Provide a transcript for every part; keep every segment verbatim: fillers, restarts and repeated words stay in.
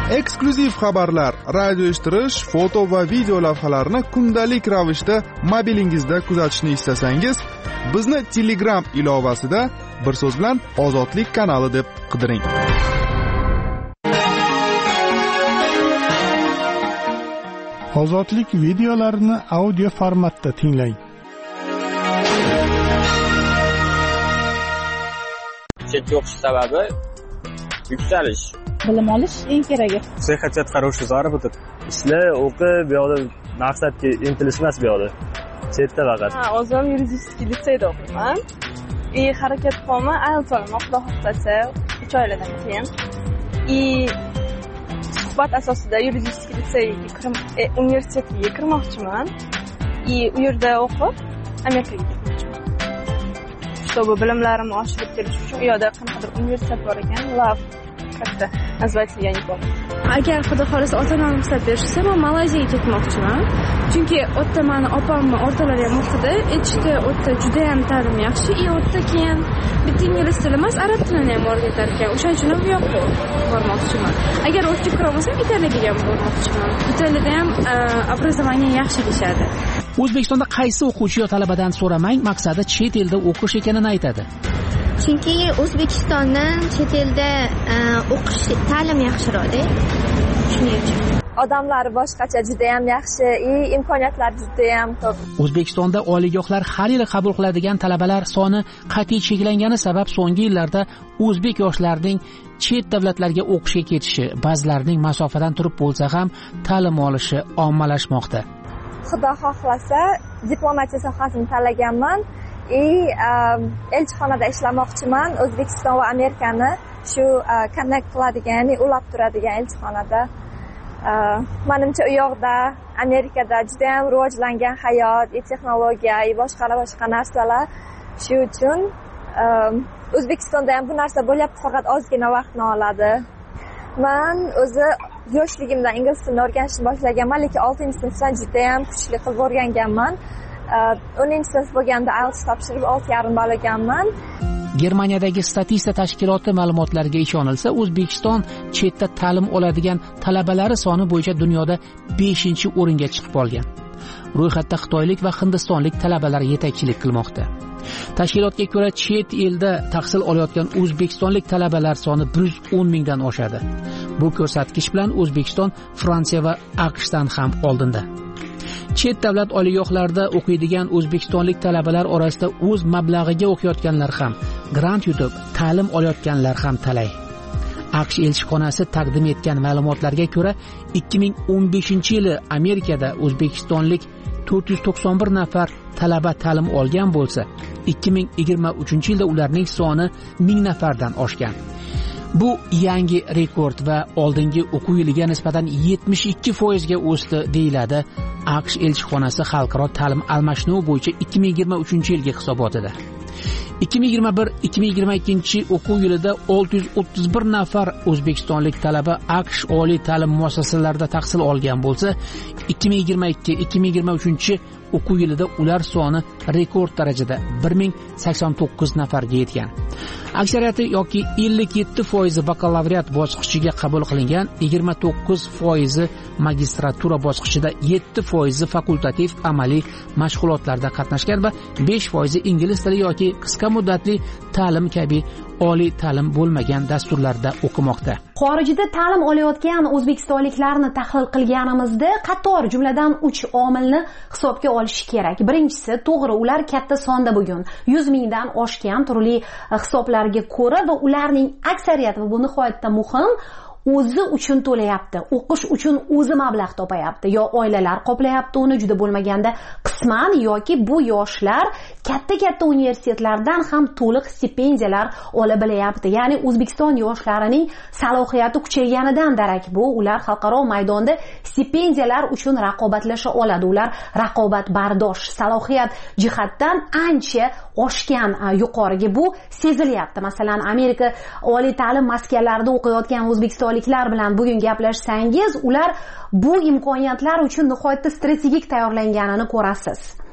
Eksklyuziv xabarlar, radio eshittirish, foto va video lavhalarni kundalik ravishda mobilingizda kuzatishni istasangiz, bizni Telegram ilovasida bir so'z bilan Ozodlik kanali deb qidiring. Ozodlik videolarini audio formatda tinglang. Chet o'qish sababi yuksalish. Bilim olish eng keragi. Siyosat хороший заработок. Ishlar o'qib, bu yoqda maqsadga intilish emas bu yoqda. Chetda faqat. Ha, o'zim yuridik litseyda o'qiyman. И harakat qilaman, ayollar Xudo xohlasa uch oylardan keyin. И suhbat asosida yuridik litseyga kirib, universitetga kirmoqchiman. И u yerda o'qib, Amerikaga ketmoqchiman. Чтобы bilimlarimni oshirib kelish uchun u yerda qanaqadir universitet bor ekan, Love katta nazvati, я не помню. Agar xudo xolasa ota-onam ruxsat berishsa, men Malayziyaga ketmoqchiman. Chunki o'tda meni opamni o'rtalari ham o'qidi. Echki o'tda juda ham ta'lim yaxshi. И o'tda keyin bitta ingliz tili emas, arab tilini ham o'rgatar ekan. O'shaning uchun bu yoqqa bormoqchiman. Agar o'tga kira olsam, Italiyaga ham bormoqchiman. Italiyada ham образование yaxshi deyshadi. O'zbekistonda qaysi o'quvchi yo talabadan so'ramang, maqsadi chet elda o'qish ekanini aytadi. Chunki O'zbekistondan chet elda o'qish ta'lim yaxshiroqda. Shuning uchun. Odamlar boshqacha juda ham yaxshi, и imkoniyatlar juda ham ko'p. O'zbekistonda oliygohlar har yili qabul qiladigan talabalar soni qat'iy cheklangani sabab so'nggi yillarda o'zbek yoshlarining chet davlatlarga o'qishga ketishi, ba'zilarining masofadan turib bo'lsa ham ta'lim olishi ommalashmoqda. Xudo xohlasa, diplomatiya sohasini tanlaganman. И elchixonada ishlamoqchiman. O'zbekiston va Amerikani shu connect qiladigan, ya'ni ulab turadigan elchixonada. Menimcha u yoqda Amerikada juda ham rivojlangan hayot, texnologiya va boshqa boshqa narsalar. Shu uchun O'zbekistonda ham bu narsa bo'lyapti, faqat ozgina vaqtni oladi. Men o'zi yoshligimdan ingliz tilini o'rganishni boshlaganman, lekin oltinchi sinfdan juda ham kuchli qilib o'rganganman. o'ninchi sinf bo'lganda I E L T S topshirib olti yarim ball olganman. Germaniyadagi statistika tashkiloti ma'lumotlariga ishonilsa, O'zbekiston chetda ta'lim oladigan talabalari soni bo'yicha dunyoda beshinchi o'ringa chiqib olgan. Ro'yxatda xitoylik va hindistonlik talabalar yetakchilik qilmoqda. Tashkilotga ko'ra, chet elda tahsil olayotgan o'zbekistonlik talabalar soni bir yuz o'n mingdan oshadi. Bu ko'rsatkich bilan O'zbekiston Fransiya va AQShdan ham oldinda. Chet davlat oliygohlarida o'qiydigan o'zbekistonlik talabalar orasida o'z mablag'iga o'qiyotganlar ham, grant yutib ta'lim olayotganlar ham talay. AQSh elchixonasi taqdim etgan ma'lumotlarga ko'ra, ikki ming o'n beshinchi yili Amerikada o'zbekistonlik to'rt yuz to'qson bir nafar talaba ta'lim olgan bo'lsa, ikki ming yigirma uchinchi yilda ularning soni ming nafardan oshgan. Bu yangi rekord va oldingi o'quv yiliga nisbatan yetmish ikki foiz ga o'sdi, deyiladi AQSh elchixonasi xalqaro ta'lim almashinuvi bo'yicha ikki ming yigirma uchinchi yilgi hisobotida. ikki ming yigirma bir ikki ming yigirma ikkinchi o'quv yilida olti yuz o'ttiz bir nafar o'zbekistonlik talaba AQSh oliy ta'lim muassasalarida tahsil olgan bo'lsa, ikki ming yigirma ikki ikki ming yigirma uchinchi o'quv yilida ular soni rekord darajada bir ming sakson to'qqiz nafarga yetgan. Aksariyati yoki ellik yetti foiz bakalavriat bosqichiga qabul qilingan, yigirma to'qqiz foiz magistratura bosqichida, yetti foiz fakultativ amaliy mashg'ulotlarda qatnashgan va besh foiz ingliz tili yoki qisqa muddatli ta'lim kabi oliy ta'lim bo'lmagan dasturlarda o'qimoqda. Xorijda ta'lim olayotgan o'zbekistonliklarni tahlil qilganimizda qator jumladan uch omilni hisobga olish kerak. Birinchisi, to'g'ri, ular katta sonda bugun yuz mingdan oshgan turli hisoblarga ko'ra va ularning aksariyati, va bu nihoyatda muhim, o'zi uchun to'layapti, o'qish uchun o'zi mablag' topayapti, yo oilalar qoplayapti uni, juda bo'lmaganda qisman, yoki bu yoshlar katta-katta universitetlardan ham to'liq stipendiyalar ola bilayapti. Ya'ni O'zbekiston yoshlarining salohiyati kuchayganidan darak bu. Ular xalqaro maydonda stipendiyalar uchun raqobatlasha oladi. Ular raqobatbardosh, salohiyat jihatdan ancha oshgan, yuqoriga bu sezilyapti. Masalan, Amerika oliy ta'lim maskanlarida o'qiyotgan O'zbekiston bilan bugun gaplashsangiz, ular bu imkoniyatlar uchun nihoyatda strategik tayyorlanganini ko'rasiz.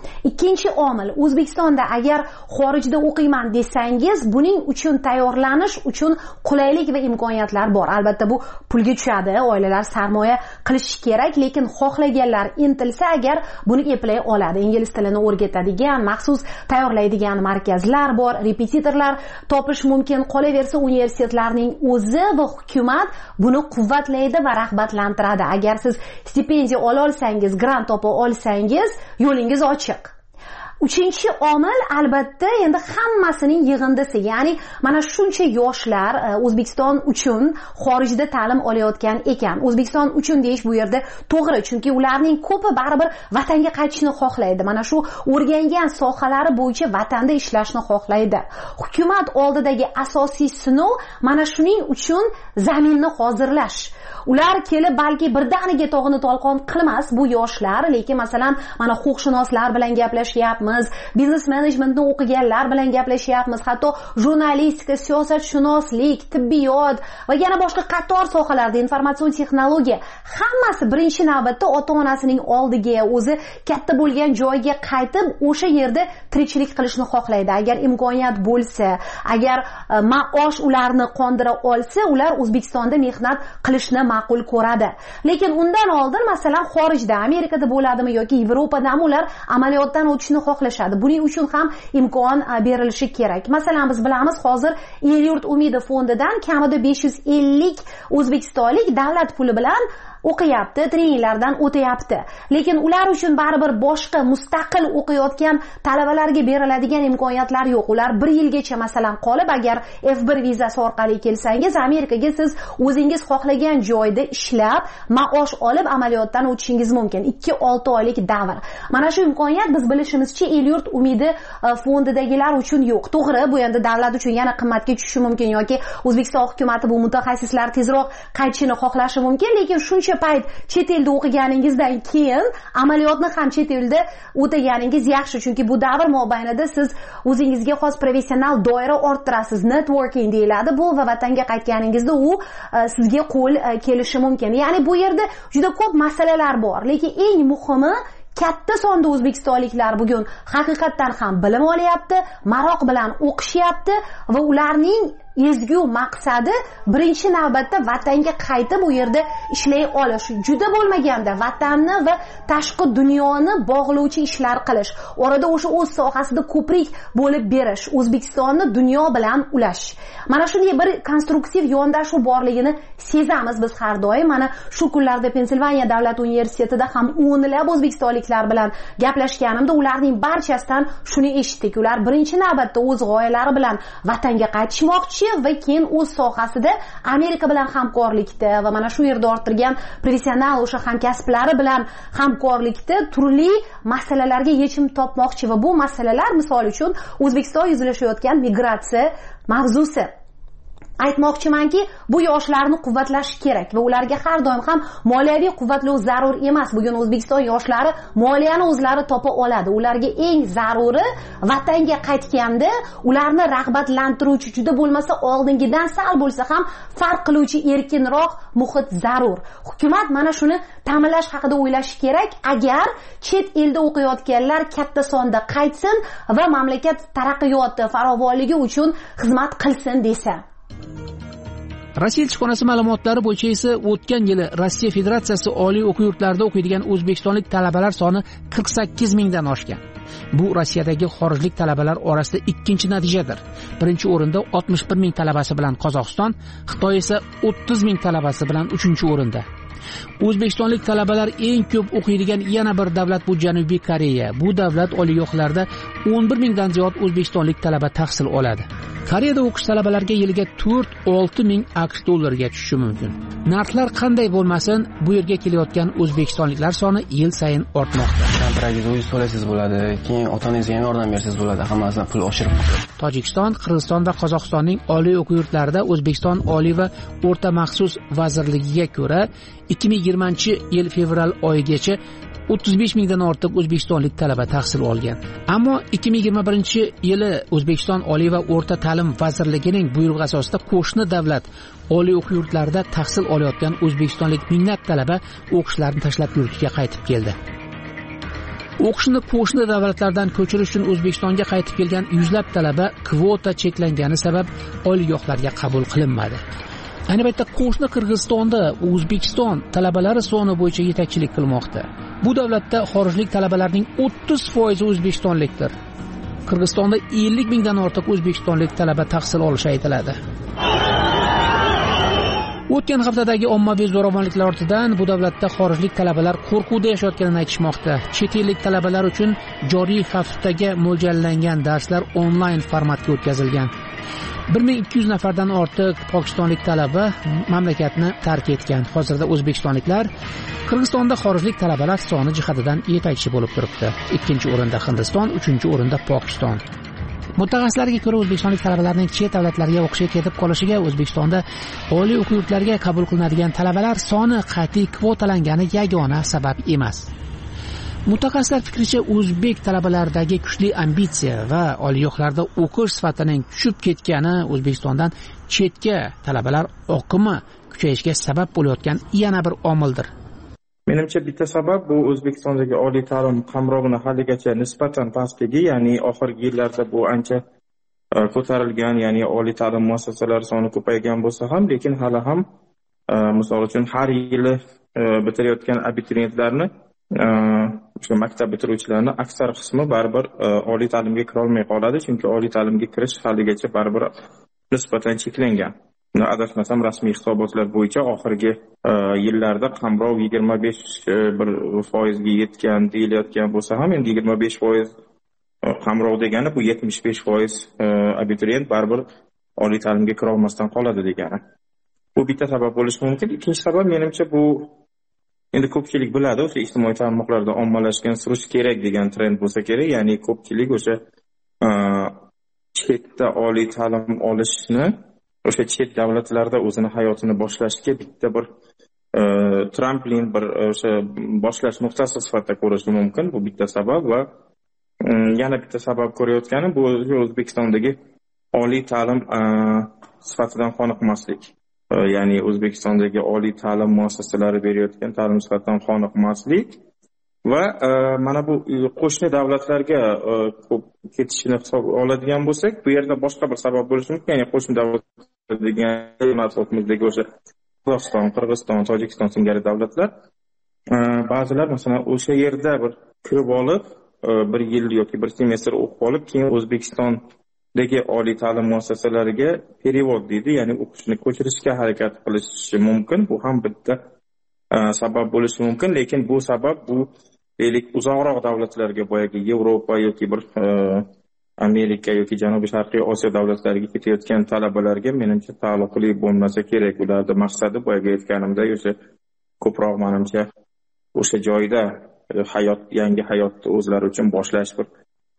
Ikkinchi omil, O'zbekistonda agar xorijda o'qiyman desangiz, buning uchun tayyorlanish uchun qulaylik va imkoniyatlar bor. Albatta bu pulga tushadi, oilalar sarmoya qilishi kerak, lekin xohlaganlar intilsa agar buni eplay oladi. Ingliz tilini o'rgatadigan, maxsus tayyorlaydigan markazlar bor, repetitorlar topish mumkin. Qolaversa universitetlarning o'zi va hukumat buni quvvatlaydi va rag'batlantiradi. Agar siz stipendiya ola olsangiz, grant topa olsangiz, yo'lingiz ochiq. Uchinchi omil albatta endi hammasining yig'indisi, ya'ni mana shuncha yoshlar O'zbekiston uchun xorijda ta'lim olayotgan ekan. O'zbekiston uchun deyish bu yerda to'g'ri, chunki ularning ko'pi baribir vatanga qaytishni xohlaydi. Mana shu o'rgangan sohalari bo'yicha vatanda ishlashni xohlaydi. Hukumat oldidagi asosiy sinov mana shuning uchun zaminni hozirlash. Ular kelib balki birdaniga tog'ni tolqon qilmas bu yoshlar, lekin masalan mana huquqshunoslar bilan gaplashyapmiz, biznes menejmentni o'qiganlar bilan gaplashyapmiz, hatto jurnalistika, siyosatshunoslik, tibbiyot va yana boshqa qator sohalarda informatsion texnologiya hammasi birinchi navbatda ota-onasining oldiga, o'zi katta bo'lgan joyga qaytib o'sha yerda tirikchilik qilishni xohlaydi. Agar imkoniyat bo'lsa, agar maosh ularni qondira olsa, ular O'zbekistonda mehnat qilishni ma'qul ko'radi. Lekin undan oldin masalan xorijda, Amerikada bo'ladimi yoki Yevropada ham ular amaliyotdan o'tishni xohlashadi. Buning uchun ham imkon berilishi kerak. Masalan biz bilamiz, hozir El-yurt umidi fondidan kamida besh yuz ellik o'zbekistonlik davlat puli bilan o'qiyapti, treninglardan o'tayapti. Lekin ular uchun baribir boshqa mustaqil o'qiyotgan talabalarga beriladigan imkoniyatlar yo'q. Ular bir yilgacha masalan qolib, agar F bir vizasi orqali kelsangiz, Amerikaga siz o'zingiz xohlagan joyda ishlab, maosh olib amaliyotdan o'tishingiz mumkin. ikki olti oylik davr. Mana shu imkoniyat biz bilishimizcha El-yurt umidi fondidagilar uchun yo'q. To'g'ri, bu endi davlat uchun yana qimmatga tushishi mumkin yoki O'zbekiston hukumatı bu mutaxassislar tezroq qaytishini xohlashi mumkin, lekin shuncha payt chet elda o'qiganingizdan keyin amaliyotni ham chet elda o'taganingiz yaxshi, chunki bu davr mobaynida siz o'zingizga xos professional doira orttirasiz, networking deyiladi bu, va vatanga qaytganingizda u sizga qo'l kelishi mumkin. Ya'ni bu yerda juda ko'p masalalar bor, lekin eng muhimi katta sonda o'zbekistonliklar bugun haqiqatdan ham bilim olyapti, maroq bilan o'qishyapti va ularning ezgu maqsadi birinchi navbatda vatanga qaytib u yerda ishlay olish, juda bo'lmaganda vatanni va tashqi dunyoni bog'lovchi ishlar qilish, orada o'sha o'z sohasida ko'prik bo'lib berish, O'zbekistonni dunyo bilan ulash. Mana shunday bir konstruktiv yondashuv borligini sezamiz biz har doim. Mana shu kunlarda Pensilvaniya davlat universitetida ham o'nlab o'zbekistonliklar bilan gaplashganimda ularning barchasidan shuni eshitdik. Ular birinchi navbatda o'z g'oyalari bilan vatanga qaytishmoqchi va keyin o'z sohasida Amerika bilan hamkorlikda va mana shu yerda orttirgan professional o'sha hamkasblari bilan hamkorlikda turli masalalarga yechim topmoqchi va bu masalalar misol uchun O'zbekiston yuzlashayotgan migratsiya mavzusi. Aytmoqchimanki, bu yoshlarni quvvatlash kerak va ularga har doim ham moliyaviy quvvatlov zarur emas. Bugun O'zbekiston yoshlari moliyani o'zlari topa oladi. Ularga eng zaruri vatanga qaytganda ularni rag'batlantiruvchi, juda bo'lmasa oldingidan sal bo'lsa ham farq qiluvchi erkinroq muhit zarur. Hukumat mana shuni ta'minlash haqida o'ylashi kerak. Agar chet elda o'qiyotganlar katta sonda qaytsin va mamlakat taraqqiyoti, farovonligi uchun xizmat qilsin desa. Rossiya elchixonasi ma'lumotlari bo'yicha esa o'tgan yili Rossiya Federatsiyasi oliy o'quv yurtlarida o'qiydigan o'zbekistonlik talabalar soni qirq sakkiz mingdan oshgan. Bu Rossiyadagi xorijlik talabalar orasida ikkinchi natijadir. Birinchi o'rinda oltmish bir ming talabasi bilan Qozog'iston, Xitoy esa o'ttiz ming talabasi bilan uchinchi o'rinda. O'zbekistonlik talabalar eng ko'p o'qiydigan yana bir davlat bu Janubiy Koreya. Bu davlat oliygohlarida o'n bir mingdan ziyod o'zbekistonlik talaba tahsil oladi. Koreyada o'qish talabalarga yiliga to'rt olti ming AQSh dollariga tushishi mumkin. Narxlar qanday bo'lmasin, bu yerga kelayotgan o'zbekistonliklar soni yil sayin ortmoqda. Kontrakt o'zingiz to'laysiz bo'ladi, keyin ota-onangizga ham yordam bersangiz bo'ladi, hammasidan pul oshirib. Tojikiston, Qirg'iziston va Qozog'istonning oliy o'quv yurtlarida O'zbekiston Oliy va o'rta maxsus vazirligiga ko'ra ikki ming yigirmanchi yil fevral oyigacha o'ttiz besh mingdan ortiq o'zbekistonlik talaba tahsil olgan. Ammo ikki ming yigirma birinchi yili O'zbekiston Oliy va o'rta ta'lim vazirligining buyrug'i asosida qo'shni davlat oliy o'quv yurtlarida tahsil olayotgan o'zbekistonlik minglab talaba o'qishlarini tashlab yurtiga qaytib keldi. O'qishni qo'shni davlatlardan ko'chirish uchun O'zbekistonga qaytib kelgan yuzlab talaba kvota cheklangani sabab oliygohlarga qabul qilinmadi. Ayni paytda qo'shni Qirg'izistonda O'zbekiston talabalari soni bo'yicha yetakchilik qilmoqda. Bu davlatda xorijlik talabalarning o'ttiz foizi o'zbekistonlikdir. Qirg'izistonda ellik mingdan ortiq o'zbekistonlik talaba tahsil olishi aytiladi. O'tgan haftadagi ommaviy zo'ravonliklar ortidan bu davlatda xorijlik talabalar qo'rquvda yashayotganini aytishmoqda. Chet ellik talabalar uchun joriy haftaga mo'ljallangan darslar onlayn formatga o'tkazilgan. bir ming ikki yuz nafardan ortiq pokistonlik talaba mamlakatni tark etgan. Hozirda o'zbekistonliklar Qirg'izistonda xorijlik talabalar soni jihatidan yetakchi bo'lib turibdi. Ikkinchi o'rinda Hindiston, uchinchi o'rinda Pokiston. Mutaxassislarga ko'ra, o'zbekistonlik talabalarning chet davlatlarga o'qishga ketib qolishiga O'zbekistonda oliy o'quv yurtlariga qabul qilinadigan talabalar soni qat'iy kvotalangani yagona sabab emas. Mutaxassislar fikricha, o'zbek talabalaridagi kuchli ambitsiya va oliygohlarda o'qish sifatining tushib ketgani O'zbekistondan chetga talabalar oqimi kuchayishiga sabab bo'layotgan yana bir omildir. Menimcha bitta sabab bu O'zbekistondagi oliy ta'lim qamrovini haligacha nisbatan pastligi, ya'ni oxirgi yillarda bu ancha ko'tarilgan, ya'ni oliy ta'lim muassasalari soni ko'paygan bo'lsa ham, lekin hali ham misol uchun har yili bitirayotgan abituriyentlarni, o'sha maktab bitiruvchilarning aksar qismi baribir oliy ta'limga kira olmay qoladi, chunki oliy ta'limga kirish haligacha baribir nisbatan cheklangan. Adashmasam rasmiy hisobotlar bo'yicha oxirgi yillarda qamrov yigirma besh foizga yetgan deyilayotgan bo'lsa ham, endi yigirma besh foiz qamrov degani bu yetmish besh foiz abituriyent baribir oliy ta'limga kira olmasdan qoladi degani. Bu bitta sabab bo'lishi mumkin. Ikkinchi sabab menimcha bu endi ko'pchilik biladi, o'sha ijtimoiy tarmoqlarda ommalashgan surish kerak degan trend bo'lsa kerak, ya'ni ko'pchilik o'sha chetda oliy ta'lim olishni o'sha chet davlatlarda o'zini hayotini boshlashga bitta bir tramplin, bir o'sha boshlash nuqtasi sifatida ko'rishi mumkin. Bu bitta sabab va yana bitta sabab ko'rayotganim bu O'zbekistondagi oliy ta'lim sifatidan qoniqmaslik. Ya'ni O'zbekistondagi oliy ta'lim muassasalari berayotgan ta'lim sifatidan qoniqmaslik va mana bu qo'shni davlatlarga ko'p ketishini hisobga oladigan bo'lsak, bu yerda boshqa bir sabab bo'lishi mumkin. Ya'ni qo'shni davlatlar degan atrofimizdagi o'sha Qozog'iston, Qirg'iziston, Tojikiston singari davlatlar ba'zilar masalan o'sha yerda bir kirib olib, bir yil yoki bir semestr o'qib olib, keyin O'zbekistondagi oliy ta'lim muassasalariga perevod deydi, ya'ni o'qishni ko'chirishga harakat qilishi mumkin. Bu ham bitta sabab bo'lishi mumkin, lekin bu sabab bu deylik uzoqroq davlatlarga, boyagi Yevropa yoki bir Amerika yoki Janubiy Sharqiy Osiyo davlatlariga ketayotgan talabalarga menimcha taalluqli bo'lmasa kerak. Ularning maqsadi boyagi aytganimdek o'sha ko'proq menimcha o'sha joyda hayot, yangi hayotni o'zlari uchun boshlash bir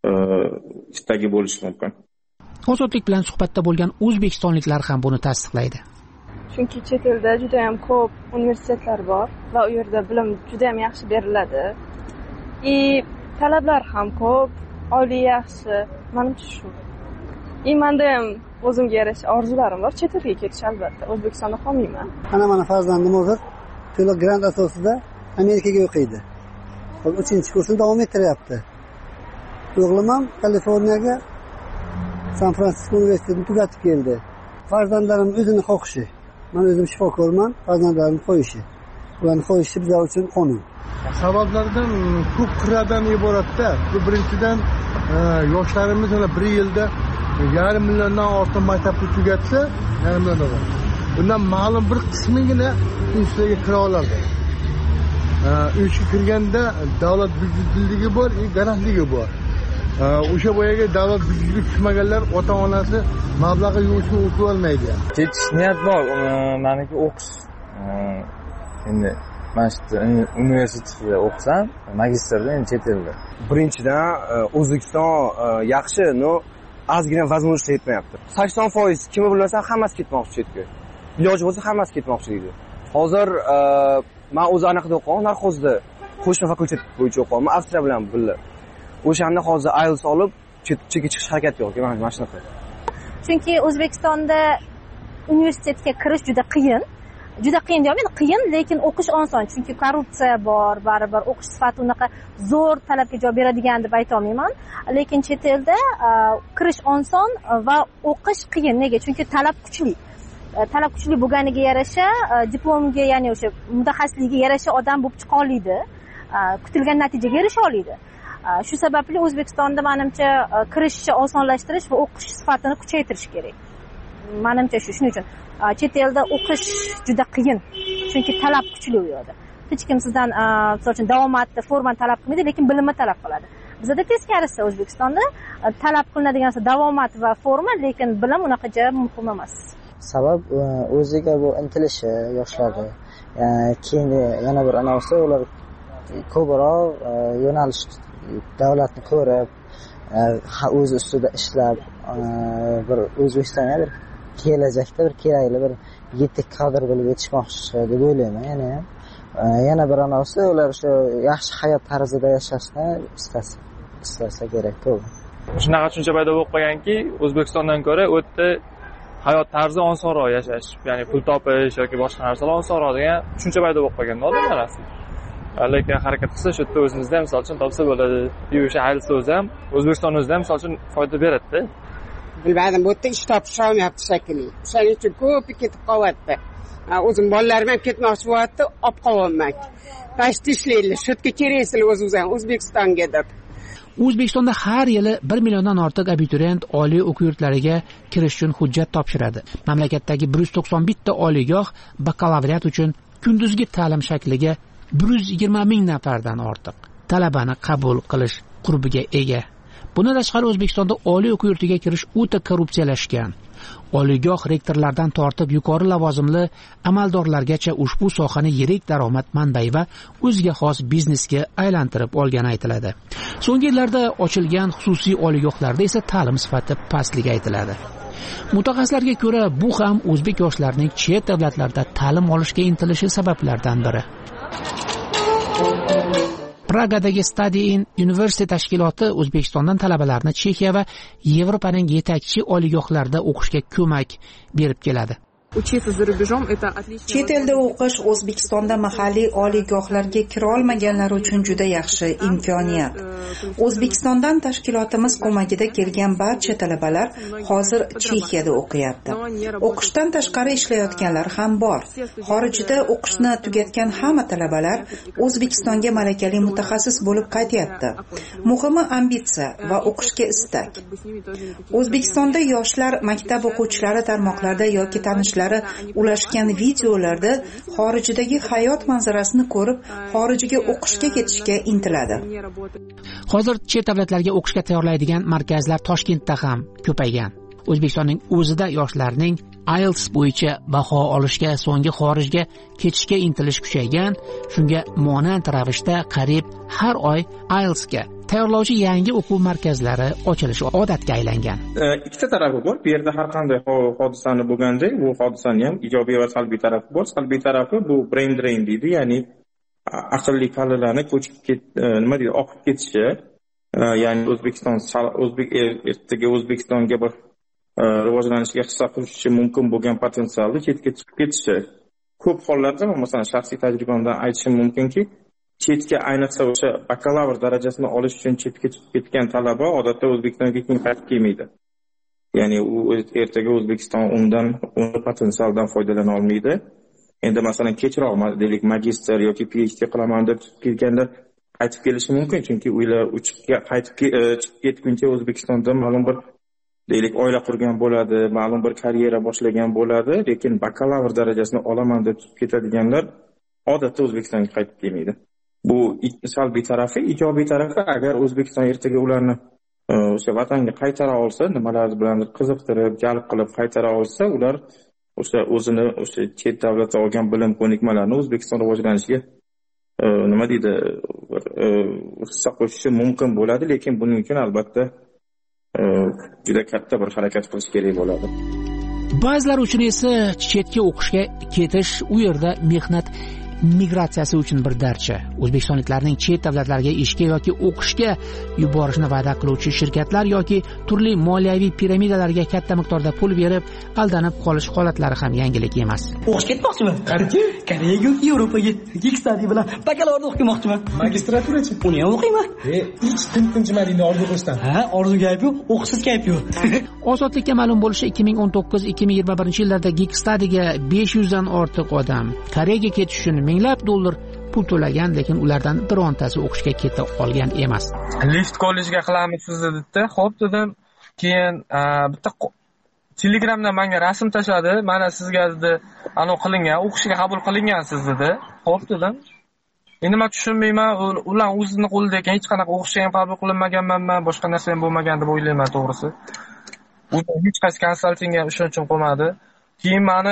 istagi bo'lishi mumkin. Ozodlik bilan suhbatda bo'lgan o'zbekistonliklar ham buni tasdiqlaydi. Chunki chet elda juda ham ko'p universitetlar bor va u yerda bilim juda ham yaxshi beriladi. И talablar ham ko'p, oliy yaxshi. Menimcha shu. И menda ham o'zimga yarasha orzularim bor, chet elga ketish albatta. O'zbekistonda qolmayman. Ana mana farzandim hozir to'liq grant asosida Amerikaga o'qiydi. Hozir uchinchi kursini davom ettiryapti. O'g'lim ham Kaliforniyaga San Fransisko universitetini tugatib keldi. Farzandlarim o'zini xohishi. Men o'zim shifokorman, farzandlarimni qo'yishi. Ularni qo'yishi bizlar uchun qonun. Sabablardan ko'p qirradan iboratda. Birinchidan yoshlarimiz mana bir yilda yarim milliondan ortiq maktabni tugatsa, yarim million odam. Undan ma'lum bir qismigina institutga kira oladi. Uyga kirganda davlat byudjetligi bor, garantligi bor. O'sha boyaga davlat byudjetiga tushmaganlar ota-onasi mablag'i yo'qsa o'qiy olmaydi. Ketish niyat bor, meniki o'qish. Endi mana shu universitetda o'qisam, magistrda endi chet elda. Birinchidan O'zbekiston yaxshi, no ozgina возможность yetmayapti. sakson foiz kimi bilmasa hammasi ketmoqchi chetga. Iloji bo'lsa hammasi ketmoqchi deydi. Hozir men o'zi anaqada o'qiyman, narxozda qo'shma fakultet bo'yicha o'qiyman, Avstriya bilan birga. O'shanda hozir I E L T S olib chetga chiqish harakati yo'q, mana shunaqa. Chunki O'zbekistonda universitetga kirish juda qiyin juda qiyin deyolmayman, qiyin, lekin o'qish oson, chunki korrupsiya bor, baribir o'qish sifati unaqa zo'r talabga javob beradigan deb ayta olmayman, lekin chet elda kirish oson va o'qish qiyin. Nega? Chunki talab kuchli. Talab kuchli bo'lganiga yarasha diplomga, ya'ni o'sha mutaxassisligiga yarasha odam bo'lib chiqa oladi, kutilgan natijaga erisha oladi. Shu sababli O'zbekistonda menimcha kirishni osonlashtirish va o'qish sifatini kuchaytirish kerak. Menimcha shu. Shuning uchun chet elda o'qish juda qiyin, chunki talab kuchli u yerda. Hech kim sizdan misol uchun davomatni, formani talab qilmaydi, lekin bilimni talab qiladi. Bizda teskarisi, O'zbekistonda talab qilinadigan narsa davomat va forma, lekin bilim unaqacha muhim emas. Sabab o'ziga bu intilishi yoshlarda. Keyin yana bir anavsi ular ko'proq yo'nalish davlatni ko'rib, o'z ustida ishlab, bir O'zbekistonga bir kelajakda bir kerakli bir yetuk kadr bo'lib yetishmoqchi deb o'ylayman. Ya'ni yana bir anavsi ular shu yaxshi hayot tarzida yashashni istasa, istasa kerak ko'p. Shunaqa tushuncha paydo bo'lib qolganki, O'zbekistondan ko'ra u yerda hayot tarzi osonroq yashash, ya'ni pul topish yoki boshqa narsalar osonroq degan tushuncha paydo bo'lib qolgan odam orasida. Lekin harakat qilsa, shu yerda o'zingizda ham misol uchun topsa bo'ladi. Yurish ayilsa o'zi ham O'zbekiston o'zida ham misol uchun foyda beradi-da. Bilmadim, bu yerda ish topish olmayapti shekilli. Shuning uchun ko'pi ketib qolyapti. O'zim bolalarim ham ketmoqchi bo'lyapti, olib qolyapman. Pashti ishlaydi, shu yerga kelaysizlar o'zingiz ham O'zbekistonga deb. O'zbekistonda har yili bir milliondan ortiq abituriyent oliy o'quv yurtlariga kirish uchun hujjat topshiradi. Mamlakatdagi bir yuz to'qson bitta ta oliygoh bakalavriat uchun kunduzgi ta'lim shakliga bir yuz yigirma ming nafardan ortiq talabani qabul qilish qurbiga ega. Bundan tashqari O'zbekistonda oliy o'quv yurtiga kirish o'ta korrupsiyalashgan. Oliygoh rektorlardan tortib yuqori lavozimli amaldorlargacha ushbu sohani yirik daromad manbai va o'ziga xos biznesga aylantirib olgani aytiladi. So'nggi yillarda ochilgan xususiy oliygohlarda esa ta'lim sifati pastligi aytiladi. Mutaxassislarga ko'ra, bu ham o'zbek yoshlarining chet davlatlarda ta'lim olishga intilishi sabablaridan biri. Pragadagi Study in University tashkiloti O'zbekistondan talabalarni Chexiya va Yevropaning yetakchi oliygohlarida o'qishga ko'mak berib keladi. Chet elda o'qish O'zbekistonda mahalliy oliygohlarga kira olmaganlar uchun juda yaxshi imkoniyat. O'zbekistondan tashkilotimiz ko'magida kelgan barcha talabalar hozir Chexiyada o'qiyapti. O'qishdan tashqari ishlayotganlar ham bor. Xorijda o'qishni tugatgan hamma talabalar O'zbekistonga malakali mutaxassis bo'lib qaytyapti. Muhimi ambitsiya va o'qishga istak. O'zbekistonda yoshlar maktab o'quvchilari tarmoqlarda yoki tanishlar ulashgan videolarda xorijdagi hayot manzarasini ko'rib, xorijga o'qishga ketishga intiladi. Hozir chet davlatlarga o'qishga tayyorlaydigan markazlar Toshkentda ham ko'paygan. O'zbekistonning o'zida yoshlarning I E L T S bo'yicha baho olishga, so'nggi xorijga ketishga intilish kuchaygan. Shunga monand ravishda qariyb har oy I E L T S ga tayyorlovchi yangi o'quv markazlari ochilishi odatga aylangan. Ikkita tarafi bor. Bu yerda har qanday hodisani bo'lgandek, bu hodisani ham ijobiy va salbiy tarafi bor. Salbiy tarafi bu brain drain deydi, ya'ni aqlli kallalarni ko'chib ket, nima deydi, oqib ketishi, ya'ni O'zbekiston o'zbek ertaga O'zbekistonga bir rivojlanishga hissa qo'shishi mumkin bo'lgan potensialni chetga chiqib ketishi. Ko'p hollarda, masalan, shaxsiy tajribamdan aytishim mumkinki, chetga ayniqsa o'sha bakalavr darajasini olish uchun chetga chiqib ketgan talaba odatda O'zbekistonga keyin qaytib kelmaydi. Ya'ni u ertaga O'zbekiston undan, uni potensialdan foydalana olmaydi. Endi masalan kechroq deylik magistr yoki P H D qilaman deb kelganlar qaytib kelishi mumkin, chunki ular uchib qaytib chiqib ketguncha O'zbekistonda ma'lum bir deylik oila qurgan bo'ladi, ma'lum bir karyera boshlagan bo'ladi, lekin bakalavr darajasini olaman deb chiqib ketadiganlar odatda O'zbekistonga qaytib kelmaydi. Bu salbiy tarafi. Ijobiy tarafi, agar O'zbekiston ertaga ularni o'sha vatanga qaytara olsa, nimalar bilan qiziqtirib, jalb qilib qaytara olsa, ular o'sha o'zini o'sha chet davlatda olgan bilim ko'nikmalarini O'zbekiston rivojlanishiga nima deydi, hissa qo'shishi mumkin bo'ladi, lekin buning uchun albatta juda katta bir harakat qilish kerak bo'ladi. Ba'zilar uchun esa chetga o'qishga ketish, u yerda mehnat migratsiyasi uchun bir darcha. O'zbekistonliklarning chet davlatlarga ishga yoki o'qishga yuborishni va'da qiluvchi shirkatlar yoki turli moliyaviy piramidalarga katta miqdorda pul berib aldanib qolish holatlari ham yangilik emas. O'qishga ketmoqchiman. Qayerga? Koreyaga yoki Yevropaga. Iqtisodiy bilan bakalavr o'qimoqchiman. Magistraturachi? Uni ham o'qiyman. E, hech tintinchimadingni orzu qilishdan. Ha, orzu gap yo'q, o'qishsiz gap yo'q. Ozodlikka ma'lum bo'lishi ikki ming o'n to'qqiz ikki ming yigirma birinchi yillarda Gigstadiga besh yuz dan ortiq odam Koreyaga ketish uchun minglab dollar pul to'lagan, lekin ulardan birontasi o'qishga keta olgan emas. Lift kollejga qilamiz sizni dedi. Xo'p dedim. Keyin bitta Telegramdan menga rasm tashladi. Mana sizga dedi, anu qilingan, o'qishga qabul qilingansiz dedi. Xo'p dedim. Endi men tushunmayman, ular o'zining qo'lida ekan, hech qanaqa o'qishga ham qabul qilinmaganman, boshqa narsa ham bo'lmagan deb o'ylayman, to'g'risi. U hech qaysi konsaltingga ishonchim qolmadi. Keyin meni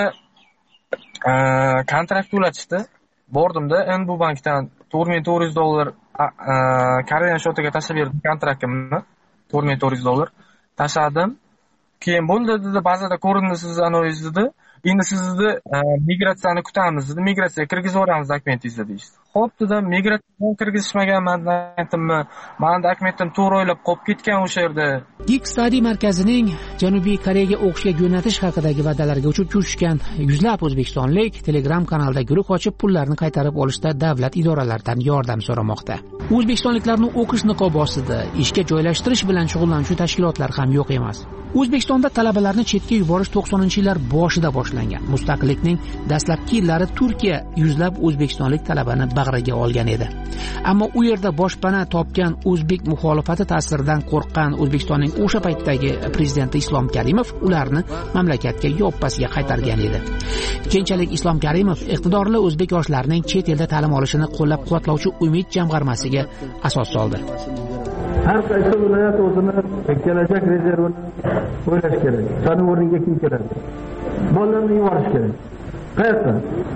kontrakt to'latishdi. Bordimda N B U bankdan to'rt ming to'rt yuz dollar Koreya shotiga tashlab berdim kontraktimni. to'rt ming to'rt yuz dollar tashladim. Keyin bo'ldi dedi, bazada ko'rindi siz anoyiz dedi. Endi sizni migratsiyani kutamiz dedi. Migratsiyaga kirgizib yuboramiz dokumentingizni deydi. Xo'p dedim, migratsiyaga kirgizishmaganman aytdimmi? Meni dokumentim to'g'ri o'ylab qolib ketgan o'sha yerda. Gigstadi markazining Janubiy Koreyaga o'qishga jo'natish haqidagi va'dalarga uchib tushgan yuzlab o'zbekistonlik Telegram kanalida guruh ochib pullarni qaytarib olishda davlat idoralaridan yordam so'ramoqda. O'zbekistonliklarni o'qish niqobi ostida ishga joylashtirish bilan shug'ullanuvchi tashkilotlar ham yo'q emas. O'zbekistonda talabalarni chetga yuborish to'qsoninchi yillar boshida boshlangan. Mustaqillikning dastlabki yillari Turkiya yuzlab o'zbekistonlik talabani bag'riga olgan edi. Ammo u yerda boshpana topgan o'zbek muxolifati ta'siridan qo'rqqan O'zbekistonning o'sha paytdagi prezidenti Islom Karimov ularni mamlakatga yoppasiga qaytargan edi. Keyinchalik Islom Karimov iqtidorli o'zbek yoshlarining chet elda ta'lim olishini qo'llab-quvvatlovchi Umid jamg'armasiga asos soldi. Har qaysi viloyat o'zini kelajak rezervini o'ylash kerak. Sani o'rniga kim keladi? Bolalarni yuborish kerak. Qayerda?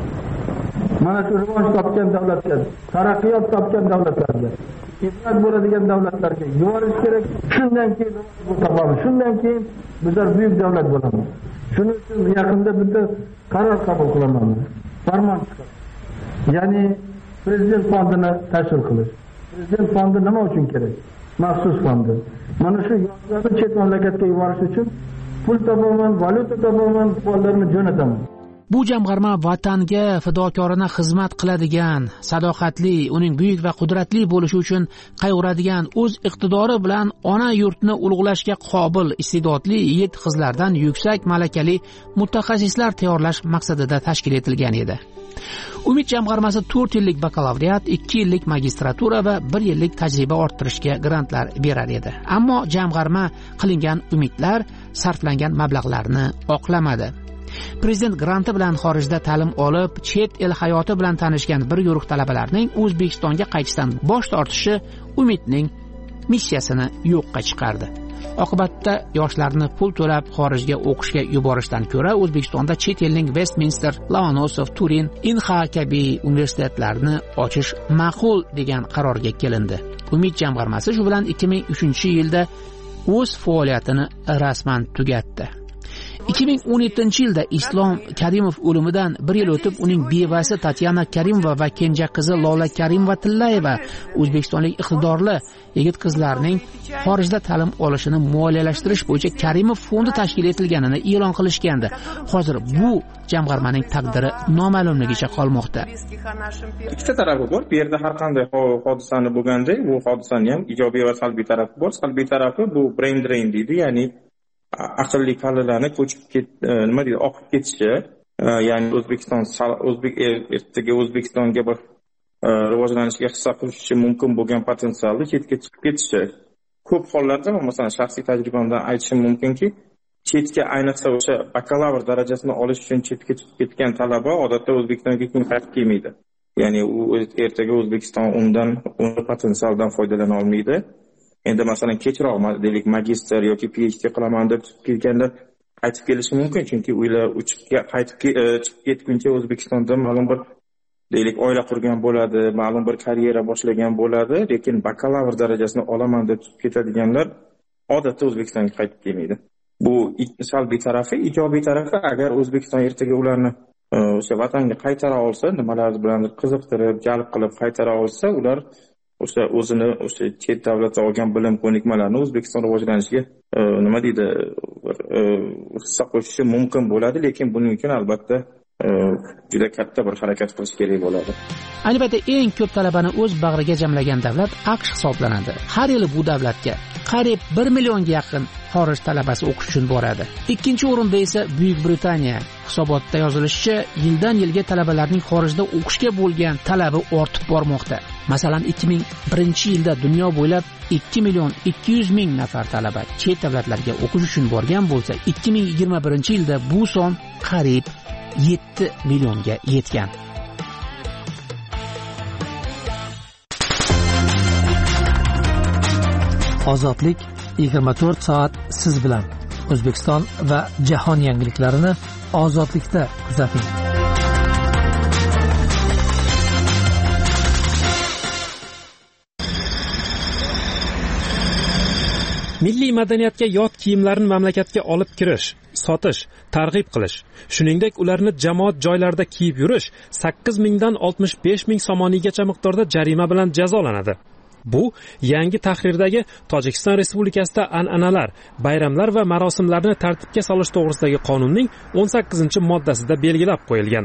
Mana shu rivoj topgan davlatga, taraqqiyot topgan davlatlarga, ibrat bo'ladigan davlatlarga yuborish kerak. Shundan keyin bu topamiz. Shundan keyin bizlar buyuk davlat bo'lamiz. Shuning uchun yaqinda bitta qaror qabul qilaman. Farmon chiqadi. Ya'ni prezident fondini tashkil qilish. Prezident fondi nima uchun kerak? Maxsus fondi. Mana shu yoshlarni chet mamlakatga yuborish uchun pul topaman, valyuta topaman, pullarni jo'nataman. Bu jamg'arma vatanga fidokorona xizmat qiladigan, sadoqatli, uning buyuk va qudratli bo'lishi uchun qayg'uradigan, o'z iqtidori bilan ona yurtni ulug'lashga qobil, iste'dodli yigit qizlardan yuksak malakali mutaxassislar tayyorlash maqsadida tashkil etilgan edi. Umid jamg'armasi to'rt yillik bakalavriat, ikki yillik magistratura va bir yillik tajriba orttirishga grantlar berar edi. Ammo jamg'arma qilingan umidlar sarflangan mablag'larni oqlamadi. Prezident granti bilan xorijda ta'lim olib, chet el hayoti bilan tanishgan bir guruh talabalarning O'zbekistonga qaytishdan bosh tortishi Umidning missiyasini yo'qqa chiqardi. Oqibatda yoshlarni pul to'lab xorijga o'qishga yuborishdan ko'ra O'zbekistonda chet elning Westminster, Lomonosov, Turin, Inha kabi universitetlarni ochish ma'qul degan qarorga kelindi. Umid jamg'armasi shu bilan ikki ming uchinchi yilda o'z faoliyatini rasman tugatdi. ikki ming o'n yettinchi yilda Islom Karimov o'limidan bir yil o'tib uning bevasi Tatyana Karimova va kenja qizi Lola Karimova Tillayeva o'zbekistonlik iqtidorli yigit qizlarning xorijda ta'lim olishini moliyalashtirish bo'yicha Karimov fondi tashkil etilganini e'lon qilishgandi. Hozir bu jamg'armaning taqdiri noma'lumligicha qolmoqda. Ikkita tarafi bor. Bu yerda har qanday hodisani bo'lganda, bu hodisani ham ijobiy va salbiy tarafi bor. Salbiy tarafi bu brain drain deydi, ya'ni aqlli kallalarni ko'chib ket nima deydi oqib ketishi, ya'ni O'zbekiston o'zbek ertaga O'zbekistonga bir rivojlanishga hissa qo'shishi mumkin bo'lgan potensialni chetga chiqib ketishi. Ko'p hollarda, masalan, shaxsiy tajribamdan aytishim mumkinki, chetga ayniqsa o'sha bakalavr darajasini olish uchun chetga chiqib ketgan talaba odatda O'zbekistonga keyin qaytib kelmaydi. Ya'ni u ertaga O'zbekiston undan uni potensialdan foydalana olmaydi. Endi masalan kechroq deylik magister yoki PhD qilaman deb kelganda qaytib kelishi mumkin, chunki ular uchib qaytib chiqib ketguncha O'zbekistonda ma'lum bir deylik oila qurgan bo'ladi, ma'lum bir karyera boshlagan bo'ladi, lekin bakalavr darajasini olaman deb chiqib ketadiganlar odatda O'zbekistonga qaytib kelmaydi. Bu salbiy tarafi. Ijobiy tarafi, agar O'zbekiston ertaga ularni o'sha vatanga qaytara olsa, nimalar bilan qiziqtirib, jalb qilib qaytara olsa, ular o'sha o'zini o'sha chet davlatda olgan bilim ko'nikmalarini O'zbekiston rivojlanishiga nima deydi, bir hissa qo'shishi mumkin bo'ladi, lekin buning uchun albatta juda katta bir harakat qilish kerak bo'ladi. Ayni paytda eng ko'p talabani o'z bag'riga jamlagan davlat AQSh hisoblanadi. Har yili bu davlatga qariyb bir millionga yaqin xorij talabasi o'qish uchun boradi. Ikkinchi o'rinda esa Buyuk Britaniya. Hisobotda yozilishicha, yildan yilga talabalarning xorijda o'qishga bo'lgan talabi ortib bormoqda. Masalan, ikki ming birinchi yilda dunyo bo'ylab ikki million ikki yuz ming nafar talaba chet davlatlarga o'qish uchun borgan bo'lsa, ikki ming yigirma birinchi yilda bu son qariyb yetti millionga yetgan. Ozodlik yigirma to'rt soat siz bilan. O'zbekiston va jahon yangiliklarini ozodlikda kuzating. Milliy madaniyatga yot kiyimlarni mamlakatga olib kirish, sotish, targ'ib qilish, shuningdek ularni jamoat joylarida kiyib yurish sakkiz mingdan oltmish besh ming somoniygacha miqdorda jarima bilan jazolanadi. Bu yangi tahrirdagi Tojikiston Respublikasida an'analar, bayramlar va marosimlarni tartibga solish to'g'risidagi qonunning o'n sakkizinchi moddasida belgilab qo'yilgan.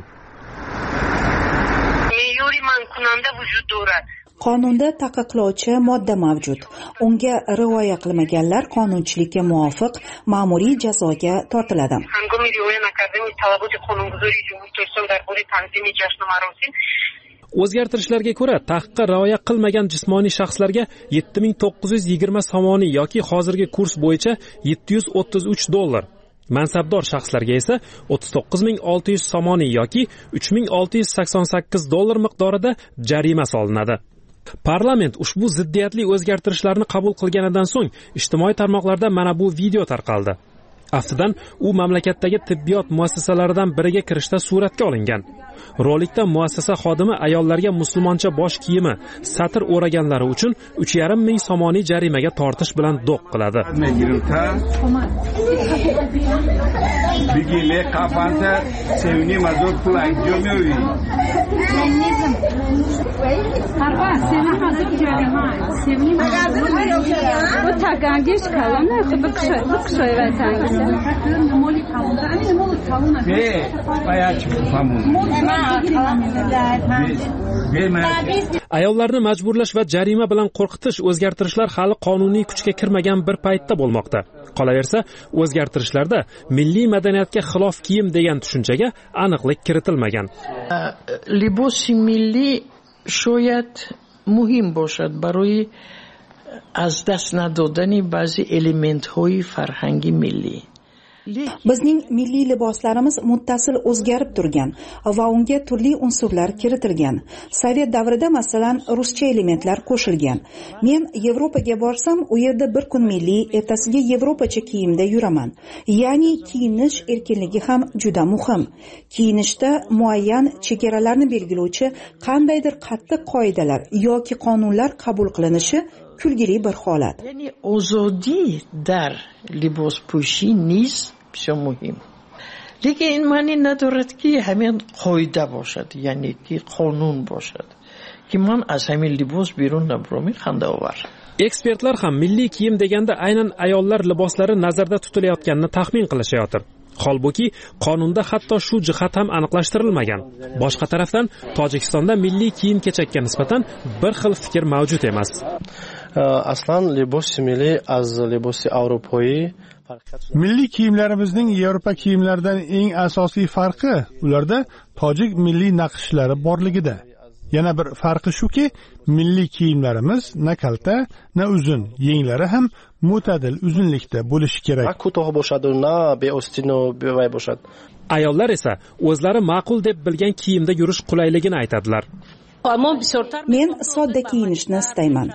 Qonunda taqiqlovchi modda mavjud. Unga rioya qilmaganlar qonunchilikka muvofiq ma'muriy jazoga tortiladi. O'zgartirishlarga ko'ra, taqiqqa rioya qilmagan jismoniy shaxslarga yetti ming to'qqiz yuz yigirma somoniy yoki hozirgi kurs bo'yicha yetti yuz o'ttiz uch dollar, mansabdor shaxslarga esa o'ttiz to'qqiz ming olti yuz somoniy yoki uch ming olti yuz sakson sakkiz dollar miqdorida jarima solinadi. Parlament ushbu ziddiyatli o'zgartirishlarni qabul qilganidan so'ng ijtimoiy tarmoqlarda mana bu video tarqaldi. Aftidan u mamlakatdagi tibbiyot muassasalaridan biriga kirishda suratga olingan. Rolikda muassasa xodimi ayollarga musulmoncha bosh kiyimi, satr o'raganlari uchun uch yarim ming somoniy jarimaga tortish bilan do'q qiladi. Ayollarni majburlash va jarima bilan qo'rqitish o'zgartirishlar hali qonuniy kuchga kirmagan bir paytda bo'lmoqda. Qolaversa, o'zgartirishlarda milliy madaniyatga xilof kiyim degan tushunchaga aniqlik kiritilmagan. Libosi milliy shoyat muhim boshad baroyi az dast nadodani ba'zi elementhoyi farhangi milliy. Bizning milliy liboslarimiz muttasil o'zgarib turgan va unga turli unsurlar kiritilgan. Sovet davrida masalan ruscha elementlar qo'shilgan. Men Yevropaga borsam, u yerda bir kun milliy, ertasiga yevropacha kiyimda yuraman. Ya'ni kiyinish erkinligi ham juda muhim. Kiyinishda muayyan chegaralarni belgilovchi qandaydir qattiq qoidalar yoki qonunlar qabul qilinishi kulgili bir holat. Ya'ni ozodi dar libos pushi niz بسیار مهم. لیکن این معنی ندارد که همین قاعده باشد، یعنی که قانون باشد که من از همین لباس بیرون نبرم. خنده آور. Ekspertlar ham milliy kiyim deganda aynan ayollar liboslari nazarda tutilayotganini taxmin qilishayotir. Holbuki qonunda hatto shu jihat ham aniqlashtirilmagan. Boshqa tarafdan Tojikistonda milliy kiyim-kechakka nisbatan bir xil fikr mavjud emas. Aslan libosi milliy az libosi avropoyi Milliy kiyimlarimizning Yevropa kiyimlaridan eng asosiy farqi ularda tojik milliy naqshlari borligida. Yana bir farqi shuki, milliy kiyimlarimiz na kalta, na uzun, yenglari ham mo'tadil uzunlikda bo'lishi kerak. Ko'toq bo'ladi, na beostino bevay bo'ladi. Ayollar esa o'zlari ma'qul deb bilgan kiyimda yurish qulayligini aytadilar. Men sodda kiyinishni istayman.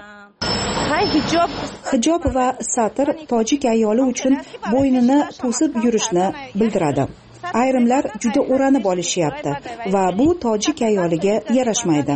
Hijob va satr tojik ayoli uchun bo'ynini to'sib yurishni bildiradi. Ayrimlar juda o'ranib olishyapti va bu tojik ayoliga yarashmaydi.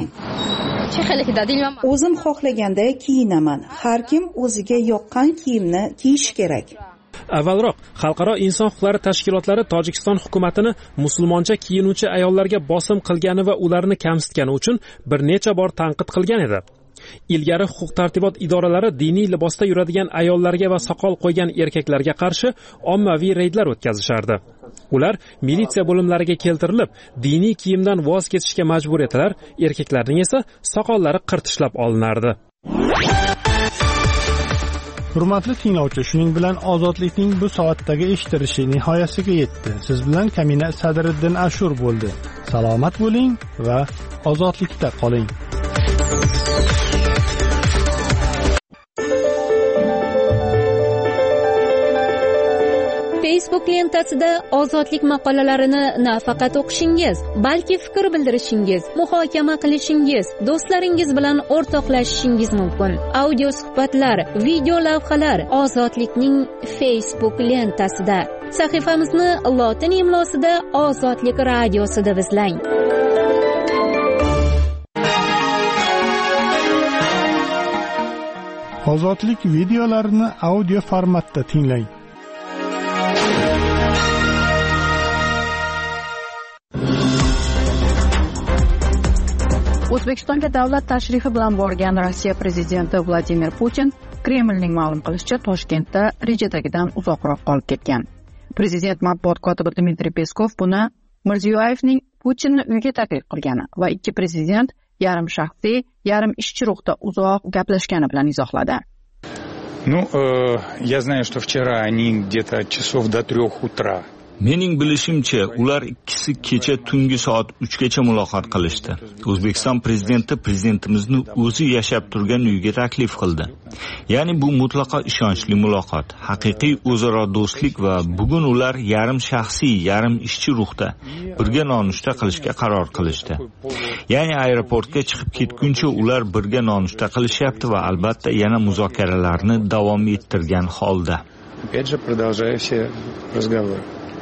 O'zim xohlaganda kiyinaman. Har kim o'ziga yoqqan kiyimni kiyish kerak. Avvalroq xalqaro inson huquqlari tashkilotlari Tojikiston hukumatini musulmoncha kiyinuvchi ayollarga bosim qilgani va ularni kamsitgani uchun bir necha bor tanqid qilgan edi. Ilgari huquq tartibot idoralari diniy libosda yuradigan ayollarga va soqol qo'ygan erkaklarga qarshi ommaviy reydlar o'tkazishardi. Ular militsiya bo'limlariga keltirilib, diniy kiyimdan voz kechishga majbur etilar, erkaklarning esa soqollari qirtishlab olinardi. Hurmatli tinglovchi, shuning bilan ozodlikning bu soatdagi eshittirishi nihoyasiga yetdi. Siz bilan Kamina Sadriddin Ashur bo'ldi. Salomat bo'ling va ozodlikda qoling. Facebook lentasida ozodlik maqolalarini nafaqat o'qishingiz, balki fikr bildirishingiz, muhokama qilishingiz, do'stlaringiz bilan o'rtoqlashishingiz mumkin. Audio suhbatlar, video lavhalar ozodlikning Facebook lentasida. Sahifamizni lotin imlosida Ozodlik radiosi deb izlang. Ozodlik videolarini audio formatda tinglang. O'zbekistonga davlat tashrifi bilan borgan Rossiya prezidenti Vladimir Putin Kremlning ma'lum qilishicha Toshkentda rejadagidan uzoqroq qolib ketgan. Prezident matbuot kotibi Dmitriy Peskov buni Mirziyoyevning Putinni uyga taklif qilgani va ikki prezident yarim shaxsiy, yarim ishchi ruhda uzoq gaplashgani bilan izohladi. Ну, э, я знаю, что вчера они где-то часов до трех утра. Mening bilishimcha, ular ikkisi kecha tungi soat uchgacha muloqot qilishdi. O'zbekiston prezidenti prezidentimizni o'zi yashab turgan uyga taklif qildi. Ya'ni bu mutlaqo ishonchli muloqot, haqiqiy o'zaro do'stlik va bugun ular yarim shaxsiy, yarim ishchi ruhda birga nonushta qilishga qaror qilishdi. Ya'ni aeroportga chiqib ketguncha ular birga nonushta qilishyapti va albatta yana muzokaralarni davom ettirgan holda. Опять же, продолжая все разговоры.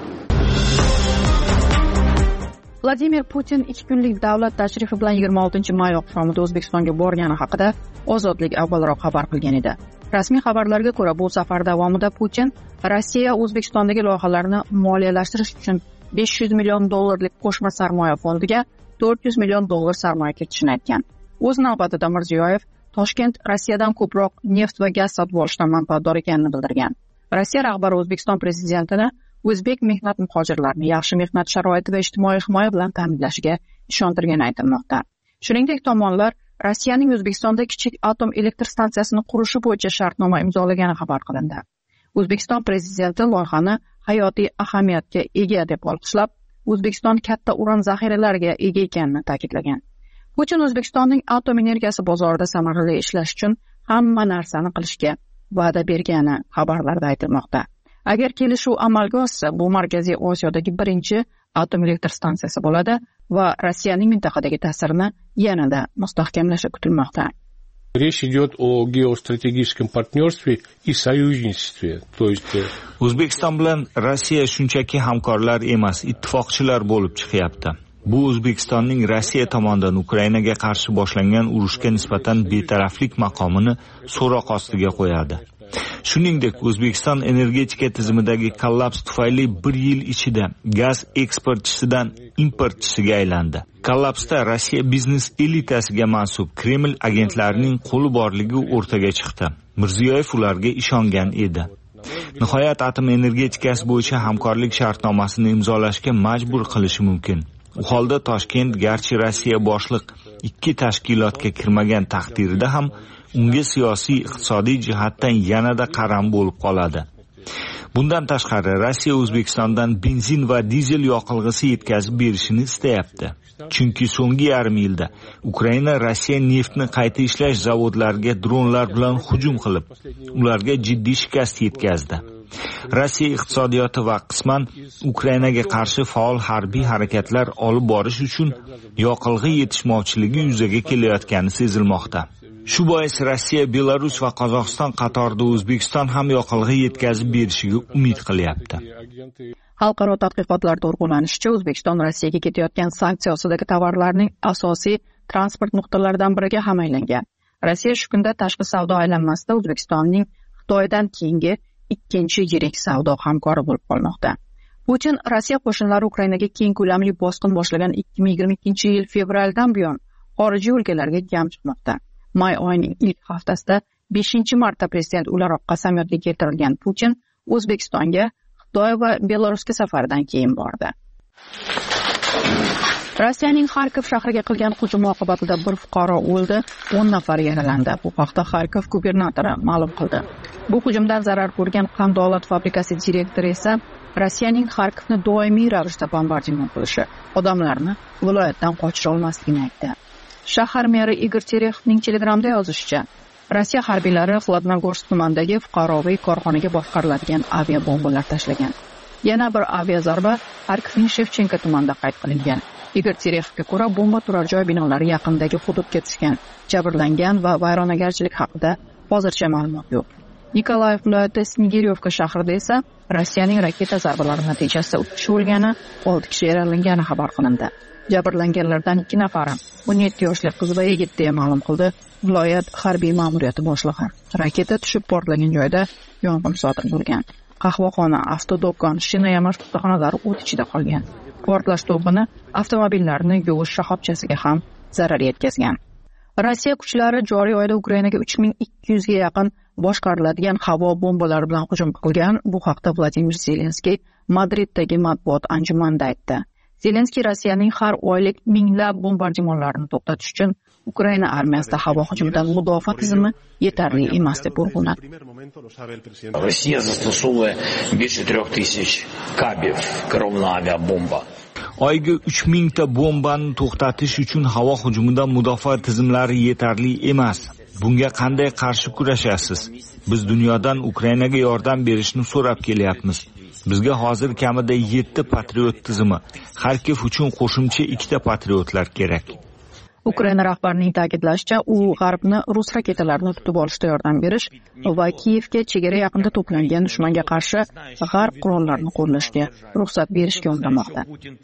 Vladimir Putin ikki kunlik davlat tashrifi bilan yigirma oltinchi may oqshomida O'zbekistonga borgani haqida Ozodlik avvalroq xabar qilgan edi. Rasmiy xabarlarga ko'ra, bu safar davomida Putin Rossiya O'zbekistondagi loyihalarni moliyalashtirish uchun besh yuz million dollarlik qo'shma sarmoya fondiga to'rt yuz million dollar sarmoya kiritishini aytgan. O'z navbatida Mirziyoyev Toshkent Rossiyadan ko'proq neft va gaz sotib olishdan manfaatdor ekanini bildirgan. Rossiya rahbari O'zbekiston prezidentini o'zbek mehnat muhojirlarini yaxshi mehnat sharoiti va ijtimoiy himoya bilan ta'minlashiga ishontirgani aytilmoqda. Shuningdek, tomonlar Rossiyaning O'zbekistonda kichik atom elektr stansiyasini qurishi bo'yicha shartnoma imzolagani xabar qilindi. O'zbekiston prezidenti loyihani hayotiy ahamiyatga ega deb olqishlab, O'zbekiston katta uran zaxiralariga ega ekanini ta'kidlagan. Putin O'zbekistonning atom energiyasi bozorida samarali ishlash uchun hamma narsani qilishga va'da bergani xabarlarda aytilmoqda. Agar kelishuv amalga oshsa, bu Markaziy Osiyodagi birinchi atom elektr stansiyasi bo'ladi va Rossiyaning mintaqadagi ta'sirini yanada mustahkamlashi kutilmoqda. Речь идет о геостратегическом партнерстве и союзничестве, то есть O'zbekiston bilan Rossiya shunchaki hamkorlar emas, ittifoqchilar bo'lib chiqyapti. Bu O'zbekistonning Rossiya tomonidan Ukrainaga qarshi boshlangan urushga nisbatan betaraflik maqomini so'roq ostiga qo'yadi. Shuningdek, O'zbekiston energetika tizimidagi kollaps tufayli bir yil ichida gaz eksportchisidan importchisiga aylandi. Kollapsda Rossiya biznes elitasiga mansub Kreml agentlarining qo'li borligi o'rtaga chiqdi. Mirziyoyev ularga ishongan edi. Nihoyat atom energetikasi bo'yicha hamkorlik shartnomasini imzolashga majbur qilishi mumkin. U holda Toshkent garchi Rossiya boshliq ikki tashkilotga kirmagan taqdirida ham unga siyosiy iqtisodiy jihatdan yanada qaram bo'lib qoladi. Bundan tashqari Rossiya O'zbekistondan benzin va dizel yoqilg'isi yetkazib berishini istayapti. Chunki so'nggi yarim yilda Ukraina Rossiya neftni qayta ishlash zavodlariga dronlar bilan hujum qilib, ularga jiddiy shikast yetkazdi. Rossiya iqtisodiyoti va qisman Ukrainaga qarshi faol harbiy harakatlar olib borish uchun yoqilg'i yetishmovchiligi yuzaga kelayotgani sezilmoqda. Shu bois Rossiya, Belarus va Qozog'iston qatorida O'zbekiston ham yoqilg'i yetkazib berishiga umid qilyapti. Xalqaro tadqiqotlarda o'rg'ulanishicha, O'zbekiston Rossiyaga ketayotgan sanksiya ostidagi tovarlarning asosiy transport nuqtalaridan biriga ham aylangan. Rossiya shu kunda tashqi savdo aylanmasida O'zbekistonning Xitoydan keyingi ikkinchi yirik savdo hamkori bo'lib qolmoqda. Putin Rossiya qo'shinlari Ukrainaga keng ko'lamli bosqin boshlagan ikki ming yigirma ikkinchi yil fevraldan buyon xorijiy o'lkalarga kam chiqmoqda. May oyining ilk haftasida beshinchi marta prezident o'laroq qasamyodga keltirilgan Putin O'zbekistonga, Xitoy va Belarusga safaridan keyin bordi. Rossiyaning Xarkov shahriga qilgan hujum oqibatida bir fuqaro o'ldi, o'n nafar yaralandi. Bu haqda Xarkov gubernatori ma'lum qildi. Bu hujumdan zarar ko'rgan qandolat fabrikasi direktori esa Rossiyaning Xarkovni doimiy ravishda bombardimon qilishi odamlarni viloyatdan qochira olmasligini aytdi. Shahar meri Igor Terexovning Telegramda yozishicha, Rossiya harbiylari Vladimir-Gorsk tumanidagi fuqaroviy korxonaga boshqariladigan aviabombalar tashlagan. Yana bir aviazarba Xarkovning Shevchenko tumanida qayd qilingan. Igor Terekhovga ko'ra, bomba turar joy binolari yaqinidagi hududga tushgan. Jabrlangan va vayronagarchilik haqida hozircha ma'lumot yo'q. Nikolayev viloyati Snigiryovka shahrida esa Rossiyaning raketa zarbalari natijasida uch kishi o'lgani, olti kishi yaralangani xabar qilindi. Jabrlanganlardan ikki nafari o'n yetti yoshli qiz va yigit deya ma'lum qildi viloyat harbiy ma'muriyati boshlig'i. Raketa tushib portlagan joyda yong'in sodir bo'lgan. Qahvaxona, avtodo'kon, shina yamash ustaxonalari o't ichida qolgan. Portlash to'lqini avtomobillarni yuvish shoxobchasiga ham zarar yetkazgan. Rossiya kuchlari joriy oyda Ukrainaga uch ming ikki yuz ga yaqin boshqariladigan havo bombalari bilan hujum qilgan. Bu haqda Vladimir Zelenskiy Madriddagi matbuot anjumanida aytdi. Zelenskiy Rossiyaning har oylik minglab bombardimonlarini to'xtatish uchun Ukraina armiyasida havo hujumidan mudofaa tizimi yetarli emas deb urg'uladi. Rossiya zastosовывает больше трех тысяч кабель коронная авиабомба. Oyga uch ming ta bombani to'xtatish uchun havo hujumidan mudofaa tizimlari yetarli emas. Bunga qanday qarshi kurashasiz? Biz dunyodan Ukrainaga yordam berishni so'rab kelyapmiz. Bizga hozir kamida yetti patriot tizimi, Xarkov uchun qo'shimcha ikkita patriotlar kerak. Ukraina rahbarining ta'kidlashicha, u G'arbni rus raketalarini tutib olishda yordam berish va Kiyevga chegara yaqinida to'plangan dushmanga qarshi G'arb qurollarini qo'llashga ruxsat berishga undamoqda.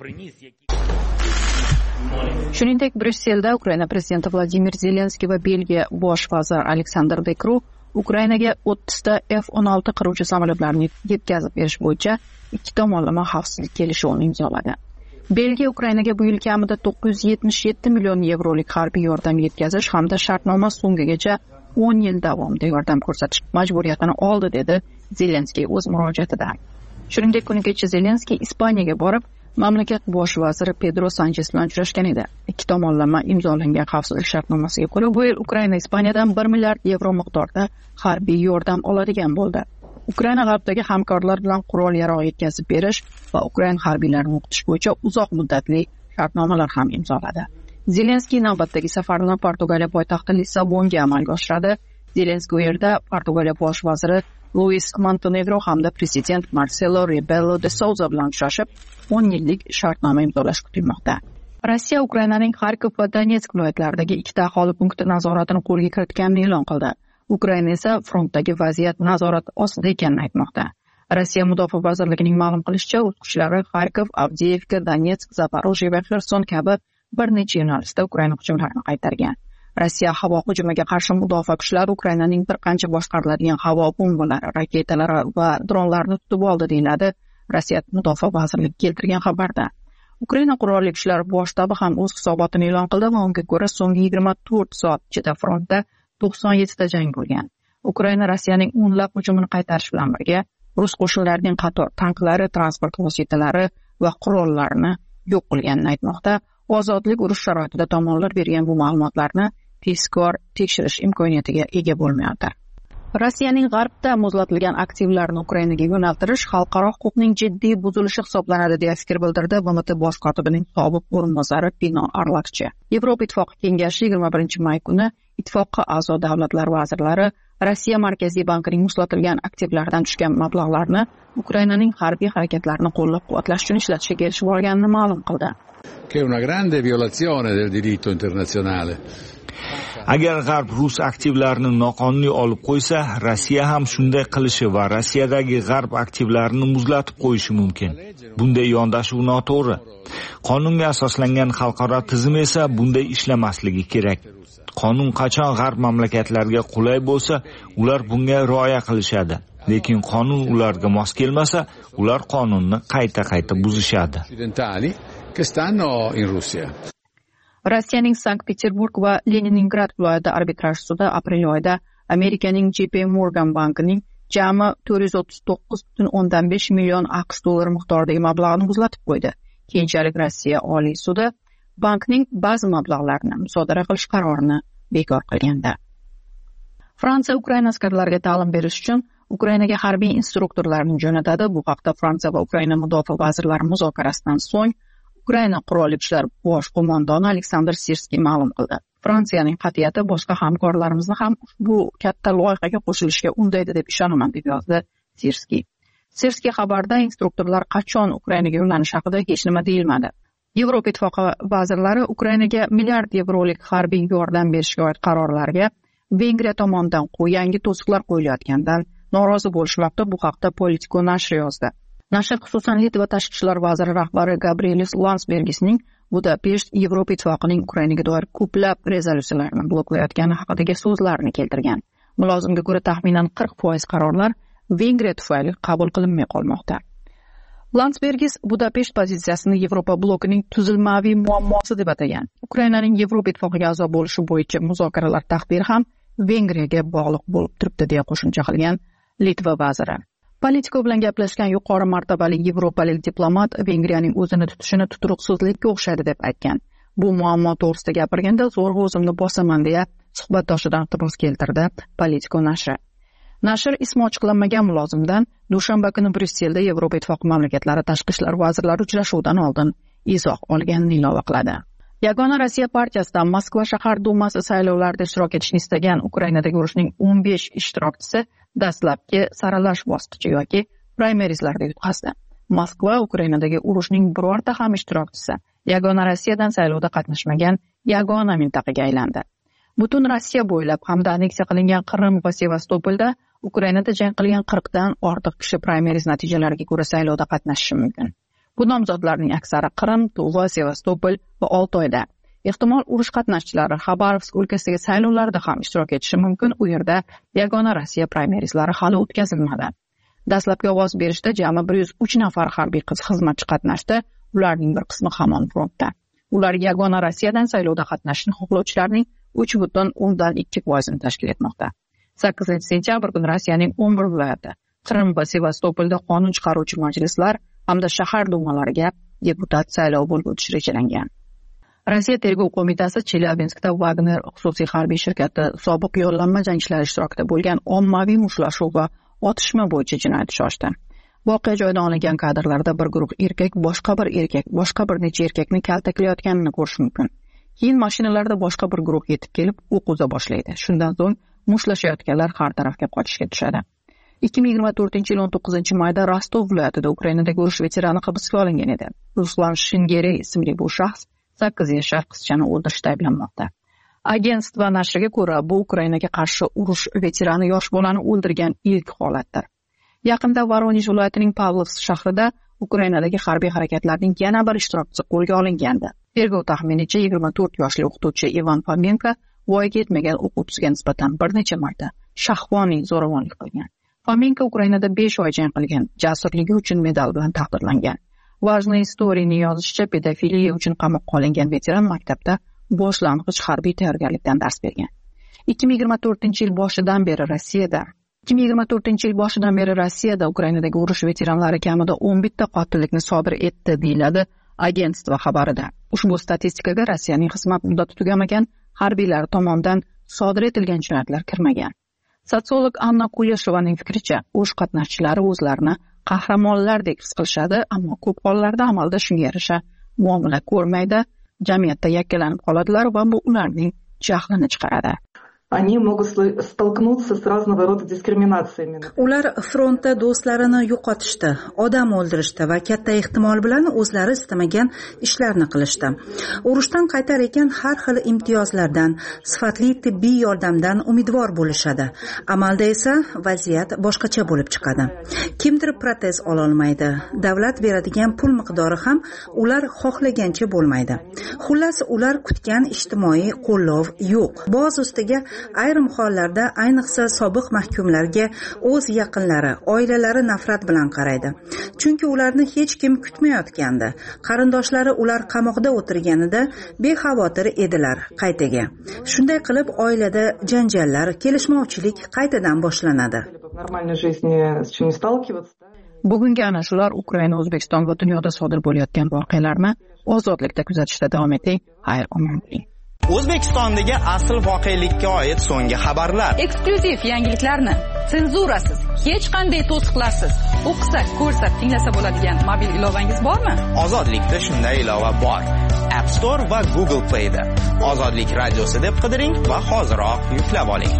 Shuningdek, Bryusselda Ukraina prezidenti Vladimir Zelenskiy va Belgiya bosh vaziri Aleksandr De Croo Ukrainaga o'ttizta F o'n olti qiruvchi samolyotlarini yetkazib berish bo'yicha ikki tomonlama xavfsizlik kelishuvini imzoladi. Belgiya Ukrainaga bu yil kamida to'qqiz yuz yetmish yetti million yevrolik harbiy yordam yetkazish hamda shartnoma so'ngigacha o'n yil davomida yordam ko'rsatish majburiyatini oldi, dedi Zelenskiy o'z murojaatida. Shuningdek, kuni kecha Zelenskiy Ispaniyaga borib, mamlakat bosh vaziri Pedro Sanchez bilan uchrashgan edi. Ikki tomonlama imzolangan xavfsizlik shartnomasiga ko'ra, bu yil Ukraina Ispaniyadan bir milliard yevro miqdorda harbiy yordam oladigan bo'ldi. Ukraina g'arbdagi hamkorlar bilan qurol-yarog' yetkazib berish va Ukraina harbiylarini o'qitish bo'yicha uzoq muddatli shartnomalar ham imzoladi. Zelenskiy navbatdagi safarini Portugaliya poytaxti Lissabonga amalga oshiradi. Zelenskiy u yerda Portugaliya bosh vaziri Luis Montenegro hamda prezident Marcelo Rebelo de Souza bilan uchrashib, o'n yillik shartnoma imzolash kutilmoqda. Rossiya Ukrainaning Xarkov va Donetsk viloyatlaridagi ikkita aholi punkti nazoratini qo'lga kiritganini e'lon qildi. Ukraina esa frontdagi vaziyat nazorat ostida ekanini aytmoqda. Rossiya mudofaa vazirligining ma'lum qilishicha, o'z kuchlari Xarkov, Avdiivka, Donetsk, Zaporojye va Xerson kabi bir necha yo'nalishda Ukraina hujumlarini qaytargan. Rossiya havo hujumiga qarshi mudofaa kuchlari Ukrainaning bir qancha boshqariladigan havo bombalari, raketalari va dronlarni tutib oldi, deyiladi Rossiya mudofaa vazirligi keltirgan xabarda. Ukraina qurolli kuchlari bosh shtabi ham o'z hisobotini e'lon qildi va unga ko'ra so'nggi yigirma to'rt soat ichida frontda to'qson yettita jang bo'lgan. Ukraina Rossiyaning o'nlab hujumini qaytarish bilan birga rus qo'shinlarining qator tanklari, transport vositalari va qurollarini yo'q qilganini aytmoqda. Ozodlik urush sharoitida tomonlar bergan bu ma'lumotlarni tezkor tekshirish imkoniyatiga ega bo'lmayapti. Rossiyaning g'arbda muzlatilgan aktivlarni Ukrainaga yo'naltirish xalqaro huquqning jiddiy buzilishi hisoblanadi, deya fikr bildirdi B M T bosh kotibining sobiq o'rinbosari Pino Arlakchi. Yevropa Ittifoqi kengashi yigirma birinchi may kuni ittifoqqa a'zo davlatlar vazirlari Rossiya Markaziy bankining muzlatilgan aktivlaridan tushgan mablag'larni Ukrainaning harbiy harakatlarini qo'llab-quvvatlash uchun ishlatishga kelishib olganini ma'lum qildi. Che è una grande violazione del diritto internazionale. Agar G'arb rus aktivlarini noqonuniy olib qo'ysa, Rossiya ham shunday qilishi va Rossiyadagi G'arb aktivlarini muzlatib qo'yishi mumkin. Bunday yondashuv noto'g'ri. Qonunga asoslangan xalqaro tizim esa bunday ishlamasligi kerak. Qonun qachon G'arb mamlakatlariga qulay bo'lsa, ular bunga rioya qilishadi. lekin qonun ularga mos kelmasa, ular qonunni qayta-qayta buzishadi. Rossiyaning Sankt-Peterburg va Leningrad viloyati arbitraj sudi aprel oyida Amerikaning J P Morgan bankining jami to'rt yuz o'ttiz to'qqiz butun o'ndan besh million AQSh dollari miqdoridagi mablag'ni muzlatib qo'ydi. Keyinchalik Rossiya Oliy sudi bankning ba'zi mablag'larini musodara qilish qarorini bekor qilgandi. Fransiya Ukraina askarlariga ta'lim berish uchun Ukrainaga harbiy instruktorlarni jo'natadi. Bu haqda Fransiya va Ukraina mudofaa vazirlari muzokarasidan so'ng Ukraina qurolli kuchlar bosh qo'mondoni Aleksandr Sirskiy ma'lum qildi. Fransiyaning qat'iyati boshqa hamkorlarimizni ham bu katta loyihaga qo'shilishga undaydi deb ishonaman, deb yozdi Sirskiy. Sirskiy xabarda instruktorlar qachon Ukrainaga yo'llanish haqida hech nima deyilmadi. Yevropa Ittifoqi vazirlari Ukrainaga milliard yevrolik harbiy yordam berishga oid qarorlarga Vengriya tomonidan yangi to'siqlar qo'yilayotganidan norozi bo'lishmoqda. Bu haqda Politico nashri yozdi. Nashr xususan Litva tashqi ishlar vaziri rahbari Gabrielius Landsbergisning Budapesht Yevropa Ittifoqining Ukrainaga doir ko'plab rezolyutsiyalarni bloklayotgani haqidagi so'zlarini keltirgan. Mulozimga ko'ra, taxminan qirq foiz qarorlar Vengriya tufayli qabul qilinmay qolmoqda. Landsbergis Budapesht pozitsiyasini Yevropa blokining tuzilmaviy muammosi deb atagan. Ukrainaning Yevropa Ittifoqiga a'zo bo'lishi bo'yicha muzokaralar taqdiri ham Vengriyaga bog'liq bo'lib turibdi, deya qo'shimcha qilgan Litva vaziri. Politiko bilan gaplashgan yuqori martabali yevropalik diplomat Vengriyaning o'zini tutishini tuturuqsizlikka o'xshaydi deb aytgan. Bu muammo to'g'risida gapirganda zo'rg'a o'zimni bosaman, deya suhbatdoshidan iqtibos keltirdi Politico nashri. Nashr ismi ochiqlanmagan mulozimdan dushanba kuni Bryusselda Yevropa Ittifoqi mamlakatlari tashqi ishlar vazirlari uchrashuvidan oldin izoh olganini ilova qiladi. Yagona Rossiya partiyasidan Moskva shahar dumasi saylovlarida ishtirok etishni istagan Ukrainadagi urushning o'n besh ishtirokchisi dastlabki saralash bosqichi yoki praymerizlarda yutqazdi. Moskva Ukrainadagi urushning birorta ham ishtirokchisi Yagona Rossiyadan saylovda qatnashmagan yagona mintaqaga aylandi. Butun Rossiya bo'ylab hamda anneksiya qilingan Qrim va Sevastopolda Ukrainada jang qilgan qirqdan ortiq kishi praymeriz natijalariga ko'ra saylovda qatnashishi mumkin. Bu nomzodlarning aksari Qrim, Tuva, Sevastopol va Oltoyda. Ehtimol urush qatnashchilari Xabarovsk o'lkasidagi saylovlarda ham ishtirok etishi mumkin. U yerda Yagona Rossiya praymerizlari hali o'tkazilmadi. Dastlabki ovoz berishda jami bir yuz uch nafar harbiy xizmatchi qatnashdi. Ularning bir qismi hamon frontda. Ular Yagona Rossiyadan saylovda qatnashishni xohlovchilarning uch butun o'ndan ikki foizini tashkil etmoqda. sakkizinchi sentyabr kuni Rossiyaning o'n bir viloyati, Qrim va Sevastopolda qonun chiqaruvchi majlislar hamda shahar dumalariga deputat saylovi bo'lib o'tishi rejalangan. Rossiya tergov qo'mitasi Chelyabinskda Wagner xususiy harbiy shirkati sobiq yollanma jangchilar ishtirokida bo'lgan ommaviy mushtlashuv va otishma bo'yicha jinoyat ishi ochdi. Voqea joyidan olingan kadrlarda bir guruh erkak boshqa bir erkak, boshqa bir necha erkakni kaltaklayotganini ko'rish mumkin. Keyin mashinalarda boshqa bir guruh yetib kelib o'q uza boshlaydi. Shundan so'ng mushtlashayotganlar har tarafga qochishga tushadi. ikki ming yigirma to'rtinchi yil o'n to'qqizinchi mayda Rostov viloyatida Ukrainadagi urush veterani hibsga olingan edi. Ruslan Shingeri ismli bu shaxs sakkiz yashar qizchani o'ldirishda ayblanmoqda. Agentство nashriga ko'ra, bu Ukrainaga qarshi urush veterani yosh bolani o'ldirgan ilk holatdir. Yaqinda Voronezh viloyatining Pavlovsk shahrida Ukrainadagi harbiy harakatlarning yana bir ishtirokchisi qo'lga olingandi. Tergov taxminicha yigirma to'rt yoshli o'qituvchi Ivan Fomenko voyaga yetmagan o'quvchisiga nisbatan bir necha marta shahvoniy zo'ravonlik qilgan. Fomenko Ukrainada besh oy jang qilgan, jasurligi uchun medal bilan taqdirlangan. Важная istoriyaning yozishicha, pedofiliya uchun qamoqqa olingan veteran maktabda boshlang'ich harbiy tayyorgarlikdan dars bergan. ikki ming yigirma to'rtinchi yil boshidan beri Rossiyada ikki ming yigirma to'rtinchi yil boshidan beri Rossiyada Ukrainadagi urush veteranlari kamida o'n bitta qotillikni sodir etdi, deyiladi agentство xabarida. Ushbu statistikaga Rossiyaning xizmat muddati tugamagan harbiylar tomonidan sodir etilgan jinoyatlar kirmagan. Sotsiolog Anna Kuleshovaning fikricha, urush qatnashchilari o'zlarini qahramonlardek his qilishadi, ammo ko'p hollarda amalda shunga yarasha muomala ko'rmaydi, jamiyatda yakkalanib qoladilar va bu ularning jahlini chiqaradi. Они могут столкнуться с разного рода дискриминациями. Ular frontda do'stlarini yo'qotishdi, odam o'ldirishdi va katta ehtimol bilan o'zlari istamagan ishlarni qilishdi. Urushdan qaytar ekan har xil imtiyozlardan, sifatli tibbiy yordamdan umidvor bo'lishadi. Amalda esa vaziyat boshqacha bo'lib chiqadi. Kimdir protez ola olmaydi. Davlat beradigan pul miqdori ham ular xohlagancha bo'lmaydi. Xullas, ular kutgan ijtimoiy qo'llov yo'q. Boz ustiga ayrim hollarda ayniqsa sobiq mahkumlarga o'z yaqinlari, oilalari nafrat bilan qaraydi. Chunki ularni hech kim kutmayotgandi. Qarindoshlari ular qamoqda o'tirganida bexavotir edilar qaytaga. Shunday qilib oilada janjallar, kelishmovchilik qaytadan boshlanadi. Bugungi ana shular Ukraina, O'zbekiston va dunyoda sodir bo'layotgan voqealarni ozodlikda kuzatishda davom eting. Xayr, omon bo'ling. O'zbekistondagi asl voqelikka oid so'nggi xabarlar. Eksklyuziv yangiliklarni senzurasiz, hech qanday to'siqlarsiz o'qisa, ko'rsa, tinglasa bo'ladigan mobil ilovangiz bormi? Ozodlikda shunday ilova bor. App Store va Google Play'da. Ozodlik radiosi deb qidiring va hoziroq yuklab oling.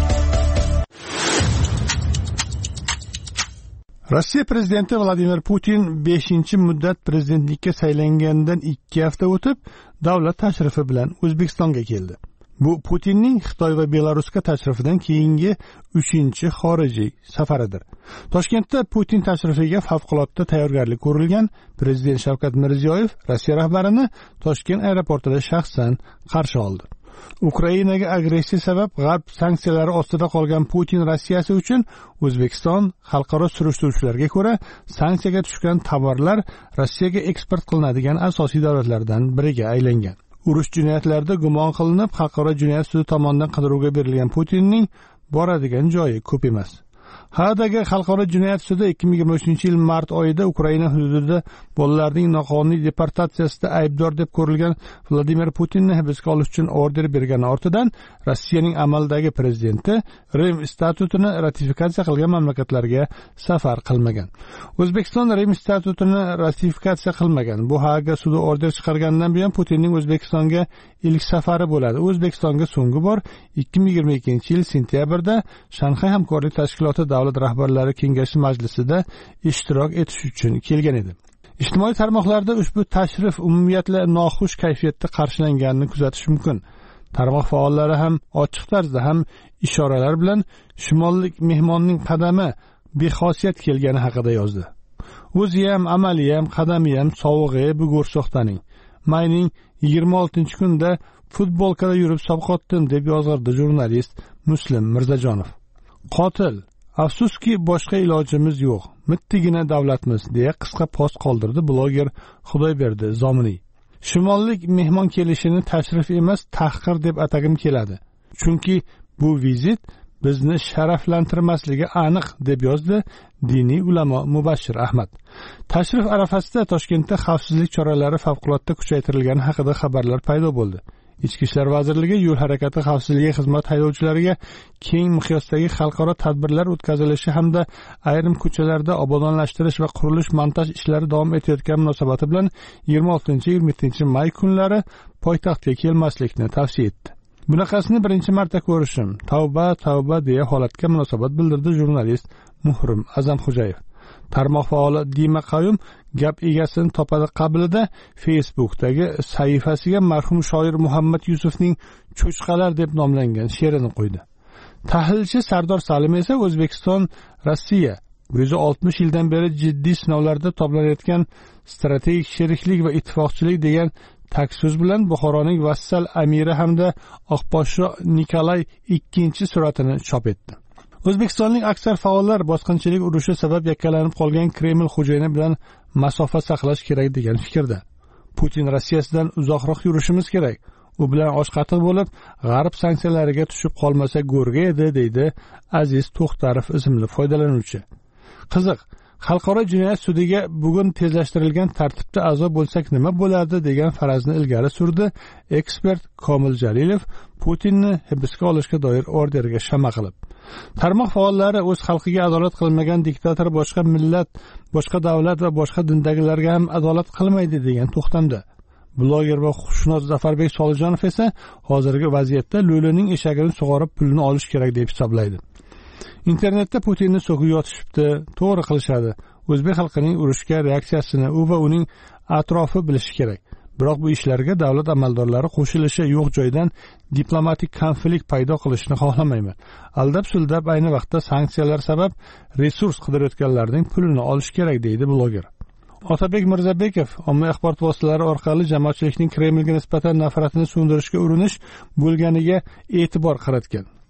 Rossiya prezidenti Vladimir Putin beshinchi muddat prezidentlikka saylangandan ikki hafta o'tib davlat tashrifi bilan O'zbekistonga keldi. Bu Putinning Xitoy va Belarusga tashrifidan keyingi uchinchi xorijiy safaridir. Toshkentda Putin tashrifiga favqulodda tayyorgarlik ko'rilgan. Prezident Shavkat Mirziyoyev Rossiya rahbarini Toshkent aeroportida shaxsan qarshi oldi. Ukrainaga agressiya sabab g'arb sanksiyalari ostida qolgan Putin Rossiyasi uchun O'zbekiston xalqaro surishtiruvchilarga ko'ra sanksiyaga tushgan tovarlar Rossiyaga eksport qilinadigan asosiy davlatlardan biriga aylangan. Urush jinoyatlarida gumon qilinib, xalqaro jinoyat sudi tomonidan qidiruvga berilgan Putinning boradigan joyi ko'p emas. Haadagi xalqaro jinoyat sudi ikki ming yigirma uchinchi yil mart oyida Ukraina hududida bolalarning noqonuniy deportatsiyasida aybdor deb ko'rilgan Vladimir Putinni hibsga olish uchun order bergani ortidan Rossiyaning amaldagi prezidenti Rim statutini ratifikatsiya qilgan mamlakatlarga safar qilmagan. O'zbekiston Rim statutini ratifikatsiya qilmagan. Bu Haaga sudi order chiqargandan buyon Putinning O'zbekistonga ilk safari bo'ladi. O'zbekistonga so'nggi bor ikki ming yigirma ikkinchi yil sentyabrda Shanxay hamkorlik tashkiloti davlat rahbarlari kengashi majlisida ishtirok etish uchun kelgan edi. Ijtimoiy tarmoqlarda ushbu tashrif umumiyatla noxush kayfiyatda qarshilanganini kuzatish mumkin. Tarmoq faollari ham ochiq tarzda ham ishoralar bilan shimollik mehmonning qadami bexosiyat kelgani haqida yozdi. O'zi ham, amali ham, qadami ham sovug'i bu go'rsoqtaning. Mayning yigirma oltinchi kunda futbolkada yurib sovqotdim deb yozg'irdi jurnalist Muslim Mirzajonov. Qotil, afsuski boshqa ilojimiz yo'q. Mittigina davlatmiz deya qisqa post qoldirdi bloger Xudoyberdi Zominiy. Shimollik mehmon kelishini tashrif emas, tahqir deb atagim keladi. Chunki bu vizit bizni sharaflantirmasligi aniq deb yozdi diniy ulamo Mubashshir Ahmad. Tashrif arafasida Toshkentda xavfsizlik choralari favqulodda kuchaytirilgani haqida xabarlar paydo bo'ldi. Ichki ishlar vazirligi yo'l harakati xavfsizligi xizmat haydovchilariga keng miqyosdagi xalqaro tadbirlar o'tkazilishi hamda ayrim ko'chalarda obodonlashtirish va qurilish montaj ishlari davom etayotgani munosabati bilan yigirma oltinchi yigirma yettinchi may kunlari poytaxtga kelmaslikni tavsiya etdi. Bunaqasini birinchi marta ko'rishim, tavba, tavba deya holatga munosabat bildirdi jurnalist Muhrim Azamxo'jayev. Tarmoq faoli Dima Qayum gap egasini topadi qabilida Facebook'dagi sahifasiga marhum shoir Muhammad Yusufning Cho'chqalar deb nomlangan she'rini qo'ydi. Tahlilchi Sardor Salim esa O'zbekiston Rossiya bir yuz oltmish yildan beri jiddiy sinovlarda toblanayotgan strategik sheriklik va ittifoqchilik degan tak so'z bilan Buxoroning vassal amiri hamda Oqposhsho Nikolay ikkinchi suratini chop etdi. O'zbekistonlik aksar faollar bosqinchilik urushi sabab yakkalanib qolgan Kreml xo'jayini bilan masofa saqlash kerak degan fikrda. Putin Rossiyasidan uzoqroq yurishimiz kerak. U bilan oshqatiq bo'lib, g'arb sanksiyalariga tushib qolmasa go'rga edi, deydi Aziz To'xtarov ismli foydalanuvchi. Qiziq, xalqaro jinoyat sudiga bugun tezlashtirilgan tartibda a'zo bo'lsak nima bo'lardi degan farazni ilgari surdi ekspert Komil Jalilov Putinni hibsga olishga doir orderga shama qilib. Tarmoq faollari o'z xalqiga adolat qilmagan diktator boshqa millat, boshqa davlat va boshqa dindagilarga ham adolat qilmaydi degan to'xtamda. Bloger va xushnos Zafarbek Solijonov esa hozirgi vaziyatda lo'lining eshagini sug'orib pulini olish kerak deb hisoblaydi. Internetda Putinni so'kib yotishibdi, to'g'ri qilishadi. O'zbek xalqining urushga reaksiyasini u va uning atrofi bilishi kerak. Biroq bu ishlarga davlat amaldorlari qo'shilishi yo'q joydan diplomatik konflikt paydo qilishni xohlamayman. Aldab-suldab ayni vaqtda sanksiyalar sabab resurs qidirayotganlarning pulini olish kerak deydi bloger. Otabek Mirzabekov ommaviy axborot vositalari orqali jamoatchilikning Kremlga nisbatan nafratini so'ndirishga urinish bo'lganiga e'tibor qaratgan.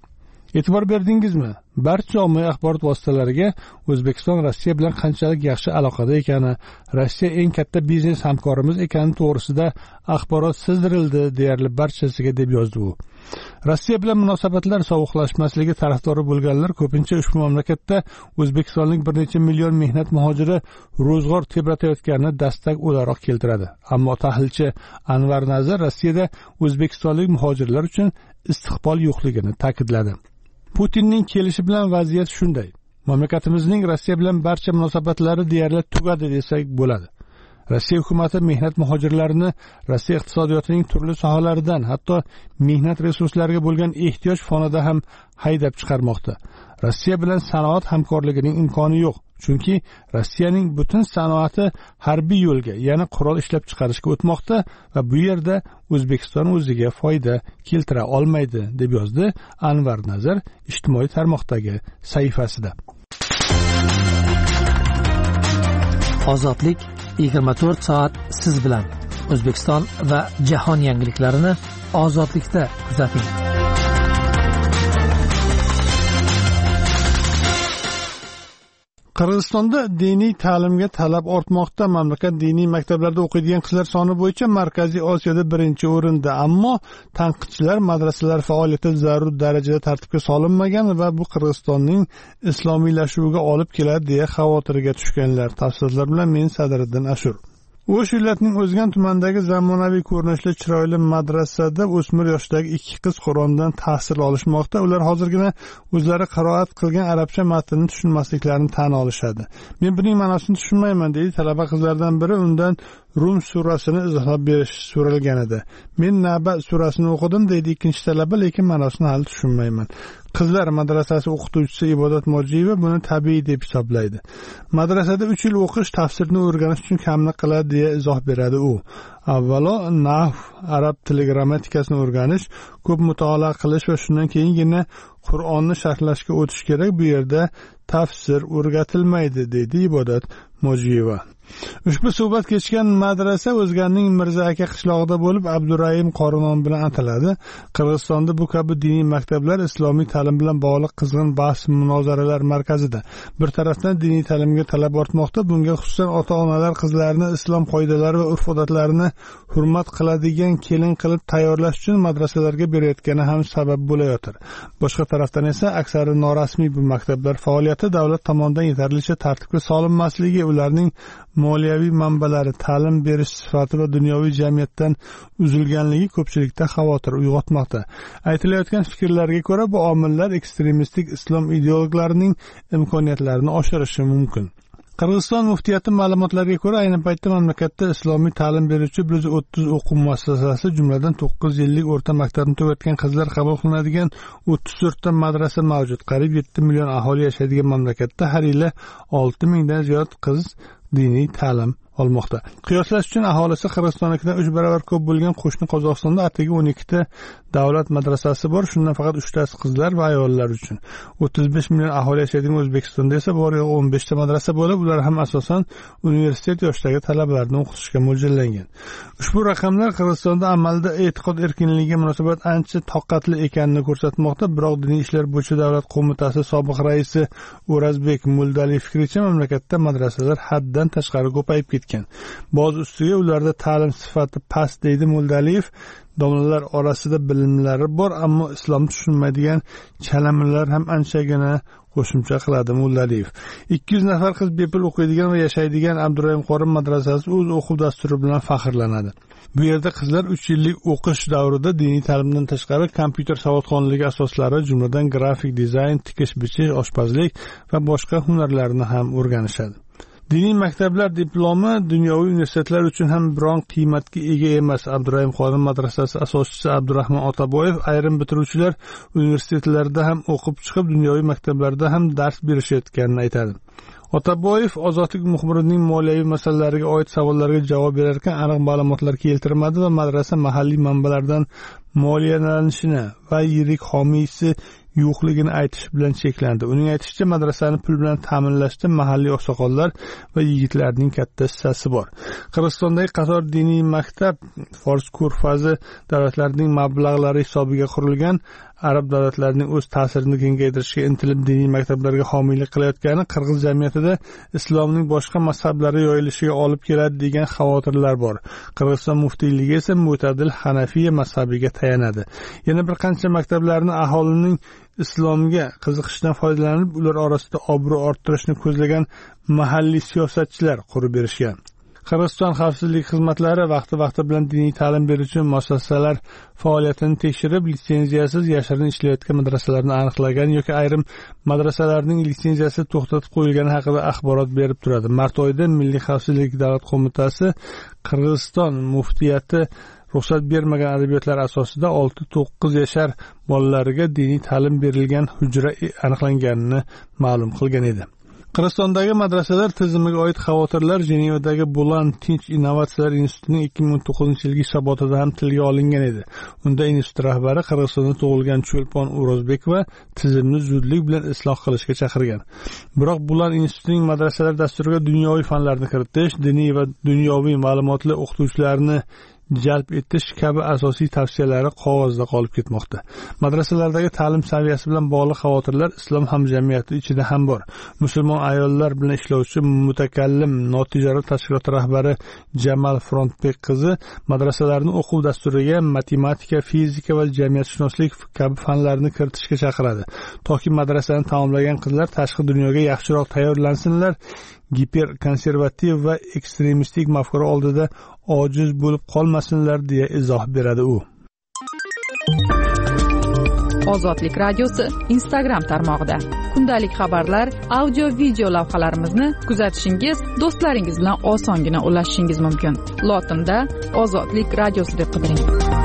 E'tibor berdingizmi? Barcha ommaviy axborot vositalariga O'zbekiston Rossiya bilan qanchalik yaxshi aloqada ekani, Rossiya eng katta biznes hamkorimiz ekani to'g'risida axborot sizdirildi deyarli barchasiga deb yozdi u. Rossiya bilan munosabatlar sovuqlashmasligi tarafdori bo'lganlar ko'pincha ushbu mamlakatda O'zbekistonlik bir necha million mehnat muhojiri ro'zg'or tebratayotganini dastak o'laroq keltiradi. Ammo tahlilchi Anvar Nazar Rossiyada o'zbekistonlik muhojirlar uchun istiqbol yo'qligini ta'kidladi. Putinning kelishi bilan vaziyat shunday. Mamlakatimizning Rossiya bilan barcha munosabatlari deyarli tugadi desak bo'ladi. Rossiya hukumati mehnat muhojirlarini Rossiya iqtisodiyotining turli sohalaridan, hatto mehnat resurslariga bo'lgan ehtiyoj fonida ham haydab chiqarmoqda. Rossiya bilan sanoat hamkorligining imkoni yo'q, chunki Rossiyaning butun sanoati harbiy yo'lga, ya'ni qurol ishlab chiqarishga o'tmoqda va bu yerda O'zbekiston o'ziga foyda keltira olmaydi, deb yozdi Anvar Nazar ijtimoiy tarmoqdagi sahifasida. Ozodlik yigirma to'rt soat siz bilan. O'zbekiston va jahon yangiliklarini ozodlikda kuzating. Qirg'izistonda diniy ta'limga talab ortmoqda. Mamlakat diniy maktablarda o'qiydigan qizlar soni bo'yicha Markaziy Osiyoda birinchi o'rinda, ammo tanqidchilar madrasalar faoliyati zarur darajada tartibga solinmagan va bu Qirg'izistonning islomiylashuviga olib keladi deya xavotirga tushganlar. Tafsilotlar bilan men Sadriddin Ashur. O'sh viloyatining O'zgan tumanidagi zamonaviy ko'rinishli chiroyli madrasada o'smir yoshdagi ikki qiz Qur'ondan tahsil olishmoqda. Ular hozirgina o'zlari qiroat qilgan arabcha matnni tushunmasliklarini tan olishadi. Men buning ma'nosini tushunmayman deydi talaba qizlardan biri. Undan Rum surasini izohlab berish so'ralgan edi. Men Naba surasini o'qidim deydi ikkinchi talaba, lekin ma'nosini hali tushunmayman. Qizlar madrasasi o'qituvchisi Ibodat Mojiyeva buni tabiiy deb hisoblaydi. Madrasada uch yil o'qish tafsirni o'rganish uchun kamlik qiladi deya izoh beradi u. Avvalo nahv, arab tili grammatikasini o'rganish, ko'p mutolaa qilish va shundan keyingina Qur'onni sharhlashga o'tish kerak. Bu yerda tafsir o'rgatilmaydi, deydi Ibodat Mojiyeva. Ushbu suhbat kechgan madrasa O'zganning Mirza aka qishlog'ida bo'lib, Abdurayim Qorinon bilan ataladi. Qirg'izistonda bu kabi diniy maktablar islomiy ta'lim bilan bog'liq qizg'in bahs munozaralar markazida. Bir tarafdan diniy ta'limga talab ortmoqda. Bunga xususan ota-onalar qizlarini islom qoidalari va urf-odatlarini hurmat qiladigan kelin qilib tayyorlash uchun madrasalarga berayotgani ham sabab bo'layotir. Boshqa tarafdan esa aksari norasmiy bu maktablar faoliyati davlat tomonidan yetarlicha tartibga solinmasligi, ularning moliyaviy manbalari, ta'lim berish sifati va dunyoviy jamiyatdan uzilganligi ko'pchilikda xavotir uyg'otmoqda. Aytilayotgan fikrlarga ko'ra bu omillar ekstremistik islom ideologlarining imkoniyatlarini oshirishi mumkin. Qirg'iziston muftiyati ma'lumotlariga ko'ra, ayni paytda mamlakatda islomiy ta'lim beruvchi bir yuz o'ttiz o'quv muassasasi, jumladan to'qqiz yuz ellik o'rta maktabni tugatgan qizlar qabul qilinadigan o'ttiz to'rtta madrasa mavjud. Qariyb yetti million aholi yashaydigan mamlakatda har yili olti mingdan ziyod qiz diniy ta'lim olmoqda. Qiyoslash uchun aholisi Qirg'izistonnikidan uch barobar ko'p bo'lgan qo'shni Qozog'istonda atigi o'n ikkita davlat madrasasi bor. Shundan faqat uchtasi qizlar va ayollar uchun. o'ttiz besh million aholi yashaydigan O'zbekistonda esa bor yo'q o'n beshta madrasa bo'lib, ular ham asosan universitet yoshidagi talabalarni o'qitishga mo'ljallangan. Ushbu raqamlar Qirg'izistonda amalda e'tiqod erkinligiga munosabat ancha toqatli ekanini ko'rsatmoqda. Biroq Diniy ishlar bo'yicha davlat qo'mitasi sobiq raisi O'razbek Muldaliyev fikricha, mamlakatda madrasalar haddan tashqari ko'payib ketgan. Boz ustiga ularda ta'lim sifati past, deydi Muldaliyev. Domlalar orasida bilimlari bor, ammo islom tushunmaydigan kalamular ham anchagina, qo'shimcha qiladi Mullaliyev. ikki yuz nafar qiz bepul o'qiydigan va yashaydigan Abdurayim Qorim madrasasi o'z o'quv dasturi bilan faxrlanadi. Bu yerda qizlar uch yillik o'qish davrida diniy ta'limdan tashqari kompyuter savodxonligi asoslari, jumladan grafik dizayn, tikish bichish, oshpazlik va boshqa hunarlarni ham o'rganishadi. Diniy maktablar diplomi dunyoviy universitetlar uchun ham biron qiymatga ega emas. Abdurayim Qorim madrasasi asoschisi Abdurahmon Otaboyev ayrim bitiruvchilar universitetlarda ham o'qib chiqib, dunyoviy maktablarda ham dars berishayotganini aytadi. Otaboyev Ozodlik muxbirining moliyaviy masalalariga oid savollarga javob berarkan aniq ma'lumotlar keltirmadi va madrasa mahalliy manbalardan moliyalanishini va yirik homiysi yo'qligini aytish bilan cheklandi. Uning aytishicha, madrasani pul bilan ta'minlashda mahalliy oqsoqollar va yigitlarning katta hissasi bor. Qirg'izistondagi qator diniy maktab Fors ko'rfazi davlatlarining mablag'lari hisobiga qurilgan. arab davlatlarining o'z ta'sirini kengaytirishga intilib diniy maktablarga homiylik qilayotgani qirg'iz jamiyatida islomning boshqa mazhablari yoyilishiga olib keladi degan xavotirlar bor. Qirg'iziston muftiyligi esa mo'tadil Hanafiya mazhabiga tayanadi. Yana bir qancha maktablarni aholining islomga qiziqishdan foydalanib, ular orasida obro' orttirishni ko'zlagan mahalliy siyosatchilar qurib berishgan. Qirg'iziston xavfsizlik xizmatlari vaqti-vaqti bilan diniy ta'lim beruvchi muassasalar faoliyatini tekshirib, litsenziyasiz yashirin ishlayotgan madrasalarni aniqlagan yoki ayrim madrasalarning litsenziyasi to'xtatib qo'yilgani haqida axborot berib turadi. Mart oyida Milliy xavfsizlik davlat qo'mitasi Qirg'iziston muftiyati ruxsat bermagan adabiyotlar asosida olti to'qqiz yashar bolalariga diniy ta'lim berilgan hujra aniqlanganini ma'lum qilgan edi. Qirg'izistondagi madrasalar tizimiga oid xavotirlar Jenevadagi Bulan Tinch innovatsiyalar institutining ikki ming o'n to'qqizinchi yilgi hisobotida ham tilga olingan edi. Unda institut rahbari Qirg'izistonda tug'ilgan Cho'lpon O'rozbekova tizimni zudlik bilan isloh qilishga chaqirgan. Biroq Bulan institutining madrasalar dasturiga dunyoviy fanlarni kiritish, diniy va dunyoviy ma'lumotli o'qituvchilarni jalb etish kabi asosiy tavsiyalari qog'ozda qolib ketmoqda. Madrasalardagi ta'lim saviyasi bilan bog'liq xavotirlar islom hamjamiyati ichida ham bor. Musulmon ayollar bilan ishlovchi mutakallim notijorat tashkiloti rahbari Jamal Frontbek qizi madrasalarning o'quv dasturiga matematika, fizika va jamiyatshunoslik kabi fanlarni kiritishga chaqiradi. Toki madrasani tamomlagan qizlar tashqi dunyoga yaxshiroq tayyorlansinlar, giperkonservativ va ekstremistik mafkura oldida ojiz bo'lib qolmasinlar deya izoh beradi u. Ozodlik radiosi Instagram tarmog'ida kundalik xabarlar, audio video lavhalarimizni kuzatishingiz, do'stlaringiz bilan osongina ulashishingiz mumkin. Lotinda Ozodlik radiosi deb qidiring.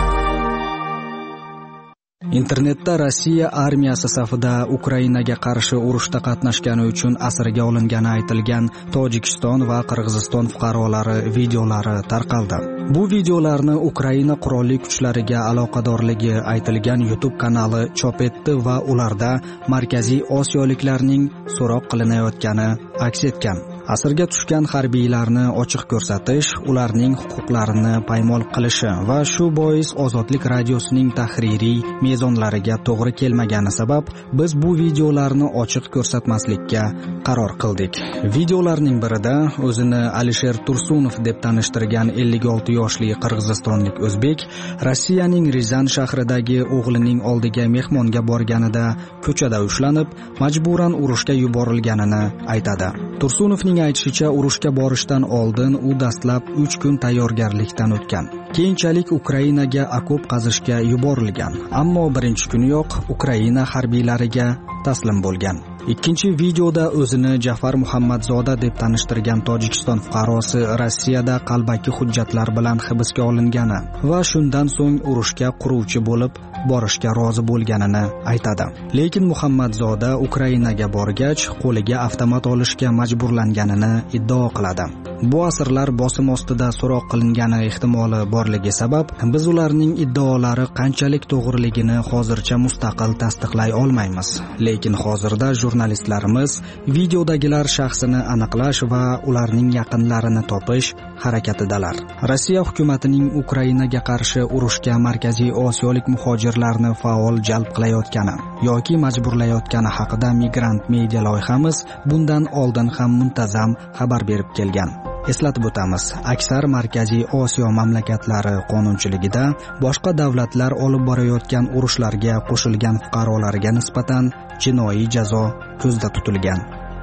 Internetda Rossiya armiyasi safida Ukrainaga qarshi urushda qatnashgani uchun asirga olingani aytilgan Tojikiston va Qirg'iziston fuqarolari videolari tarqaldi. Bu videolarni Ukraina qurolli kuchlariga aloqadorligi aytilgan YouTube kanali chop etdi va ularda Markaziy Osiyoliklarning so'roq qilinayotgani aks etgan. Asirga tushgan harbiylarni ochiq ko'rsatish, ularning huquqlarini paymol qilishi va shu bois Ozodlik radiosining tahririy mezonlariga to'g'ri kelmagani sabab biz bu videolarni ochiq ko'rsatmaslikka qaror qildik. Videolarning birida o'zini Alisher Tursunov deb tanishtirgan ellik olti yoshli qirg'izistonlik o'zbek Rossiyaning Rizan shahridagi o'g'lining oldiga mehmonga borganida ko'chada ushlanib, majburan urushga yuborilganini aytadi. Tursunovning aytishicha, urushga borishdan oldin u dastlab uch kun tayyorgarlikdan o'tgan. Keyinchalik Ukrainaga okop qazishga yuborilgan, ammo birinchi kuniyoq Ukraina harbiylariga taslim bo'lgan. Ikkinchi videoda o'zini Jafar Muhammadzoda deb tanishtirgan Tojikiston fuqarosi Rossiyada qalbaki hujjatlar bilan hibsga olingani va shundan so'ng urushga quruvchi bo'lib borishga rozi bo'lganini aytadi. Lekin Muhammadzoda Ukrainaga borgach, qo'liga avtomat olishga majburlanganini iddao qiladi. Bu asirlar bosim ostida so'roq qilingani ehtimoli borligi sabab biz ularning iddaolari qanchalik to'g'riligini hozircha mustaqil tasdiqlay olmaymiz. Lekin hozirda jurnalistlarimiz videodagilar shaxsini aniqlash va ularning yaqinlarini topish harakatidalar. Rossiya hukumatining Ukrainaga qarshi urushga Markaziy Osiyolik muhojirlarni faol jalb qilayotgani yoki majburlayotgani haqida Migrant media loyihamiz bundan oldin ham muntazam xabar berib kelgan. Eslatib o'tamiz, aksar Markaziy Osiyo mamlakatlari qonunchiligida boshqa davlatlar olib borayotgan urushlarga qo'shilgan fuqarolarga nisbatan jinoiy jazo ko'zda tutilgan.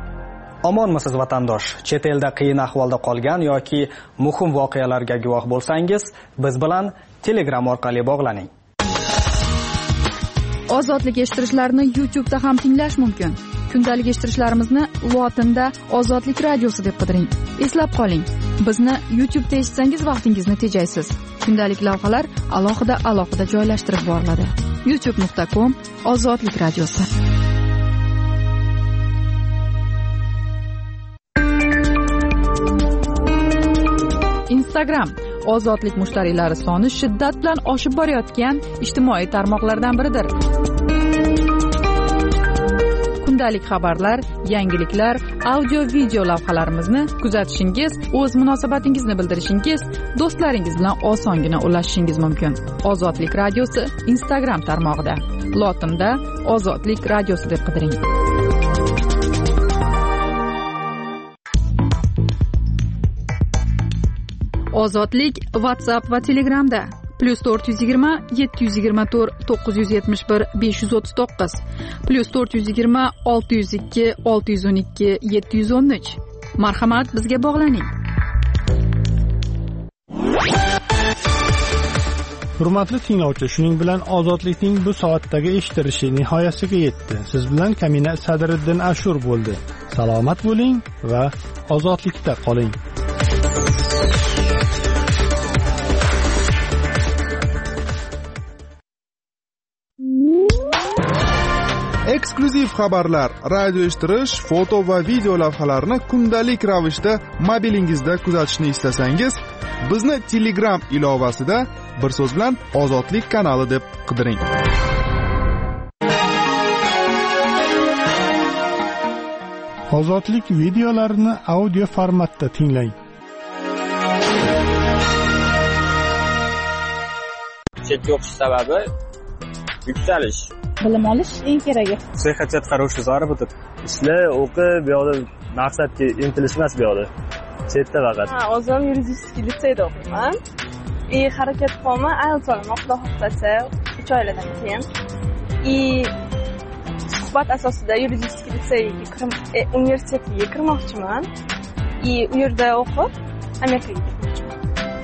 Omonmisiz vatandosh? Chet elda qiyin ahvolda qolgan yoki muhim voqealarga guvoh bo'lsangiz, biz bilan Telegram orqali bog'laning. Ozodlik eshittirishlarni YouTube'da ham tinglash mumkin. Kundalik eshittirishlarimizni lotinda Ozodlik radiosi deb qidiring. Eslab qoling, bizni YouTube'da eshitsangiz vaqtingizni tejaysiz. Kundalik lavhalar alohida alohida joylashtirib boriladi. youtube nuqta com Ozodlik radiosi. Instagram ozodlik mushtariylari soni shiddat bilan oshib borayotgan ijtimoiy tarmoqlardan biridir. Kundalik xabarlar, yangiliklar, audio video lavhalarimizni kuzatishingiz, o'z munosabatingizni bildirishingiz, do'stlaringiz bilan osongina ulashishingiz mumkin. Ozodlik radiosi Instagram tarmog'ida. lotinda ozodlik radiosi deb qidiring. Ozodlik WhatsApp va Telegramda plus to'rt yuz yigirma yetti yuz yigirma to'rt to'qqiz yuz yetmish bir besh yuz o'ttiz to'qqiz plus to'rt yuz yigirma olti yuz ikki olti yuz o'n ikki yetti yuz o'n uch. Marhamat, bizga bog'laning. Hurmatli tinglovchi, shuning bilan ozodlikning bu soatdagi eshitilishi nihoyasiga yetdi. Siz bilan Kamina Sadriddin Ashur bo'ldi. Salomat bo'ling va ozodlikda qoling. Eksklyuziv xabarlar, radio eshittirish, foto va video lavhalarni kundalik ravishda mobilingizda kuzatishni istasangiz, bizni Telegram ilovasida bir so'z bilan Ozodlik kanali deb qidiring. Ozodlik videolarini audio formatda tinglang. Chetga o'qish sababi yuksalish. Bilim olish eng keragi. Siyosat qarashi zarur bo'lib, ishlar o'qib, bu yo'lda maqsadga intilish emas bu yo'lda. Chetda faqat. Ha, o'zim yuridik litseyda o'qiyman. И harakat qilmoqman, ayolman, Xudo xohlasa uch oylardan keyin. И suhbat asosida yuridik litseyga kirib, universitetga kirmoqchiman. И u yerda o'qib, Amerikaga ketmoqchiman.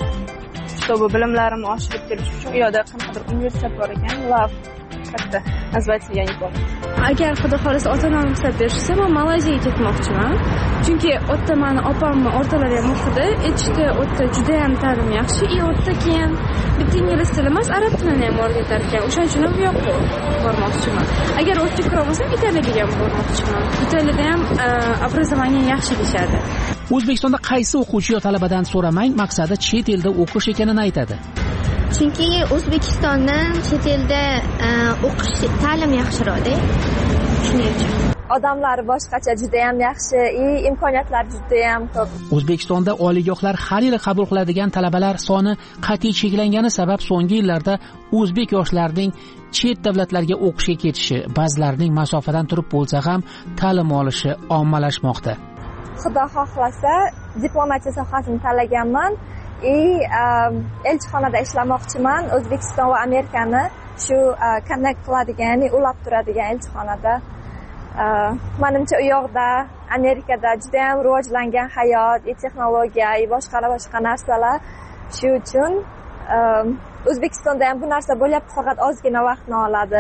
Чтобы bilimlarimni oshirib kelish uchun u yerda qanaqadir universitet bor ekan, Love katta nazariyat, ya'ni bor. Agar xudo xolasa ota-onam ruxsat berishsa, men Malayziyaga ketmoqchiman. Chunki o'tda meni opamni o'rtalari ham o'qidi. Echki o'tda juda ham ta'lim yaxshi. I o'tda keyin bitta ingliz tili emas, arab tilini ham o'rgatar ekan. O'shaning uchun bu yoqqa bormoqchiman. Agar o'tga kira olmasam, Italiyaga ham bormoqchiman. Italiyada ham образование yaxshi deyshadi. O'zbekistonda qaysi o'quvchi yo talabadan so'ramang, maqsadi chet elda o'qish ekanini aytadi. Chunki O'zbekistondan chet elda o'qish ta'lim yaxshiroqda. Shuning uchun. Odamlar boshqacha, juda ham yaxshi, imkoniyatlar juda ham ko'p. O'zbekistonda oliygohlar har yili qabul qiladigan talabalar soni qat'iy cheklangani sabab so'nggi yillarda o'zbek yoshlarining chet davlatlarga o'qishga ketishi, ba'zilarining masofadan turib bo'lsa ham ta'lim olishi ommalashmoqda. Xudo xohlasa, diplomatiya sohasini tanlaganman. И elchixonada ishlamoqchiman. O'zbekiston va Amerikani shu connect qiladigan, ya'ni ulab turadigan elchixonada. Menimcha u yoqda Amerikada juda ham rivojlangan hayot, texnologiya va boshqa boshqa narsalar. Shu uchun O'zbekistonda ham bu narsa bo'lyapti, faqat ozgina vaqtni oladi.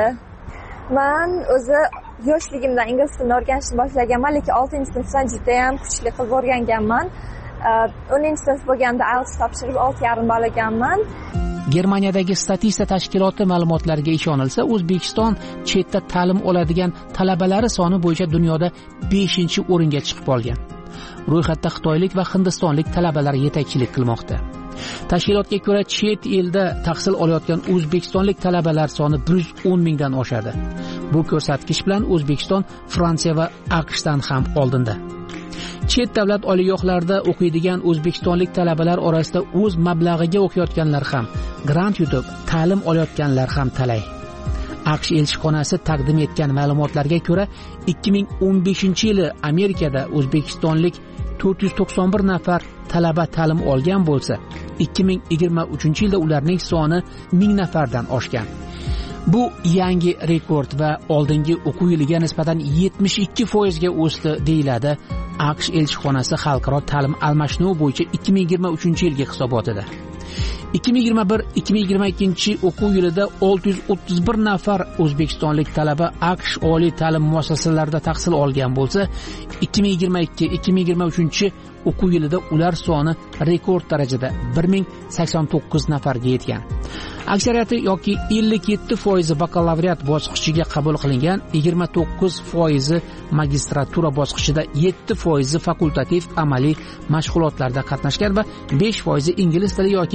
Men o'zi yoshligimdan ingliz tilini o'rganishni boshlaganman, lekin oltinchi sinfdan juda ham kuchli qilib o'rganganman. o'ninchi sinf bo'lganda I E L T S topshirib olti yarim ball olganman. Germaniyadagi statistika tashkiloti ma'lumotlariga ishonilsa, O'zbekiston chetda ta'lim oladigan talabalari soni bo'yicha dunyoda beshinchi o'ringa chiqib olgan. Ro'yxatda xitoylik va hindistonlik talabalar yetakchilik qilmoqda. Tashkilotga ko'ra, chet elda tahsil olayotgan o'zbekistonlik talabalar soni bir yuz o'n mingdan oshadi. Bu ko'rsatkich bilan O'zbekiston Fransiya va AQShdan ham oldinda. Chet davlat oliygohlarida o'qiydigan o'zbekistonlik talabalar orasida o'z mablag'iga o'qiyotganlar ham, grant yutib ta'lim olayotganlar ham talay. AQSh elchixonasi taqdim etgan ma'lumotlarga ko'ra, ikki ming o'n beshinchi yili Amerikada o'zbekistonlik to'rt yuz to'qson bir nafar talaba ta'lim olgan bo'lsa, ikki ming yigirma uchinchi yilda ularning soni ming nafardan oshgan. Bu yangi rekord va oldingi o'quv yiliga nisbatan yetmish ikki foiz ga o'sdi, deyiladi AQSh elchixonasi xalqaro ta'lim almashinuvi bo'yicha ikki ming yigirma uchinchi yilgi hisobotida. ikki ming yigirma bir ikki ming yigirma ikkinchi o'quv yilida olti yuz o'ttiz bir nafar o'zbekistonlik talaba AQSh oliy ta'lim muassasalarida tahsil olgan bo'lsa, ikki ming yigirma ikki ikki ming yigirma uchinchi o'quv yilida ular soni rekord darajada bir ming sakson to'qqiz nafarga yetgan. Aksariyati yoki ellik yetti foiz bakalavriat bosqichiga qabul qilingan, yigirma to'qqiz foiz magistratura bosqichida, yetti foiz fakultativ amaliy mashg'ulotlarda qatnashgan va besh foiz ingliz tili yoki qisqa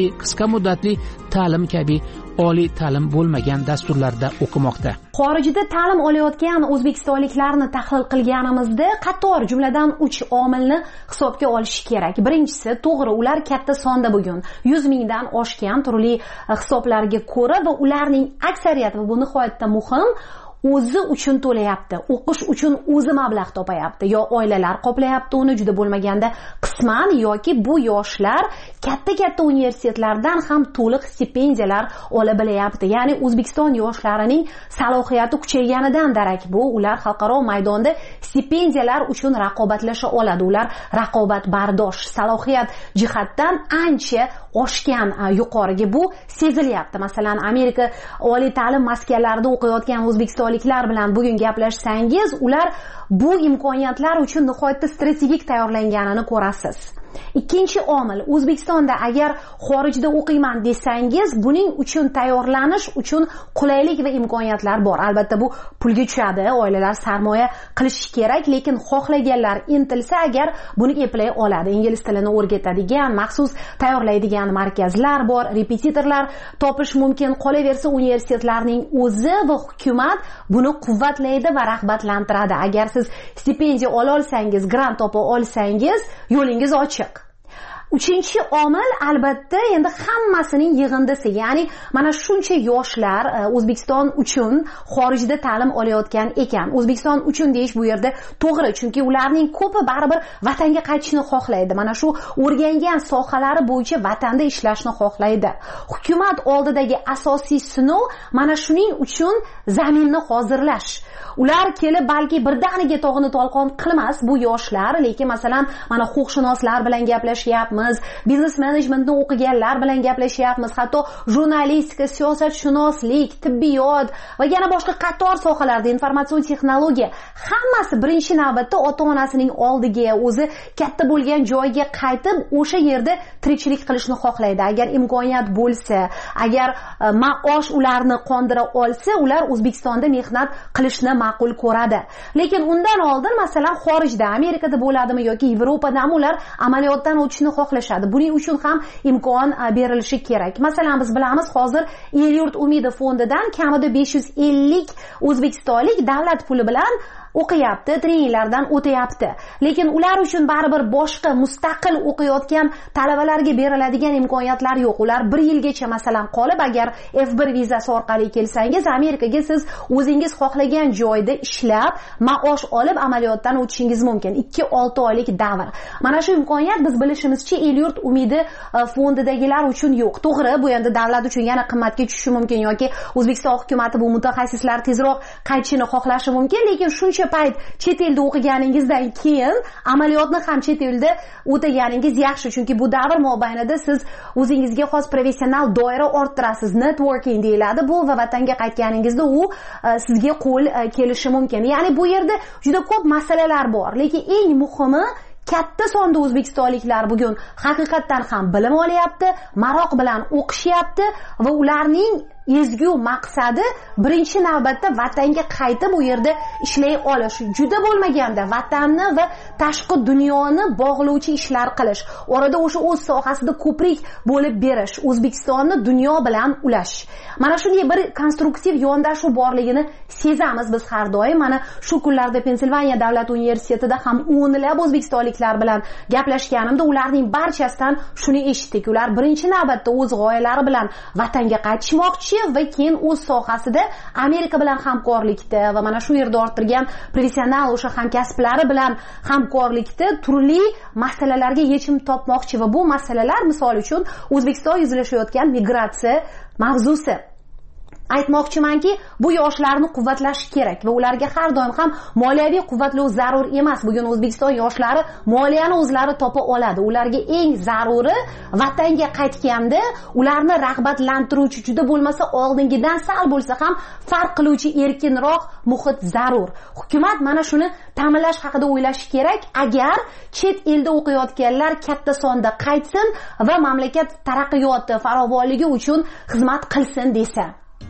qisqa muddatli ta'lim kabi oliy ta'lim bo'lmagan dasturlarda o'qimoqda. Xorijda ta'lim olayotgan o'zbekistonliklarni tahlil qilganimizda qator, jumladan uch omilni hisobga olish kerak. Birinchisi, to'g'ri, ular katta sonda bugun yuz mingdan oshgan turli hisoblarga ko'ra va ularning aksariyati, va bu nihoyatda muhim, o'zi uchun to'layapti, o'qish uchun o'zi mablag' topayapti, yo oilalar qoplayapti uni, juda bo'lmaganda qisman, yoki bu yoshlar katta-katta universitetlardan ham to'liq stipendiyalar ola bilayapti. Ya'ni O'zbekiston yoshlarining salohiyati kuchayganidan darak bu. Ular xalqaro maydonda stipendiyalar uchun raqobatlasha oladi. Ular raqobatbardosh, salohiyat jihatdan ancha oshgan, yuqoriga bu sezilyapti. Masalan, Amerika oliy ta'lim maskanlarida o'qiyotgan O'zbekiston bilan bugun gaplashsangiz, ular bu imkoniyatlar uchun nihoyatda strategik tayyorlanganini ko'rasiz. Ikkinchi omil, O'zbekistonda agar xorijda o'qiyman desangiz, buning uchun tayyorlanish uchun qulaylik va imkoniyatlar bor. Albatta bu pulga tushadi, oilalar sarmoya qilishi kerak, lekin xohlaganlar intilsa agar buni eplay oladi. Ingliz tilini o'rgatadigan, maxsus tayyorlaydigan markazlar bor, repetitorlar topish mumkin. Qolaversa, universitetlarning o'zi va hukumat buni quvvatlaydi va rag'batlantiradi. Agar siz stipendiya ola olsangiz, grant topa olsangiz, yo'lingiz ochiq. Uchinchi omil, albatta, endi hammasining yig'indisi. Ya'ni mana shuncha yoshlar O'zbekiston uchun xorijda ta'lim olayotgan ekan. O'zbekiston uchun deyish bu yerda to'g'ri, chunki ularning ko'pi baribir vatanga qaytishni xohlaydi. Mana shu o'rgangan sohalari bo'yicha vatanda ishlashni xohlaydi. Hukumat oldidagi asosiy sinov mana shuning uchun zaminni hozirlash. Ular kelib balki birdaniga tog'ini tolqon qilmas bu yoshlar, lekin masalan mana huquqshunoslar bilan gaplashyapmiz, biznes menejmentni o'qiganlar bilan gaplashyapmiz, hatto jurnalistika, siyosatshunoslik, tibbiyot va yana boshqa qator sohalarda, informatsion texnologiya, hammasi birinchi navbatda ota-onasining oldiga, o'zi katta bo'lgan joyga qaytib o'sha yerda tirikchilik qilishni xohlaydi. Agar imkoniyat bo'lsa, agar maosh ularni qondira olsa, ular O'zbekistonda mehnat qilishni ma'qul ko'radi. Lekin undan oldin masalan xorijda, Amerikada bo'ladimi yoki Yevropada ular amaliyotdan o'tishni xohlashadi. Buning uchun ham imkon berilishi kerak. Masalan, biz bilamiz, hozir El-yurt umidi fondidan kamida besh yuz ellik o'zbekistonlik davlat puli bilan o'qiyapti, treninglardan o'tayapti. Lekin ular uchun baribir boshqa mustaqil o'qiyotgan talabalarga beriladigan imkoniyatlar yo'q. Ular bir yilgacha masalan qolib, agar F bir vizasi orqali kelsangiz, Amerikaga siz o'zingiz xohlagan joyda ishlab, maosh olib amaliyotdan o'tishingiz mumkin. ikki olti oylik davr. Mana shu imkoniyat biz bilishimizcha El-yurt umidi fondidagilar uchun yo'q. To'g'ri, bu endi davlat uchun yana qimmatga tushishi mumkin yoki O'zbekiston hukumatı bu mutaxassislar tezroq qaytishini xohlashi mumkin, lekin shuncha payt chet elda o'qiganingizdan keyin amaliyotni ham chet elda o'taganingiz yaxshi, chunki bu davr mobaynida siz o'zingizga xos professional doira orttirasiz, networking deyiladi bu, va vatanga qaytganingizda u sizga qo'l kelishi mumkin. Ya'ni bu yerda juda ko'p masalalar bor, lekin eng muhimi, katta sonda o'zbekistonliklar bugun haqiqatdan ham bilim olyapti, maroq bilan o'qishyapti va ularning ezgu maqsadi birinchi navbatda vatanga qaytib u yerda ishlay olish, juda bo'lmaganda vatanni va tashqi dunyoni bog'lovchi ishlar qilish, orada o'sha o'z sohasida ko'prik bo'lib berish, O'zbekistonni dunyo bilan ulash. Mana shunday bir konstruktiv yondashuv borligini sezamiz biz har doim. Mana shu kunlarda Pensilvaniya davlat universitetida ham o'nlab o'zbekistonliklar bilan gaplashganimda ularning barchasidan shuni eshitdik. Ular birinchi navbatda o'z g'oyalari bilan vatanga qaytishmoqchi va keyin o'z sohasida Amerika bilan hamkorlikda va mana shu yerda orttirgan professional o'sha hamkasblari bilan hamkorlikda turli masalalarga yechim topmoqchi va bu masalalar misol uchun O'zbekiston yuzlashayotgan migratsiya mavzusi. Aytmoqchimanki, bu yoshlarni quvvatlash kerak va ularga har doim ham moliyaviy quvvatlov zarur emas. Bugun O'zbekiston yoshlari moliyani o'zlari topa oladi. Ularga eng zaruri vatanga qaytganda ularni rag'batlantiruvchi, juda bo'lmasa oldingidan sal bo'lsa ham farq qiluvchi erkinroq muhit zarur. Hukumat mana shuni ta'minlash haqida o'ylashi kerak. Agar chet elda o'qiyotganlar katta sonda qaytsin va mamlakat taraqqiyoti, farovonligi uchun xizmat qilsin desa.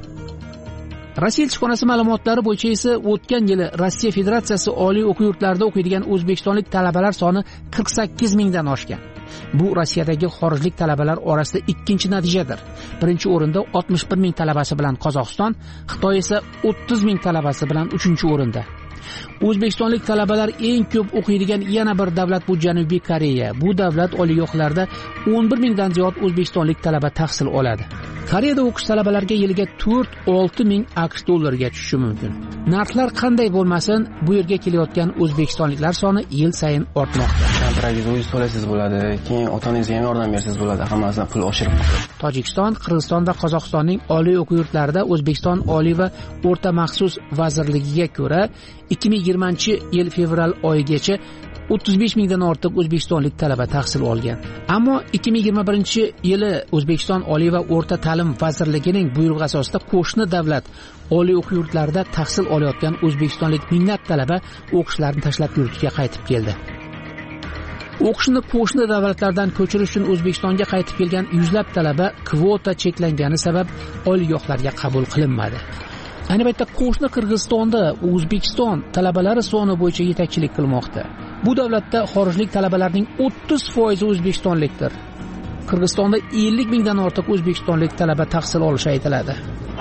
Rossiya elchixonasi ma'lumotlari bo'yicha esa o'tgan yili Rossiya Federatsiyasi oliy o'quv yurtlarida o'qiydigan o'zbekistonlik talabalar soni qirq sakkiz mingdan oshgan. Bu Rossiyadagi xorijlik talabalar orasida ikkinchi natijadir. Birinchi o'rinda oltmish bir ming talabasi bilan Qozog'iston, Xitoy esa o'ttiz ming talabasi bilan uchinchi o'rinda. O'zbekistonlik talabalar eng ko'p o'qiydigan yana bir davlat bu Janubiy Koreya. Bu davlat oliygohlarida o'n bir mingdan ziyod o'zbekistonlik talaba tahsil oladi. Koreyada o'qish talabalarga yiliga to'rt olti ming AQSh dollariga tushishi mumkin. Narxlar qanday bo'lmasin, bu yerga kelayotgan o'zbekistonliklar soni yil sayin ortmoqda. Kontrakt o'zingiz to'laysiz bo'ladi, keyin otangiz ham yordam bersangiz bo'ladi, hammasidan pul oshirib. Tojikiston, Qirg'iziston va Qozog'istonning oliy o'quv yurtlarida O'zbekiston Oliy va o'rta maxsus vazirligiga ko'ra ikki ming yigirmanchi yil fevral oyigacha o'ttiz besh mingdan ortiq o'zbekistonlik talaba tahsil olgan. Ammo ikki ming yigirma birinchi yili O'zbekiston Oliy va o'rta ta'lim vazirligining buyrug'i asosida qo'shni davlat oliy o'quv yurtlarida tahsil olayotgan o'zbekistonlik minglab talaba o'qishlarini tashlab yurtiga qaytib keldi. O'qishni qo'shni davlatlardan ko'chirish uchun O'zbekistonga qaytib kelgan yuzlab talaba kvota cheklangani sabab oliygohlarga qabul qilinmadi. Ayni paytda qo'shni Qirg'izistonda O'zbekiston talabalari soni bo'yicha yetakchilik qilmoqda. Bu davlatda xorijlik talabalarning o'ttiz foizi o'zbekistonlikdir. Qirg'izistonda ellik mingdan ortiq o'zbekistonlik talaba tahsil olishi aytiladi.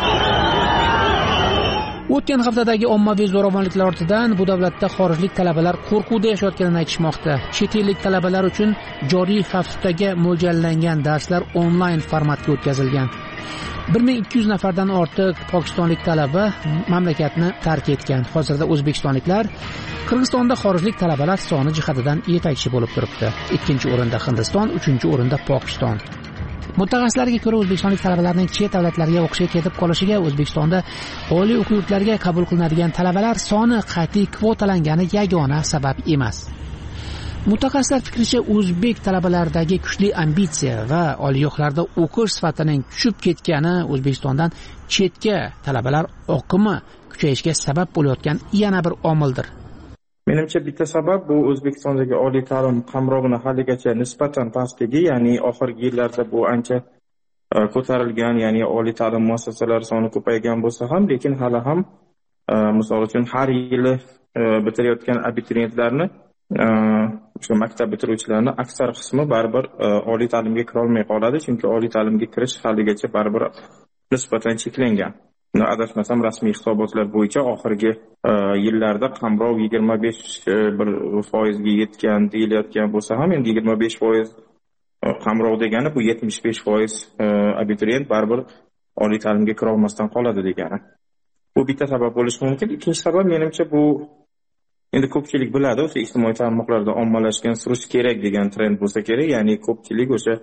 O'tgan haftadagi ommaviy zo'ravonliklar ortidan bu davlatda xorijlik talabalar qo'rquvda yashayotganini aytishmoqda. Chet ellik talabalar uchun joriy haftaga mo'ljallangan darslar onlayn formatga o'tkazilgan. bir ming ikki yuz nafardan ortiq pokistonlik talaba mamlakatni tark etgan. Hozirda o'zbekistonliklar Qirg'izistonda xorijlik talabalar soni jihatidan yetakchi bo'lib turibdi. Ikkinchi o'rinda Hindiston, uchinchi o'rinda Pokiston. Mutaxassislarga ko'ra, o'zbekistonlik talabalarning chet davlatlarga o'qishga ketib qolishiga O'zbekistonda oliy o'quv yurtlariga qabul qilinadigan talabalar soni qat'iy kvotalangani yagona sabab emas. Mutaxassislar fikricha, o'zbek talabalaridagi kuchli ambitsiya va oliygohlarda o'qish sifatining tushib ketgani O'zbekistondan chetga talabalar oqimi kuchayishga sabab bo'layotgan yana bir omildir. Menimcha bitta sabab bu O'zbekistondagi oliy ta'lim qamrovini haligacha nisbatan pastligi, ya'ni oxirgi yillarda bu ancha ko'tarilgan, ya'ni oliy ta'lim muassasalari soni ko'paygan bo'lsa ham, lekin hali ham misol uchun har yili bitirayotgan abituriyentlarni o'sha maktab bitiruvchilarning aksar qismi baribir oliy ta'limga kira olmay qoladi, chunki oliy ta'limga kirish haligacha baribir nisbatan cheklangan. Adashmasam rasmiy hisobotlar bo'yicha oxirgi yillarda qamrov yigirma besh foizga yetgan deyilayotgan bo'lsa ham, endi yigirma besh foiz qamrov degani bu yetmish besh foiz abituriyent baribir oliy ta'limga kira olmasdan qoladi degani. Bu bitta sabab bo'lishi mumkin. Ikkinchi sabab menimcha bu endi ko'pchilik biladi, o'sha ijtimoiy tarmoqlarda ommalashgan surish kerak degan trend bo'lsa kerak, ya'ni ko'pchilik o'sha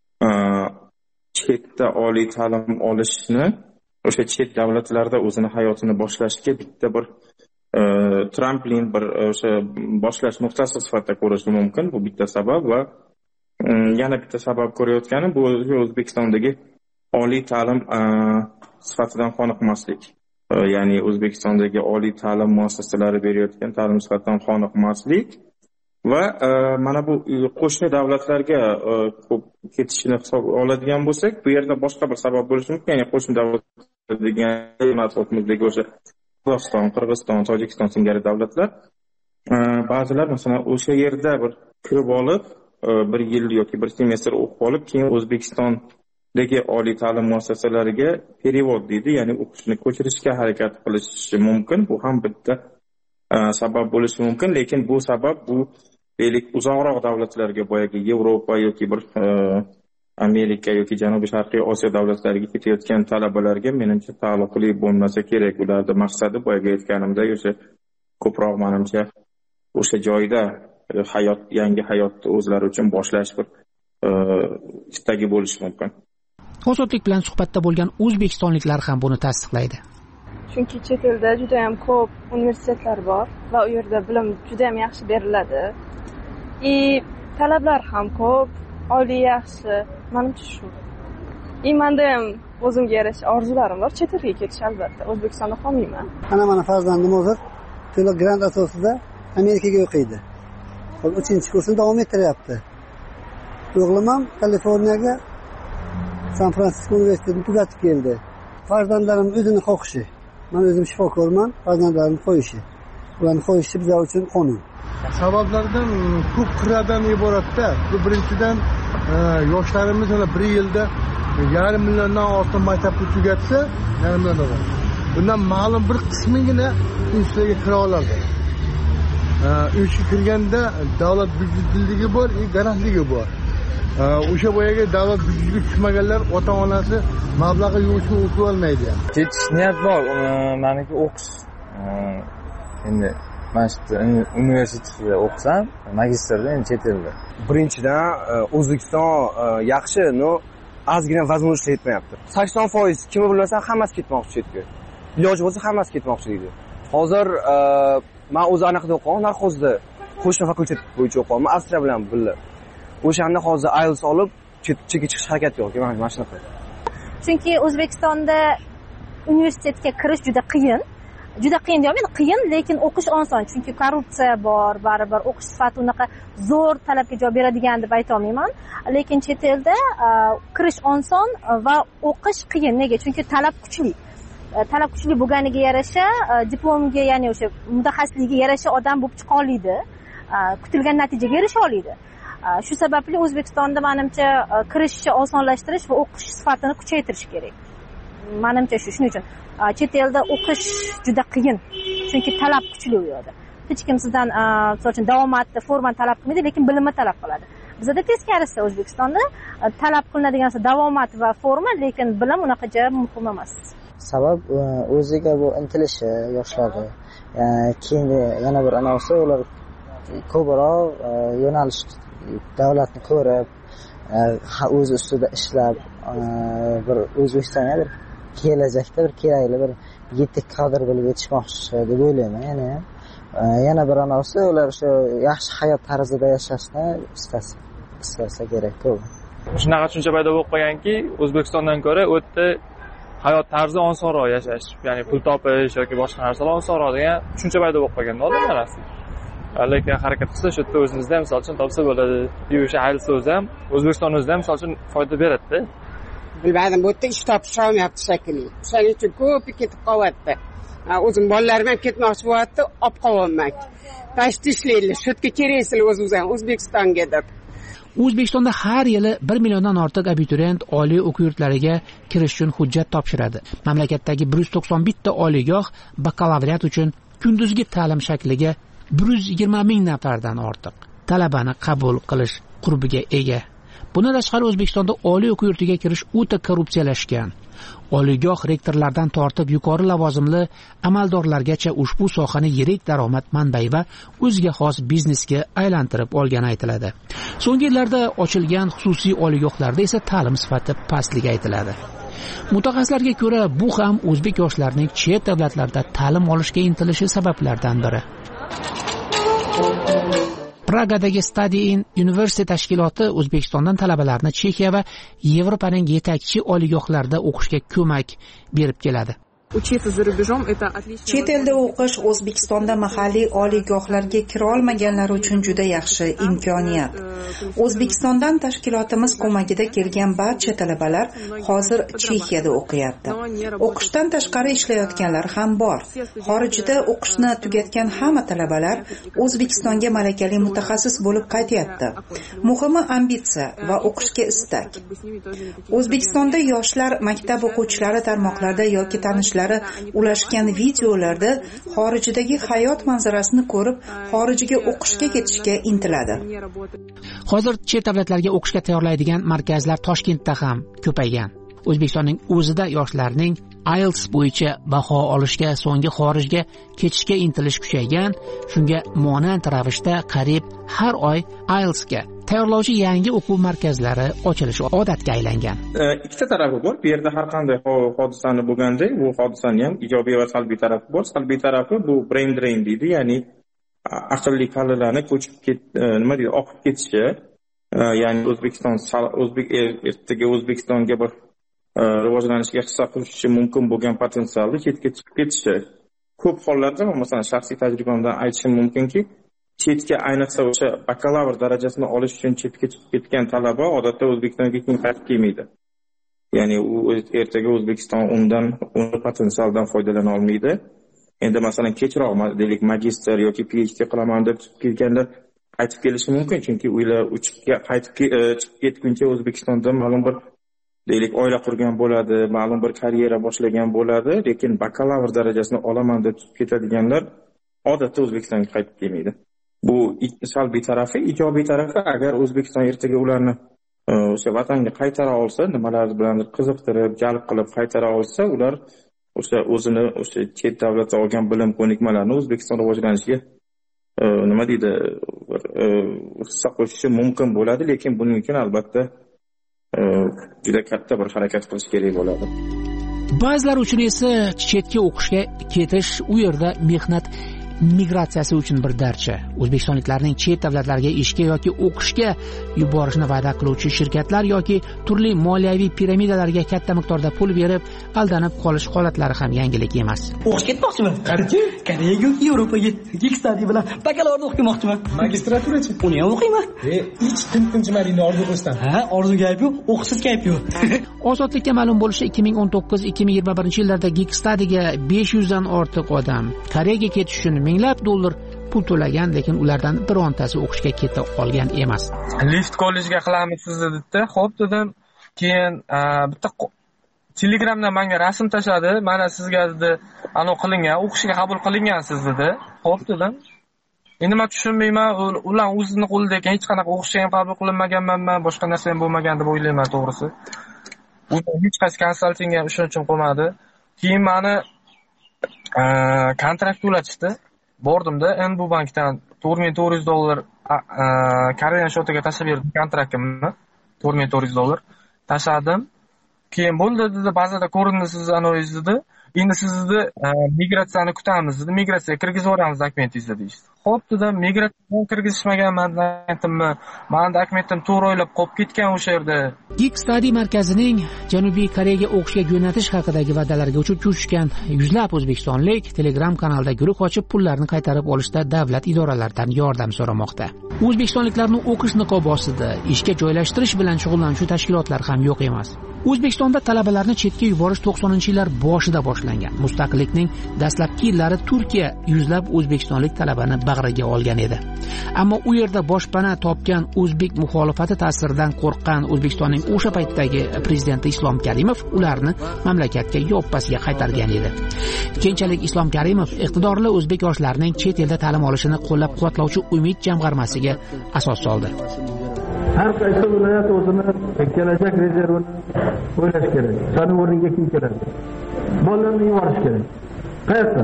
chetda oliy ta'lim olishni o'sha chet davlatlarda o'zini hayotini boshlashga bitta bir tramplin, bir o'sha boshlash nuqtasi sifatida ko'rishi mumkin. Bu bitta sabab va yana bitta sabab ko'rayotganim bu O'zbekistondagi oliy ta'lim sifatidan qoniqmaslik. Ya'ni O'zbekistondagi oliy ta'lim muassasalari berayotgan ta'lim sifatidan qoniqmaslik va mana bu qo'shni davlatlarga ko'p ketishini hisobga oladigan bo'lsak, bu yerda boshqa bir sabab bo'lishi mumkin. Ya'ni qo'shni davlatlar degan atrofimizdagi o'sha Qozog'iston, Qirg'iziston, Tojikiston singari davlatlar ba'zilar masalan o'sha yerda bir kirib olib, bir yil yoki bir semestr o'qib olib, keyin O'zbekiston dagi oliy ta'lim muassasalariga perevod deydi, ya'ni o'qishni ko'chirishga harakat qilishi mumkin. Bu ham bitta sabab bo'lishi mumkin, lekin bu sabab bu deylik uzoqroq davlatlarga, boyagi Yevropa yoki bir Amerika yoki Janubiy Sharqiy Osiyo davlatlariga ketayotgan talabalarga menimcha taalluqli bo'lmasa kerak. Ularning maqsadi boyagi aytganimdek o'sha ko'proq menimcha o'sha joyda hayot, yangi hayotni o'zlari uchun boshlash bir istagi bo'lishi mumkin. Ozodlik bilan suhbatda bo'lgan o'zbekistonliklar ham buni tasdiqlaydi. Chunki chet elda juda ham ko'p universitetlar bor va u yerda bilim juda ham yaxshi beriladi. И talablar ham ko'p, oliy yaxshi. Menimcha shu. И menda ham o'zimga yarasha orzularim bor, chet elga ketish albatta. O'zbekistonda qolmayman. Ana mana farzandim hozir to'liq grant asosida Amerikaga o'qiydi. Hozir uchinchi kursini davom ettiryapti. O'g'lim ham Kaliforniyaga San Fransisko universitetini tugatib keldi. Farzandlarim o'zining xohishi. Men o'zim shifokorman, farzandlarimni qo'yishi. Ularni qo'yishi bizlar uchun qonun. Sabablardan ko'p qirradan iboratda. Birinchidan yoshlarimiz mana bir yilda yarim milliondan ortiq maktabni tugatsa, yarim million odam. Bundan ma'lum bir qismigina institutga kira oladi. Institutga kirganda davlat byudjetligi bor, garantligi bor. O'sha boyaga davlat byudjetiga tushmaganlar ota-onasi mablag'i yo'q uchun o'qiy olmaydi. Ketish niyat bor, meniki o'qish. Endi mana shu universitetda o'qisam, magistrda endi chet elda. Birinchidan O'zbekiston yaxshi, no ozgina возможность yetmayapti. sakson foiz kimni bilmasan hammasi ketmoqchi chetga. Iloji bo'lsa hammasi ketmoqchi deydi. Hozir men o'zi anaqada o'qiyman, narxozda qo'shni fakultet bo'yicha o'qiyman, Avstriya bilan birga. O'shanda hozir I E L T S olib chetga chiqish harakati yo'q, mana shunaqa. Chunki O'zbekistonda universitetga kirish juda qiyin. Juda qiyin deyman, qiyin, lekin o'qish oson, chunki korrupsiya bor, baribir o'qish sifati unaqa zo'r talabga javob beradigan deb ayta olmayman. Lekin chet elda kirish oson va o'qish qiyin. Nega? Chunki talab kuchli. Talab kuchli bo'lganiga yarasha diplomga, ya'ni o'sha mutaxassisligiga yarasha odam bo'lib chiqa oladi. Kutilgan natijaga erisha oladi. Shu sababli O'zbekistonda menimcha kirishni osonlashtirish va o'qish sifatini kuchaytirish kerak. Menimcha shu. Shuning uchun chet elda o'qish juda qiyin. Chunki talab kuchli u yerda. Hech kim sizdan, masalan uchun davomatni, formani talab qilmaydi, lekin bilimni talab qiladi. Bizda teskarisi, O'zbekistonda talab qilinadigan narsa davomat va forma, lekin bilim unaqa muhim emas. Sabab o'ziga bu intilishi yoshlarda. Keyin yana bir anavsi ular ko'proq yo'nalish davlatni ko'rib, o'zi ustida ishlab, bir O'zbekistonga bir kelajakda bir kerakli bir yetuk kadr bo'lib yetishmoqchi deb o'ylayman. Yana yana bir anavsi ular shu yaxshi hayot tarzida yashashni istasa, istasa kerak ko'p. Shunaqa tushuncha paydo bo'lib qolganki, O'zbekistondan ko'ra o'tda hayot tarzi osonroq yashash, ya'ni pul topish yoki boshqa narsalar osonroq degan tushuncha paydo bo'lib qolganda odamlar orasida. Lekin harakat qilsa, shu yerda o'zimizda ham misol uchun topsa bo'ladi. O'sha ayilsa o'zi ham O'zbekiston o'zida ham misol uchun foyda beradi-da. Bilmadim, bu yerda ish topish olmayapti shekilli. Shuning uchun ko'pi ketib qolyapti. O'zim bolalarim ham ketmoqchi bo'lyapti, olib qolyapman. Tashti ishlaydi, shu yerga keraysizlar o'zingiz ham O'zbekistonga deb. O'zbekistonda har yili bir milliondan ortiq abituriyent oliy o'quv yurtlariga kirish uchun hujjat topshiradi. Mamlakatdagi bir yuz to'qson bitta oliygoh bakalavriat uchun kunduzgi ta'lim shakliga bir yuz yigirma ming nafardan ortiq talabani qabul qilish qurbiga ega. Bundan tashqari O'zbekistonda oliy o'quv yurtiga kirish o'ta korrupsiyalashgan. Oliygoh rektorlardan tortib yuqori lavozimli amaldorlargacha ushbu sohani yirik daromad manbai va o'ziga xos biznesga aylantirib olgani aytiladi. So'nggi yillarda ochilgan xususiy oliygohlarda esa ta'lim sifati pastligi aytiladi. Mutaxassislarga ko'ra, bu ham o'zbek yoshlarining chet davlatlarda ta'lim olishga intilishi sabablaridan biri. Pragadagi Study in University tashkiloti O'zbekistondan talabalarni Chexiya va Yevropaning yetakchi oliygohlarida o'qishga ko'mak berib keladi. Chet elda o'qish O'zbekistonda mahalliy oliygohlarga kira olmaganlar uchun juda yaxshi imkoniyat. O'zbekistondan tashkilotimiz ko'magida kelgan barcha talabalar hozir Chexiyada o'qiyapti. O'qishdan tashqari ishlayotganlar ham bor. Xorijda o'qishni tugatgan hamma talabalar O'zbekistonga malakali mutaxassis bo'lib qaytyapti. Muhimi ambitsiya va o'qishga istak. O'zbekistonda yoshlar maktab o'quvchilari tarmoqlarda yoki tanishlar ulashgan videolarda xorijdagi hayot manzarasini ko'rib, xorijga o'qishga ketishga intiladi. Hozir chet davlatlarga o'qishga tayyorlaydigan markazlar Toshkentda ham ko'paygan. O'zbekistonning o'zida yoshlarning I E L T S bo'yicha baho olishga, so'nggi xorijga ketishga intilish kuchaygan. Shunga monand ravishda qariyb har oy I E L T S ga tayyorlovchi yangi o'quv markazlari ochilishi odatga aylangan. Ikkita tarafi bor. Bu yerda har qanday hodisani bo'lganda, bu hodisaning ham ijobiy va salbiy tarafi bor. Salbiy tarafi bu brain drain deydi, ya'ni aqlli kallalarni ko'chib ket, nima deydi, oqib ketishi, ya'ni O'zbekiston o'zbek ertaga O'zbekistonga bir rivojlanishga hissa qo'shishi mumkin bo'lgan potensialni chetga chiqib ketishi. Ko'p hollarda, masalan, shaxsiy tajribamdan aytishim mumkinki, chetga ayniqsa o'sha bakalavr darajasini olish uchun chetga chiqib ketgan talaba odatda O'zbekistonga keyin qaytib kelmaydi. Ya'ni u ertaga O'zbekiston undan, uni potensialdan foydalana olmaydi. endi masalan kechroq deylik magistr yoki PhD qilaman deb chiqib kelganlar qaytib kelishi mumkin, chunki ular uchib qaytib chiqib ketguncha O'zbekistonda ma'lum bir deylik oila qurgan bo'ladi, ma'lum bir karyera boshlagan bo'ladi, lekin bakalavr darajasini olaman deb chiqib ketadiganlar odatda O'zbekistonga qaytib kelmaydi. Bu salbiy tarafi. Ijobiy tarafi, agar O'zbekiston ertaga ularni o'sha vatanga qaytara olsa, nimalar bilan qiziqtirib, jalb qilib qaytara olsa, ular o'sha o'zini o'sha chet davlatda olgan bilim ko'nikmalarini O'zbekiston rivojlanishiga nima deydi, hissa qo'shishi mumkin bo'ladi, lekin buning uchun albatta juda katta bir harakat qilish kerak bo'ladi. Ba'zilar uchun esa chetga o'qishga ketish, u yerda mehnat migratsiyasi uchun bir darcha. O'zbekistonliklarning chet davlatlarga ishga yoki o'qishga yuborishni va'da qiluvchi shirkatlar yoki turli moliyaviy piramidalarga katta miqdorda pul berib aldanib qolish holatlari ham yangilik emas. O'qish ketmoqchiman. Qayerga? Koreyaga, Yevropaga, Gigstadi bilan bakalavrni o'qimoqchiman. Magistraturachi? Uni ham o'qiyman. E, hech tintinchimaringni orzu qilsam. Ha, orzu gap yo'q, o'qishsiz gap yo'q. Ozodlikka ma'lum bo'lishicha ikki ming o'n to'qqiz ikki ming yigirma birinchi yillarda Gigstadiga besh yuz dan ortiq odam Koreyaga ketish uchun minglab dollar pul to'lagan, lekin ulardan birontasi o'qishga keta olgan emas. Lift kollejga qilamiz sizni dedi. Xo'p dedim. Keyin bitta Telegramdan menga rasm tashladi. Mana sizga dedi, anav qilingan, o'qishga qabul qilingansiz dedi. Xo'p dedim. Endi men tushunmayman, ular o'zining qo'lida ekan, hech qanaqa o'qishga ham qabul qilinmaganman, boshqa narsa ham bo'lmagan deb o'ylayman, to'g'risi. U hech qaysi konsaltingga ham ishonchim qolmadi. Keyin meni kontrakt to'latishdi. Bordimda N B U bankdan to'rt ming to'rt yuz dollar Koreyan shotiga tashlab berdim kontraktimni. to'rt ming to'rt yuz dollar tashladim. Keyin bo'ldi dedi, bazada ko'rindi siz anoyiz dedi. Endi sizni migratsiyani kutamiz dedi. Migratsiyaga kirgizib yuboramiz dokumentingizni deyishdi. Xo'p dedim, migratsiyaga kirgizishmagan dokumentimni, meni dokumentim to'g'ri o'ylab qolib ketgan o'sha yerda. Gigstadi markazining Janubiy Koreyaga o'qishga jo'natish haqidagi va'dalarga uchib tushgan yuzlab o'zbekistonlik Telegram kanalida guruh ochib pullarni qaytarib olishda davlat idoralaridan yordam so'ramoqda. O'zbekistonliklarni o'qish niqobi ostida ishga joylashtirish bilan shug'ullanuvchi tashkilotlar ham yo'q emas. O'zbekistonda talabalarni chetga yuborish to'qsoninchi yillar boshida boshlangan. Mustaqillikning dastlabki yillari Turkiya yuzlab o'zbekistonlik talabani bag'riga olgan edi. Ammo u yerda boshpana topgan o'zbek muxolifati ta'siridan qo'rqqan O'zbekistonning o'sha paytdagi prezidenti Islom Karimov ularni mamlakatga yoppasiga qaytargan edi. Keyinchalik Islom Karimov iqtidorli o'zbek yoshlarining chet elda ta'lim olishini qo'llab-quvvatlovchi Umid jamg'armasiga asos soldi. Har qaysi viloyat o'zini kelajak rezervini o'ylash kerak. Sani o'rniga kim keladi? Bolalarni yuborish kerak. Qayerda?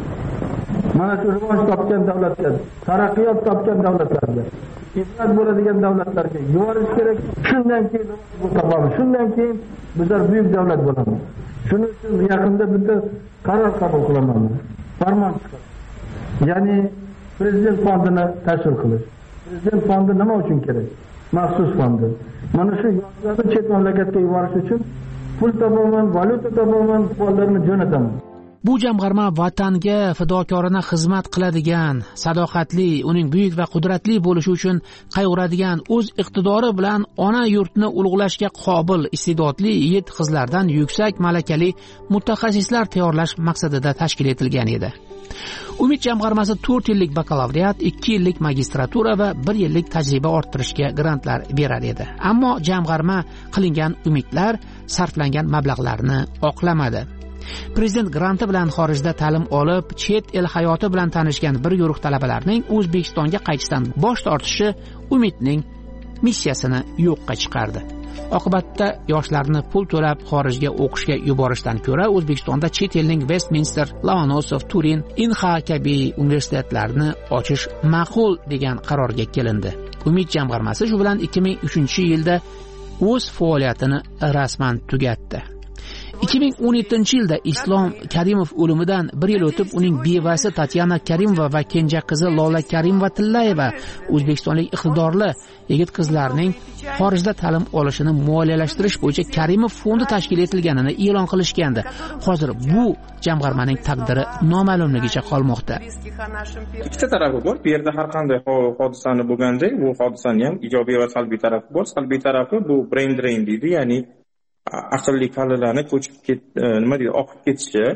Mana shu rivoj topgan davlatlar, taraqqiyot topgan davlatlarga, izzat bo'ladigan davlatlarga yuborish kerak. Shundan keyin bu topamiz. Shundan keyin bizlar buyuk davlat bo'lamiz. Shuning uchun yaqinda bitta qaror qabul qilaman. Farmon chiqadi. Ya'ni prezident fondini tashkil qilish. Prezident fondi nima uchun kerak? Maxsus fondi. Mana shu yoshlarni chet mamlakatga yuborish uchun pul topaman, valyuta topaman, pullarni jo'nataman. Bu jamg'arma vatanga fidokorona xizmat qiladigan, sadoqatli, uning buyuk va qudratli bo'lishi uchun qayg'uradigan, o'z iqtidori bilan ona yurtni ulug'lashga qobil, iste'dodli yigit qizlardan yuksak malakali mutaxassislar tayyorlash maqsadida tashkil etilgan edi. Umid jamg'armasi to'rt yillik bakalavriat, ikki yillik magistratura va bir yillik tajriba orttirishga grantlar berar edi. Ammo jamg'arma qilingan umidlar sarflangan mablag'larni oqlamadi. Prezident granti bilan xorijda ta'lim olib, chet el hayoti bilan tanishgan bir guruh talabalarning O'zbekistonga qaytishdan bosh tortishi Umidning missiyasini yo'qqa chiqardi. Oqibatda yoshlarni pul to'lab xorijga o'qishga yuborishdan ko'ra O'zbekistonda chet elning Westminster, Lomonosov, Turin, Inha kabi universitetlarni ochish ma'qul degan qarorga kelindi. Umid jamg'armasi shu bilan ikki ming uchinchi yilda o'z faoliyatini rasman tugatdi. ikki ming o'n yettinchi yilda Islom Karimov o'limidan bir yil o'tib uning bevasi Tatyana Karimova va kenja qizi Lola Karimova Tillayeva o'zbekistonlik iqtidorli yigit qizlarning xorijda ta'lim olishini moliyalashtirish bo'yicha Karimov fondi tashkil etilganini e'lon qilishgandi. Hozir bu jamg'armaning taqdiri noma'lumligicha qolmoqda. Ikkita tarafi bor. Bu yerda har qanday hodisani bo'lganda, bu hodisaning ham ijobiy va salbiy tarafi bor. Salbiy tarafi bu brain drain deydi, ya'ni aqlli kallalarni ko'chib ket nima deydi oqib ketishi,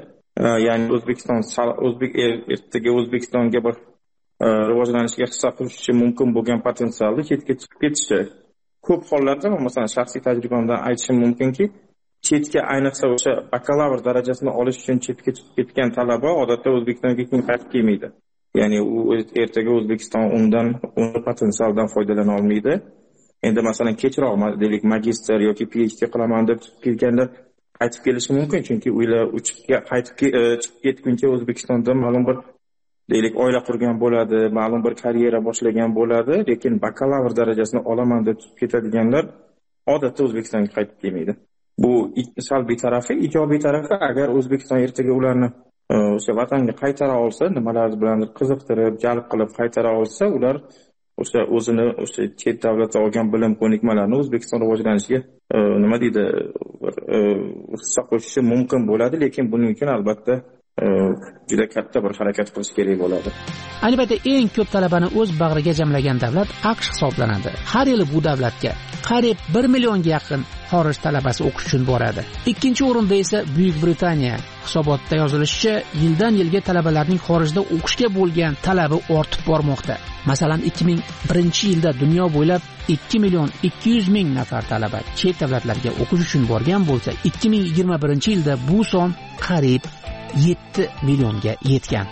ya'ni O'zbekiston o'zbek ertaga O'zbekistonga bir rivojlanishga hissa qo'shishi mumkin bo'lgan potensialni chetga chiqib ketishi. Ko'p hollarda, masalan, shaxsiy tajribamdan aytishim mumkinki, chetga ayniqsa o'sha bakalavr darajasini olish uchun chetga chiqib ketgan talaba odatda O'zbekistonga keyin qaytib kelmaydi. Ya'ni u ertaga O'zbekiston undan, uni potensialdan foydalana olmaydi. Endi masalan kechroq deylik magistr yoki PhD qilaman deb kelganda qaytib kelishi mumkin, chunki ular uchib qaytib chiqib ketguncha O'zbekistonda ma'lum bir deylik oila qurgan bo'ladi, ma'lum bir karyera boshlagan bo'ladi, lekin bakalavr darajasini olaman deb chiqib ketadiganlar odatda O'zbekistonga qaytib kelmaydi. Bu salbiy tarafi. Ijobiy tarafi, agar O'zbekiston ertaga ularni o'sha vatanga qaytara olsa, nimalar bilan qiziqtirib, jalb qilib qaytara olsa, ular o'sha o'zini o'sha chet davlatda olgan bilim ko'nikmalarini O'zbekiston rivojlanishiga nima deydi, hissa qo'shishi mumkin bo'ladi, lekin buning uchun albatta juda katta bir harakat qilish kerak bo'ladi. Ayni paytda eng ko'p talabani o'z bag'riga jamlagan davlat AQSh hisoblanadi. Har yili bu davlatga qariyb bir millionga yaqin xorij talabasi o'qish uchun boradi. Ikkinchi o'rinda esa Buyuk Britaniya. Hisobotda yozilishicha, yildan yilga talabalarning xorijda o'qishga bo'lgan talabi ortib bormoqda. Masalan, ikki ming birinchi yilda dunyo bo'ylab ikki million ikki yuz ming nafar talaba chet davlatlarga o'qish uchun borgan bo'lsa, ikki ming yigirma birinchi yilda bu son qariyb yetti millionga yetgan.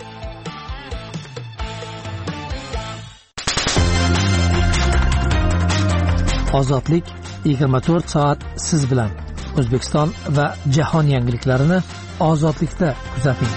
Ozodlik yigirma to'rt soat siz bilan. O'zbekiston va jahon yangiliklarini ozodlikda kuzating.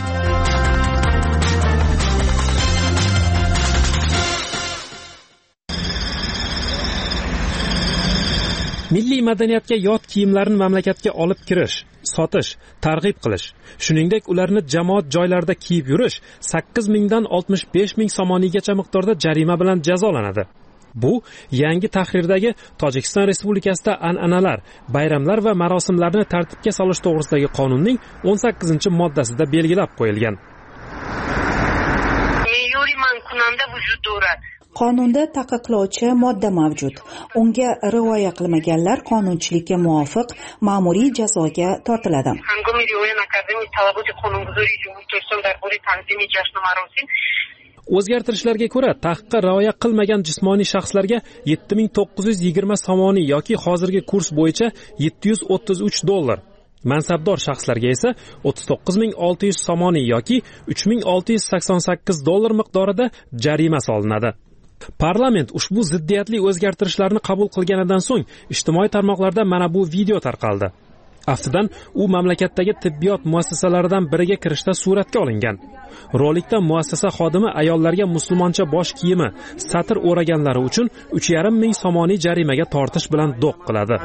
Milliy madaniyatga yot kiyimlarni mamlakatga olib kirish, sotish, targ'ib qilish, shuningdek ularni jamoat joylarida kiyib yurish sakkiz mingdan oltmish besh ming somoniygacha miqdorda jarima bilan jazolanadi. Bu yangi tahrirdagi Tojikiston Respublikasida an'analar, bayramlar va marosimlarni tartibga solish to'g'risidagi qonunning o'n sakkizinchi moddasida belgilab qo'yilgan. Qonunda taqiqlovchi modda mavjud. Unga rioya qilmaganlar qonunchilikka muvofiq ma'muriy jazoga tortiladi. O'zgartirishlarga ko'ra, taqiqqa rioya qilmagan jismoniy shaxslarga yetti ming to'qqiz yuz yigirma somoniy yoki hozirgi kurs bo'yicha yetti yuz o'ttiz uch dollar, mansabdor shaxslarga esa o'ttiz to'qqiz ming olti yuz somoniy yoki uch ming olti yuz sakson sakkiz dollar miqdorida jarima solinadi. Parlament ushbu ziddiyatli o'zgartirishlarni qabul qilganidan so'ng ijtimoiy tarmoqlarda mana bu video tarqaldi. Aftidan u mamlakatdagi tibbiyot muassasalaridan biriga kirishda suratga olingan. Rolikda muassasa xodimi ayollarga musulmoncha bosh kiyimi, satr o'raganlari uchun uch yarim ming somoniy jarimaga tortish bilan do'q qiladi.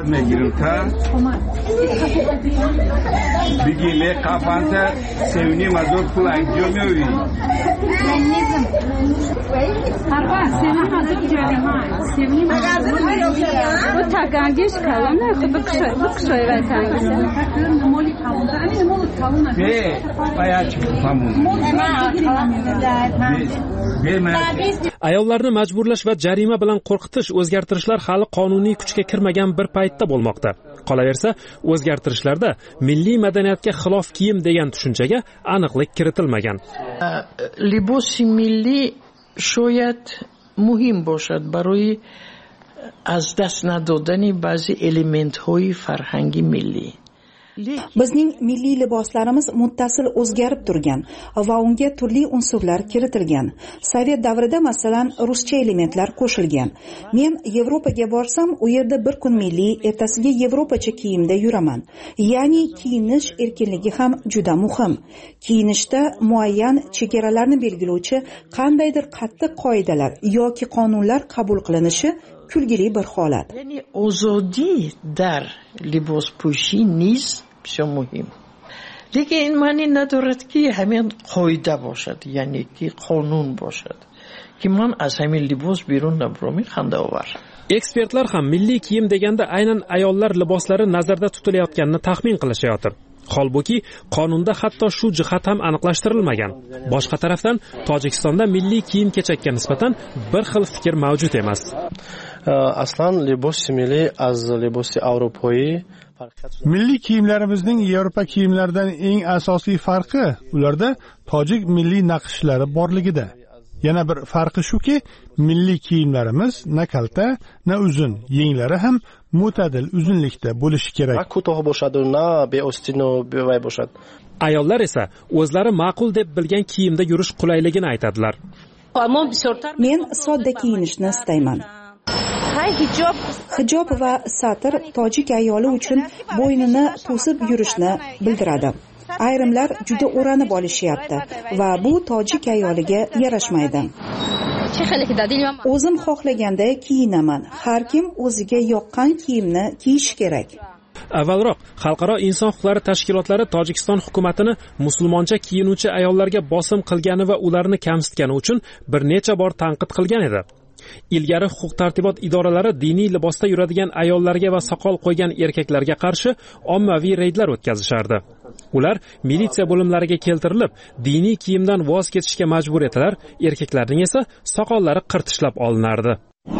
Ayollarni majburlash va jarima bilan qo'rqitish o'zgartirishlar hali qonuniy kuchga kirmagan bir paytda bo'lmoqda. Qolaversa, o'zgartirishlarda milliy madaniyatga xilof kiyim degan tushunchaga aniqlik kiritilmagan. Libosi milliy shoyat muhim bo'ladi baroy az dast nadodani ba'zi elementhoy farhangi milliy. Bizning milliy liboslarimiz muttasil o'zgarib turgan va unga turli unsurlar kiritilgan. Sovet davrida masalan ruscha elementlar qo'shilgan. Men Yevropaga borsam, u yerda bir kun milliy, ertasiga yevropacha kiyimda yuraman. Ya'ni kiyinish erkinligi ham juda muhim. Kiyinishda muayyan chegaralarni belgilovchi qandaydir qattiq qoidalar yoki qonunlar qabul qilinishi kulgili bir holat. Ya'ni ozodi dar libos pushi niz بسیار مهم. لیکن این معنی ندارد که همین قاعده باشد، یعنی که قانون باشد که من از همین لباس بیرون نبرم. خنده آور. Ekspertlar ham milliy kiyim deganda aynan ayollar liboslari nazarda tutilayotganini taxmin qilishayotir. Holbuki qonunda hatto shu jihat ham aniqlashtirilmagan. Boshqa tarafdan Tojikistonda milliy kiyim-kechakka nisbatan bir xil fikr mavjud emas. Aslan libos milliy az libosi Avropoyi Milliy kiyimlarimizning Yevropa kiyimlaridan eng asosiy farqi ularda tojik milliy naqshlari borligida. Yana bir farqi shuki, milliy kiyimlarimiz na kalta, na uzun, yenglari ham mo'tadil uzunlikda bo'lishi kerak. Ayollar esa o'zlari ma'qul deb bilgan kiyimda yurish qulayligini aytadilar. Men sodda kiyinishni istayman. Hijob va satr tojik ayoli uchun bo'ynini to'sib yurishni bildiradi. Ayrimlar juda o'ranib olishyapti va bu tojik ayoliga yarashmaydi. O'zim xohlaganday kiyinaman. Har kim o'ziga yoqqan kiyimni kiyish kerak. Avvalroq xalqaro inson huquqlari tashkilotlari Tojikiston hukumatini musulmoncha kiyinuvchi ayollarga bosim qilgani va ularni kamsitgani uchun bir necha bor tanqid qilgan edi. Ilgari huquq tartibot idoralari diniy libosda yuradigan ayollarga va soqol qo'ygan erkaklarga qarshi ommaviy reydlar o'tkazishardi. Ular militsiya bo'limlariga keltirilib, diniy kiyimdan voz kechishga majbur etilar, erkaklarning esa soqollari qirtishlab olinardi.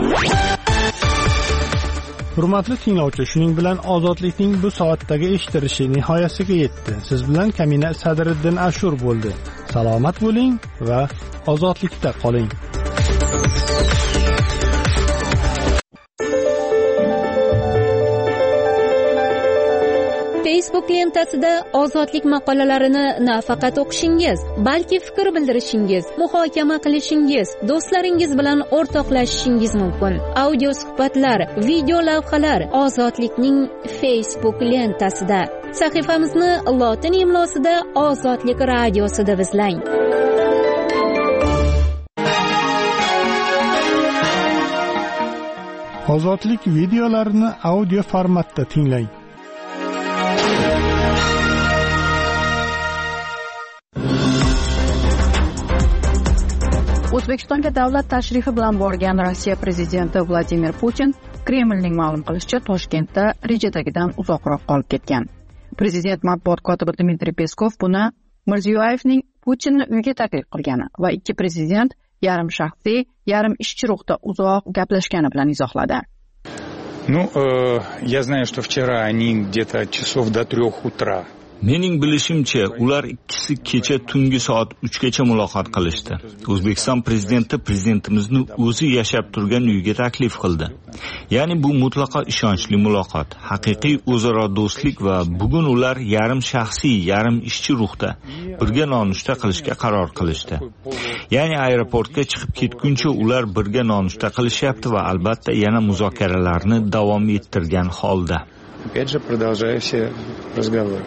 Hurmatli tinglovchi, shuning bilan ozodlikning bu soatdagi eshitilishi nihoyasiga yetdi. Siz bilan Kamina Sadriddin Ashur bo'ldi. Salomat bo'ling va ozodlikda qoling. Facebook lentasida ozodlik maqolalarini nafaqat o'qishingiz, balki fikr bildirishingiz, muhokama qilishingiz, do'stlaringiz bilan o'rtoqlashishingiz mumkin. Audio suhbatlar, video lavhalar ozodlikning Facebook lentasida. Sahifamizni lotin imlosida Ozodlik radiosi deb izlang. Ozodlik videolarini audio formatda tinglang. O'zbekistonga davlat tashrifi bilan borgan Rossiya prezidenti Vladimir Putin Kremlning ma'lum qilishicha Toshkentda rejadagidan uzoqroq qolib ketgan. Prezident matbuot kotibi Dmitriy Peskov buni Mirziyoyevning Putinni uyga taklif qilgani va ikki prezident yarim shaxsiy, yarim ishchi ruhda uzoq gaplashgani bilan izohladi. Ну, э, я знаю, что вчера они где-то часов до трех утра. Mening bilishimcha, ular ikkisi kecha tungi soat uchgacha muloqot qilishdi. O'zbekiston prezidenti prezidentimizni o'zi yashab turgan uyga taklif qildi. Ya'ni bu mutlaqo ishonchli muloqot, haqiqiy o'zaro do'stlik va bugun ular yarim shaxsiy, yarim ishchi ruhda birga nonushta qilishga qaror qilishdi. Ya'ni aeroportga chiqib ketguncha ular birga nonushta qilishyapti va albatta yana muzokaralarni davom ettirgan holda. Опять же, продолжая все разговоры.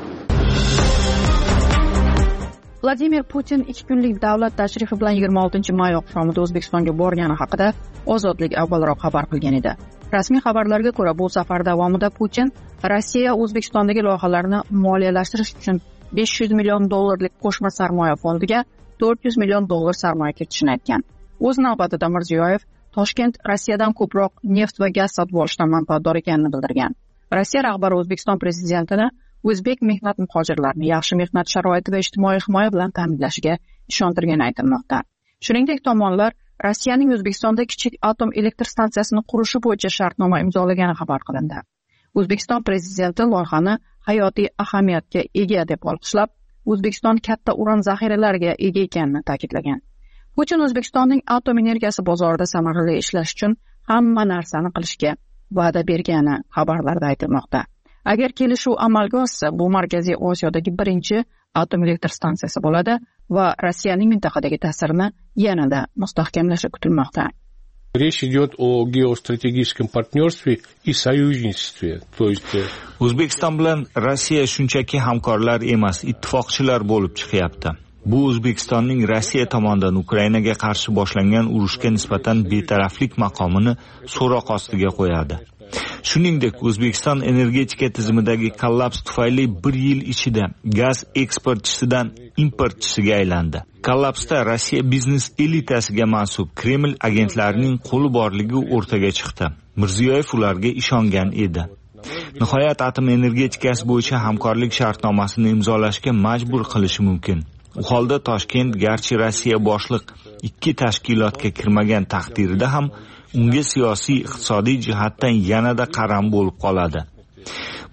Vladimir Putin ikki kunlik davlat tashrifi bilan yigirma oltinchi may oqshomida O'zbekistonga borgani haqida Ozodlik avvalroq xabar qilgan edi. Rasmiy xabarlarga ko'ra, bu safar davomida Putin Rossiya O'zbekistondagi loyihalarni moliyalashtirish uchun besh yuz million dollarlik qo'shma sarmoya fondiga to'rt yuz million dollar sarmoya kiritishini aytgan. O'z navbatida Mirziyoyev Toshkent Rossiyadan ko'proq neft va gaz sotib olishdan manfaatdor ekanini bildirgan. Rossiya rahbari O'zbekiston prezidentini o'zbek mehnat muhojirlarini yaxshi mehnat sharoiti va ijtimoiy himoya bilan ta'minlashiga ishontirgani aytilmoqda. Shuningdek, tomonlar Rossiyaning O'zbekistonda kichik atom elektr stansiyasini qurishi bo'yicha shartnoma imzolagani xabar qilindi. O'zbekiston prezidenti loyihani hayotiy ahamiyatga ega deb olqishlab, O'zbekiston katta uran zaxiralariga ega ekanini ta'kidlagan. Putin O'zbekistonning atom energiyasi bozorida samarali ishlash uchun hamma narsani qilishga va'da bergani xabarlarda aytilmoqda. Agar kelishuv amalga oshsa, bu Markaziy Osiyodagi birinchi atom elektr stansiyasi bo'ladi va Rossiyaning mintaqadagi ta'sirini yanada mustahkamlashi kutilmoqda. Речь идет о геостратегическом партнерстве и союзничестве, то есть O'zbekiston bilan Rossiya shunchaki hamkorlar emas, ittifoqchilar bo'lib chiqyapti. Bu O'zbekistonning Rossiya tomonidan Ukrainaga qarshi boshlangan urushga nisbatan betaraflik maqomini so'roq ostiga qo'yadi. Shuningdek, O'zbekiston energetika tizimidagi kollaps tufayli bir yil ichida gaz eksportchisidan importchisiga aylandi. Kollapsda Rossiya biznes elitasiga mansub Kreml agentlarining qo'li borligi o'rtaga chiqdi. Mirziyoyev ularga ishongan edi. Nihoyat atom energetikasi bo'yicha hamkorlik shartnomasini imzolashga majbur qilishi mumkin. U holda Toshkent garchi Rossiya boshliq ikki tashkilotga kirmagan taqdirida ham unga siyosiy iqtisodiy jihatdan yanada qaram bo'lib qoladi.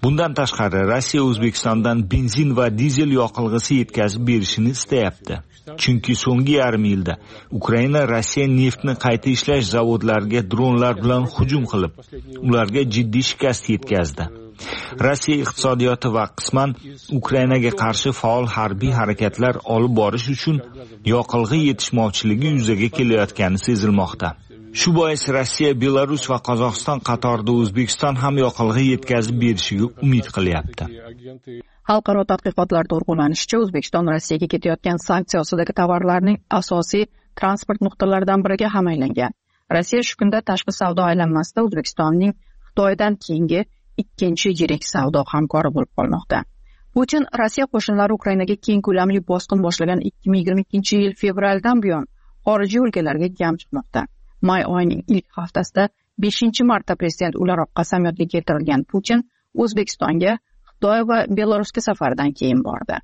Bundan tashqari Rossiya O'zbekistondan benzin va dizel yoqilg'isi yetkazib berishini istayapti. Chunki so'nggi yarim yilda Ukraina Rossiya neftni qayta ishlash zavodlariga dronlar bilan hujum qilib, ularga jiddiy shikast yetkazdi. Rossiya iqtisodiyoti va qisman Ukrainaga qarshi faol harbiy harakatlar olib borish uchun yoqilg'i yetishmovchiligi yuzaga kelayotgani sezilmoqda. Shu bois Rossiya, Belarus va Qozog'iston qatorida O'zbekiston ham yoqilg'i yetkazib berishiga umid qilyapti. Xalqaro tadqiqotlar to'g'rilanishicha, O'zbekiston Rossiyaga ketayotgan sanksiya ostidagi tovarlarning asosiy transport nuqtalaridan biriga ham aylangan. Rossiya shu kunda tashqi savdo aylanmasida O'zbekistonning Xitoydan keyingi ikkinchi yirik savdo hamkori bo'lib qolmoqda. Putin Rossiya qo'shinlari Ukrainaga keng ko'lamli bosqin boshlagan ikki ming yigirma ikkinchi yil fevraldan buyon xorijiy o'lkalarga jam chiqmoqda. May oyining ilk haftasida beshinchi marta prezident o'laroq qasamyodga keltirilgan Putin O'zbekistonga Xitoy va Belarusga safaridan keyin bordi.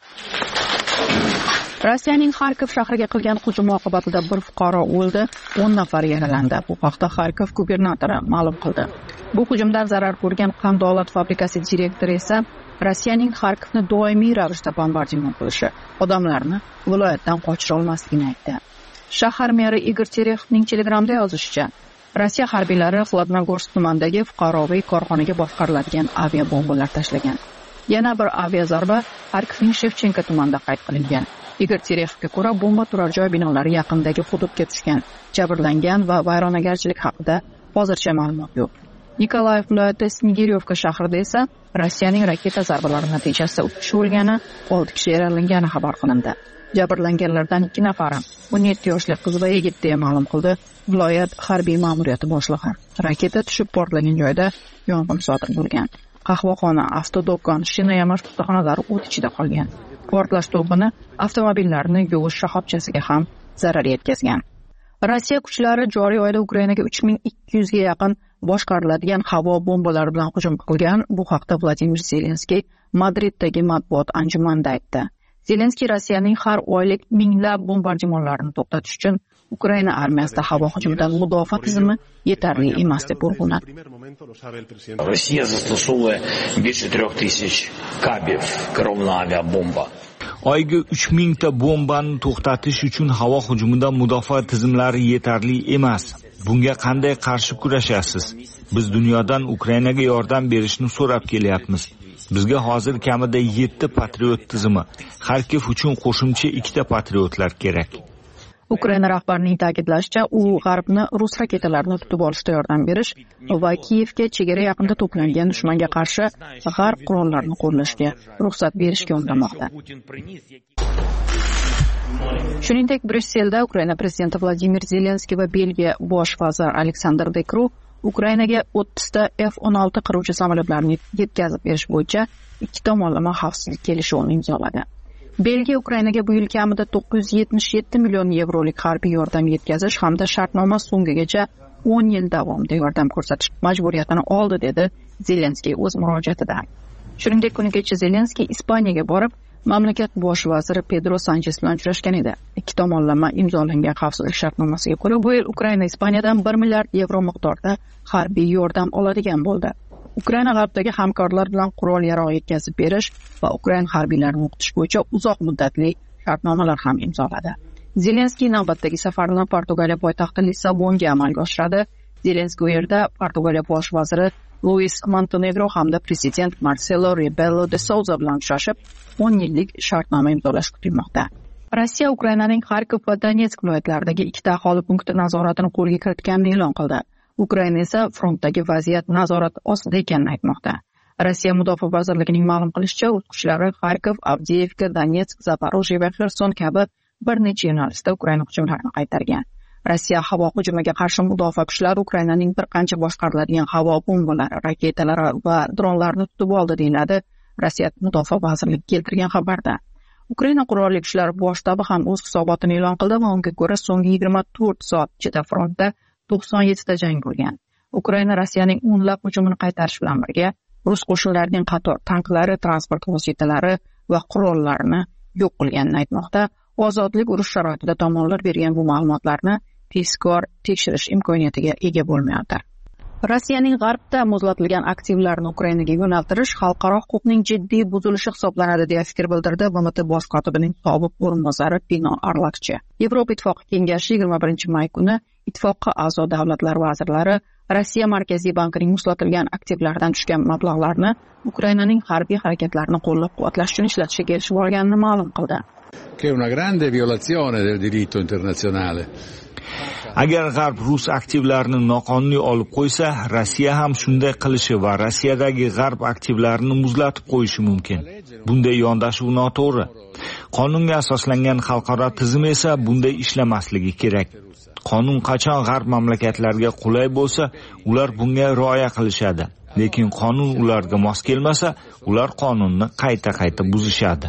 Rossiyaning Xarkov shahriga qilgan hujum oqibatida bir fuqaro o'ldi, o'n nafar yaralandi. Bu haqda Xarkov gubernatori ma'lum qildi. Bu hujumdan zarar ko'rgan qandolat fabrikasi direktori esa Rossiyaning Xarkovni doimiy ravishda bombardimon qilishi, odamlarni viloyatdan qochira olmasligini aytdi. Shahar meri Igor Terexovning Telegramda yozishicha, Rossiya harbiylari Xladnogorsk tumanidagi fuqaroviy korxonaga boshqariladigan aviabombalar tashlagan. Yana bir aviazarba Xarkovning Shevchenko tumanida qayd qilingan. Igor Terexovga ko'ra, bomba turar joy binolari yaqinidagi hududga tushgan. Jabrlangan va vayronagarchilik haqida hozircha ma'lumot yo'q. Nikolayev viloyati Snigiryovka shahrida esa Rossiyaning raketa zarbalari natijasida uch kishi o'lgani, olti kishi yaralangani xabar qilindi. Jabrlanganlardan ikki nafari o'n yetti yoshli qiz va yigit deya ma'lum qildi viloyat harbiy ma'muriyati boshlig'i. Raketa tushib portlagan joyda yong'in sodir bo'lgan. Qahvaxona, avtodo'kon, shina yamash ustaxonalari o't ichida qolgan. Portlash to'lqini avtomobillarni yuvish shoxobchasiga ham zarar yetkazgan. Rossiya kuchlari joriy oyda Ukrainaga uch ming ikki yuz ga yaqin boshqariladigan havo bombalari bilan hujum qilgan. Bu haqda Vladimir Zelenskiy Madriddagi matbuot anjumanida aytdi. Zelenskiy Rossiyaning har oylik minglab bombardimonlarini to'xtatish uchun Ukraina armiyasida havo hujumidan mudofaa tizimi yetarli emas deb urg'uladi. Rossiya zastosowuje больше трех тысяч кабів керовна авиабомба. Oyga uch ming ta bombani to'xtatish uchun havo hujumidan mudofaa tizimlari yetarli emas. Bunga qanday qarshi kurashasiz? Biz dunyodan Ukrainaga yordam berishni so'rab kelyapmiz. Bizga hozir kamida yetti patriot tizimi, Xarkov uchun qo'shimcha ikkita patriotlar kerak. Ukraina rahbarining ta'kidlashicha, u G'arbni rus raketalarini tutib olishda yordam berish va Kiyevga chegara yaqinida to'plangan dushmanga qarshi G'arb qurollarini qo'llashga ruxsat berishga undamoqda. Shuningdek, Bryusselda Ukraina prezidenti Vladimir Zelenskiy va Belgiya bosh vaziri Aleksandr De Croo Ukrainaga o'ttizta F o'n olti qiruvchi samolyotlarini yetkazib berish bo'yicha ikki tomonlama xavfsizlik kelishuvini imzoladi. Belgiya Ukrainaga bu yil kamida to'qqiz yuz yetmish yetti million yevrolik harbiy yordam yetkazish hamda shartnoma so'ngigacha o'n yil davomida yordam ko'rsatish majburiyatini oldi, dedi Zelenskiy o'z murojaatida. Shuningdek, kuni kecha Zelenskiy Ispaniyaga borib, mamlakat bosh vaziri Pedro Sanchez bilan uchrashgan edi. Ikki tomonlama imzolangan xavfsizlik shartnomasiga ko'ra, bu yil Ukraina Ispaniyadan bir milliard yevro miqdorida harbiy yordam oladigan bo'ldi. Ukraina g'arbdagi hamkorlar bilan qurol-yarog' yetkazib berish va Ukraina harbiylarini o'qitish bo'yicha uzoq muddatli shartnomalar ham imzoladi. Zelenskiy navbatdagi safarini Portugaliya poytaxti Lissabonga amalga oshiradi. Zelenskiy u yerda Portugaliya bosh vaziri Luis Montenegro hamda prezident Marcelo Rebelo de Souza bilan uchrashib, o'n yillik shartnoma imzolash kutilmoqda. Rossiya Ukrainaning Xarkov va Donetsk viloyatlaridagi ikkita aholi punkti nazoratini qo'lga kiritganini e'lon qildi. Ukraina esa frontdagi vaziyat nazorat ostida ekanini aytmoqda. Rossiya mudofaa vazirligining ma'lum qilishicha, o'z kuchlari Xarkov, Avdiivka, Donetsk, Zaporojye va Xerson kabi bir necha yo'nalishda Ukraina hujumlarini qaytargan. Rossiya havo hujumiga qarshi mudofaa kuchlari Ukrainaning bir qancha boshqariladigan havo bombalari, raketalari va dronlarni tutib oldi, deyiladi Rossiya mudofaa vazirligi keltirgan xabarda. Ukraina qurolli kuchlari bosh shtabi ham o'z hisobotini e'lon qildi va unga ko'ra so'nggi yigirma to'rt soat ichida frontda to'qson yettita jang bo'lgan. Ukraina Rossiyaning o'nlab hujumini qaytarish bilan birga rus qo'shinlarining qator tanklari, transport vositalari va qurollarini yo'q qilganini aytmoqda. Ozodlik urush sharoitida tomonlar bergan bu ma'lumotlarni tezkor tekshirish imkoniyatiga ega bo'lmayapti. Rossiyaning g'arbda muzlatilgan aktivlarini Ukrainaga yo'naltirish xalqaro huquqning jiddiy buzilishi hisoblanadi deya fikr bildirdi B M T bosh kotibining sobiq o'rinbosari Pino Arlakchi. Yevropa Ittifoqi kengashi yigirma birinchi may kuni ittifoqqa a'zo davlatlar vazirlari Rossiya Markaziy bankining muzlatilgan aktivlaridan tushgan mablag'larni Ukrainaning harbiy harakatlarini qo'llab-quvvatlash uchun ishlatishga kelishib olganini ma'lum qildi. Che è una grande violazione del diritto internazionale. Agar G'arb rus aktivlarini noqonuniy olib qo'ysa, Rossiya ham shunday qilishi va Rossiyadagi G'arb aktivlarini muzlatib qo'yishi mumkin. Bunday yondashuv noto'g'ri. Qonunga asoslangan xalqaro tizim esa bunday ishlamasligi kerak. Qonun qachon G'arb mamlakatlariga qulay bo'lsa, ular bunga rioya qilishadi. Lekin qonun ularga mos kelmasa, ular qonunni qayta-qayta buzishadi.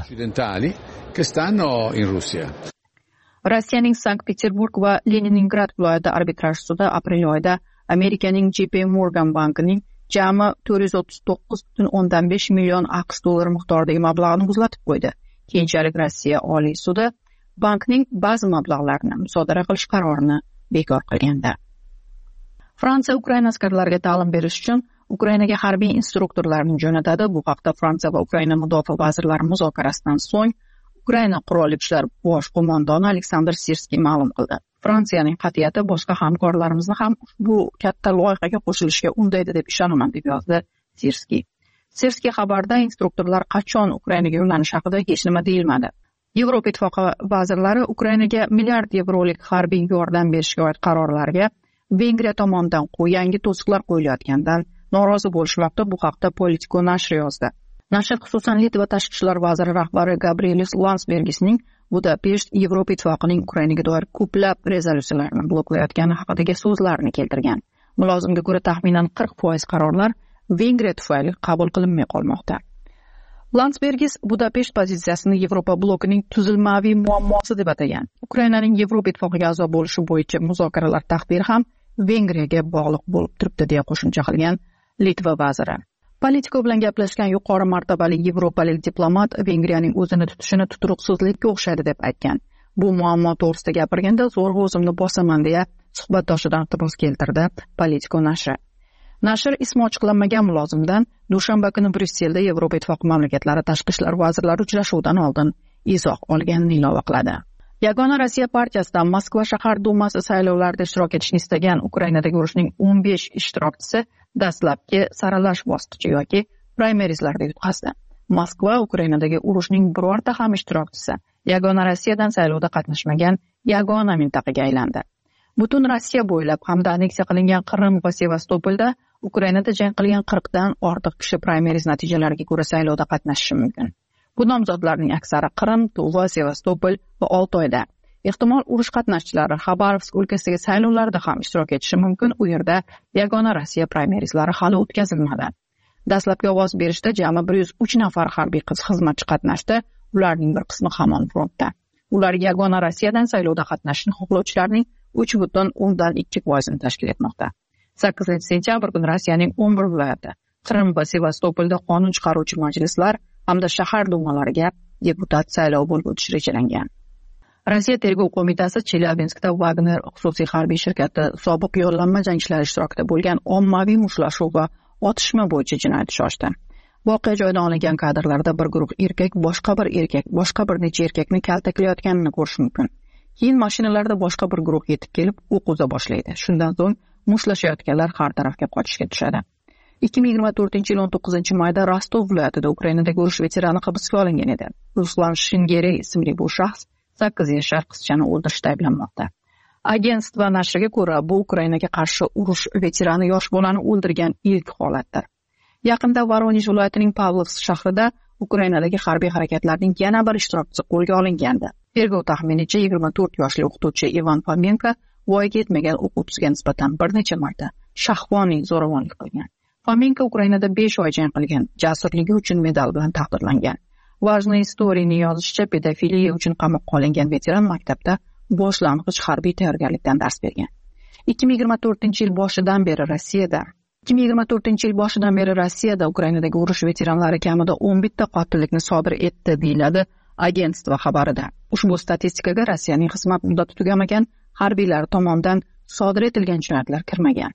Che stanno in Russia. Rossiyaning Sankt-Peterburg va Leningrad viloyati arbitraj sudi aprel oyida Amerikaning J P Morgan bankining jami to'rt yuz o'ttiz to'qqiz butun o'ndan besh million AQSh dollari miqdoridagi mablag'ni muzlatib qo'ydi. Keyinchalik Rossiya Oliy sudi bankning ba'zi mablag'larini musodara qilish qarorini bekor qilgandi. Fransiya Ukraina askarlariga ta'lim berish uchun Ukrainaga harbiy instruktorlarni jo'natadi. Bu haqda Fransiya va Ukraina mudofaa vazirlari muzokarasidan so'ng Ukraina qurolli kuchlar bosh qo'mondoni Aleksandr Sirskiy ma'lum qildi. Fransiyaning qat'iyati boshqa hamkorlarimizni ham bu katta loyihaga qo'shilishga undaydi deb ishonaman, deb yozdi Sirskiy. Sirskiy xabarda instruktorlar qachon Ukrainaga yo'llanishi haqida hech nima deyilmadi. Yevropa Ittifoqi vazirlari Ukrainaga milliard yevrolik harbiy yordam berishga oid qarorlarga Vengriya tomonidan yangi to'siqlar qo'yilayotganidan norozi bo'lishmoqda. Bu haqda Politico nashri yozdi. Nashr xususan Litva tashqi ishlar vaziri rahbari Gabrielis Landsbergisning Budapesht Yevropa Ittifoqining Ukrainaga doir ko'plab rezolyutsiyalarni bloklayotgani haqidagi so'zlarini keltirgan. Mulozimga ko'ra taxminan qirq foiz qarorlar Vengriya tufayli qabul qilinmay qolmoqda. Landsbergis Budapesht pozitsiyasini Yevropa blokining tuzilmaviy muammosi deb atagan. Ukrainaning Yevropa Ittifoqiga a'zo bo'lishi bo'yicha muzokaralar taqdiri ham Vengriyaga bog'liq bo'lib turibdi deya qo'shimcha qilgan Litva vaziri. Politiko bilan gaplashgan yuqori martabali yevropalik diplomat Vengriyaning o'zini tutishini tuturuqsizlikka o'xshaydi deb aytgan. Bu muammo to'g'risida gapirganda zo'rg'a o'zimni bosaman deya suhbatdoshidan iqtibos keltirdi Politico nashri. Nashr ismi ochiqlanmagan mulozimdan dushanba kuni Bryusselda Yevropa Ittifoqi mamlakatlari tashqi ishlar vazirlari uchrashuvidan oldin izoh olganini ilova qiladi. Yagona Rossiya partiyasidan Moskva shahar dumasi saylovlarida ishtirok etishni istagan Ukrainadagi urushning o'n besh ishtirokchisi dastlabki saralash bosqichi yoki primarizlarda yutqazdi. Moskva Ukrainadagi urushning birorta ham ishtirokchisi Yagona Rossiyadan saylovda qatnashmagan yagona mintaqaga aylandi. Butun Rossiya bo'ylab hamda aneksiya qilingan Qrim va Sevastopolda Ukrainada jang qilgan qirqdan ortiq kishi primariz natijalariga ko'ra saylovda qatnashishi mumkin. Bu nomzodlarning aksari Qrim, Tuva, Sevastopol va Oltoyda. Ehtimol urush qatnashchilari Xabarovsk o'lkasidagi saylovlarda ham ishtirok etishi mumkin. U yerda Yagona Rossiya primarizlari hali o'tkazilmadi. Dastlabki ovoz berishda jami bir yuz uch nafar harbiy qiz xizmatchi qatnashdi. Ularning bir qismi hamon frontda. Ular Yagona Rossiyadan saylovda qatnashishni xohlovchilarning uch butun o'ndan ikki foizini tashkil etmoqda. sakkizinchi sentyabr kuni Rossiyaning o'n bir viloyati, Qrim va Sevastopolda qonun chiqaruvchi majlislar hamda shahar dumalariga deputat saylovi bo'lib o'tishi rejalangan. Rossiya tergov qo'mitasi Chelyabinskda Wagner xususiy harbiy shirkati sobiq yollanma jangchilari ishtirokida bo'lgan ommaviy mushtlashuv va otishma bo'yicha jinoyat ishi ochdi. Voqea joyidan olingan kadrlarda bir guruh erkak boshqa bir erkak, boshqa bir necha erkakni kaltaklayotganini ko'rish mumkin. Keyin mashinalarda boshqa bir guruh yetib kelib o'q uza boshlaydi. Shundan so'ng mushtlashayotganlar har tarafga qochishga tushadi. ikki ming yigirma to'rtinchi yil o'n to'qqizinchi mayda Rostov viloyatida Ukrainadagi urush veterani hibsga olingan edi. Ruslan Shingeri ismli bu shaxs sakkiz yashar qizchani o'ldirishda ayblanmoqda. Agentство nashriga ko'ra, bu Ukrainaga qarshi urush veterani yosh bolani o'ldirgan ilk holatdir. Yaqinda Voronezh viloyatining Pavlovsk shahrida Ukrainadagi harbiy harakatlarning yana bir ishtirokchisi qo'lga olingandi. Tergov taxminicha yigirma to'rt yoshli o'qituvchi Ivan Fomenko voyaga yetmagan o'quvchisiga nisbatan bir necha marta shahvoniy zo'ravonlik qilgan. Fomenko Ukrainada besh oy jang qilgan, jasurligi uchun medal bilan taqdirlangan. Важная istoriyaning yozishicha, pedofiliya uchun qamoqqa olingan veteran maktabda boshlang'ich harbiy tayyorgarlikdan dars bergan. ikki ming yigirma to'rtinchi yil boshidan beri Rossiyada ikki ming yigirma to'rtinchi yil boshidan beri Rossiyada Ukrainadagi urush veteranlari kamida o'n bitta qotillikni sodir etdi, deyiladi agentство xabarida. Ushbu statistikaga Rossiyaning xizmat muddati tugamagan harbiylar tomonidan sodir etilgan jinoyatlar kirmagan.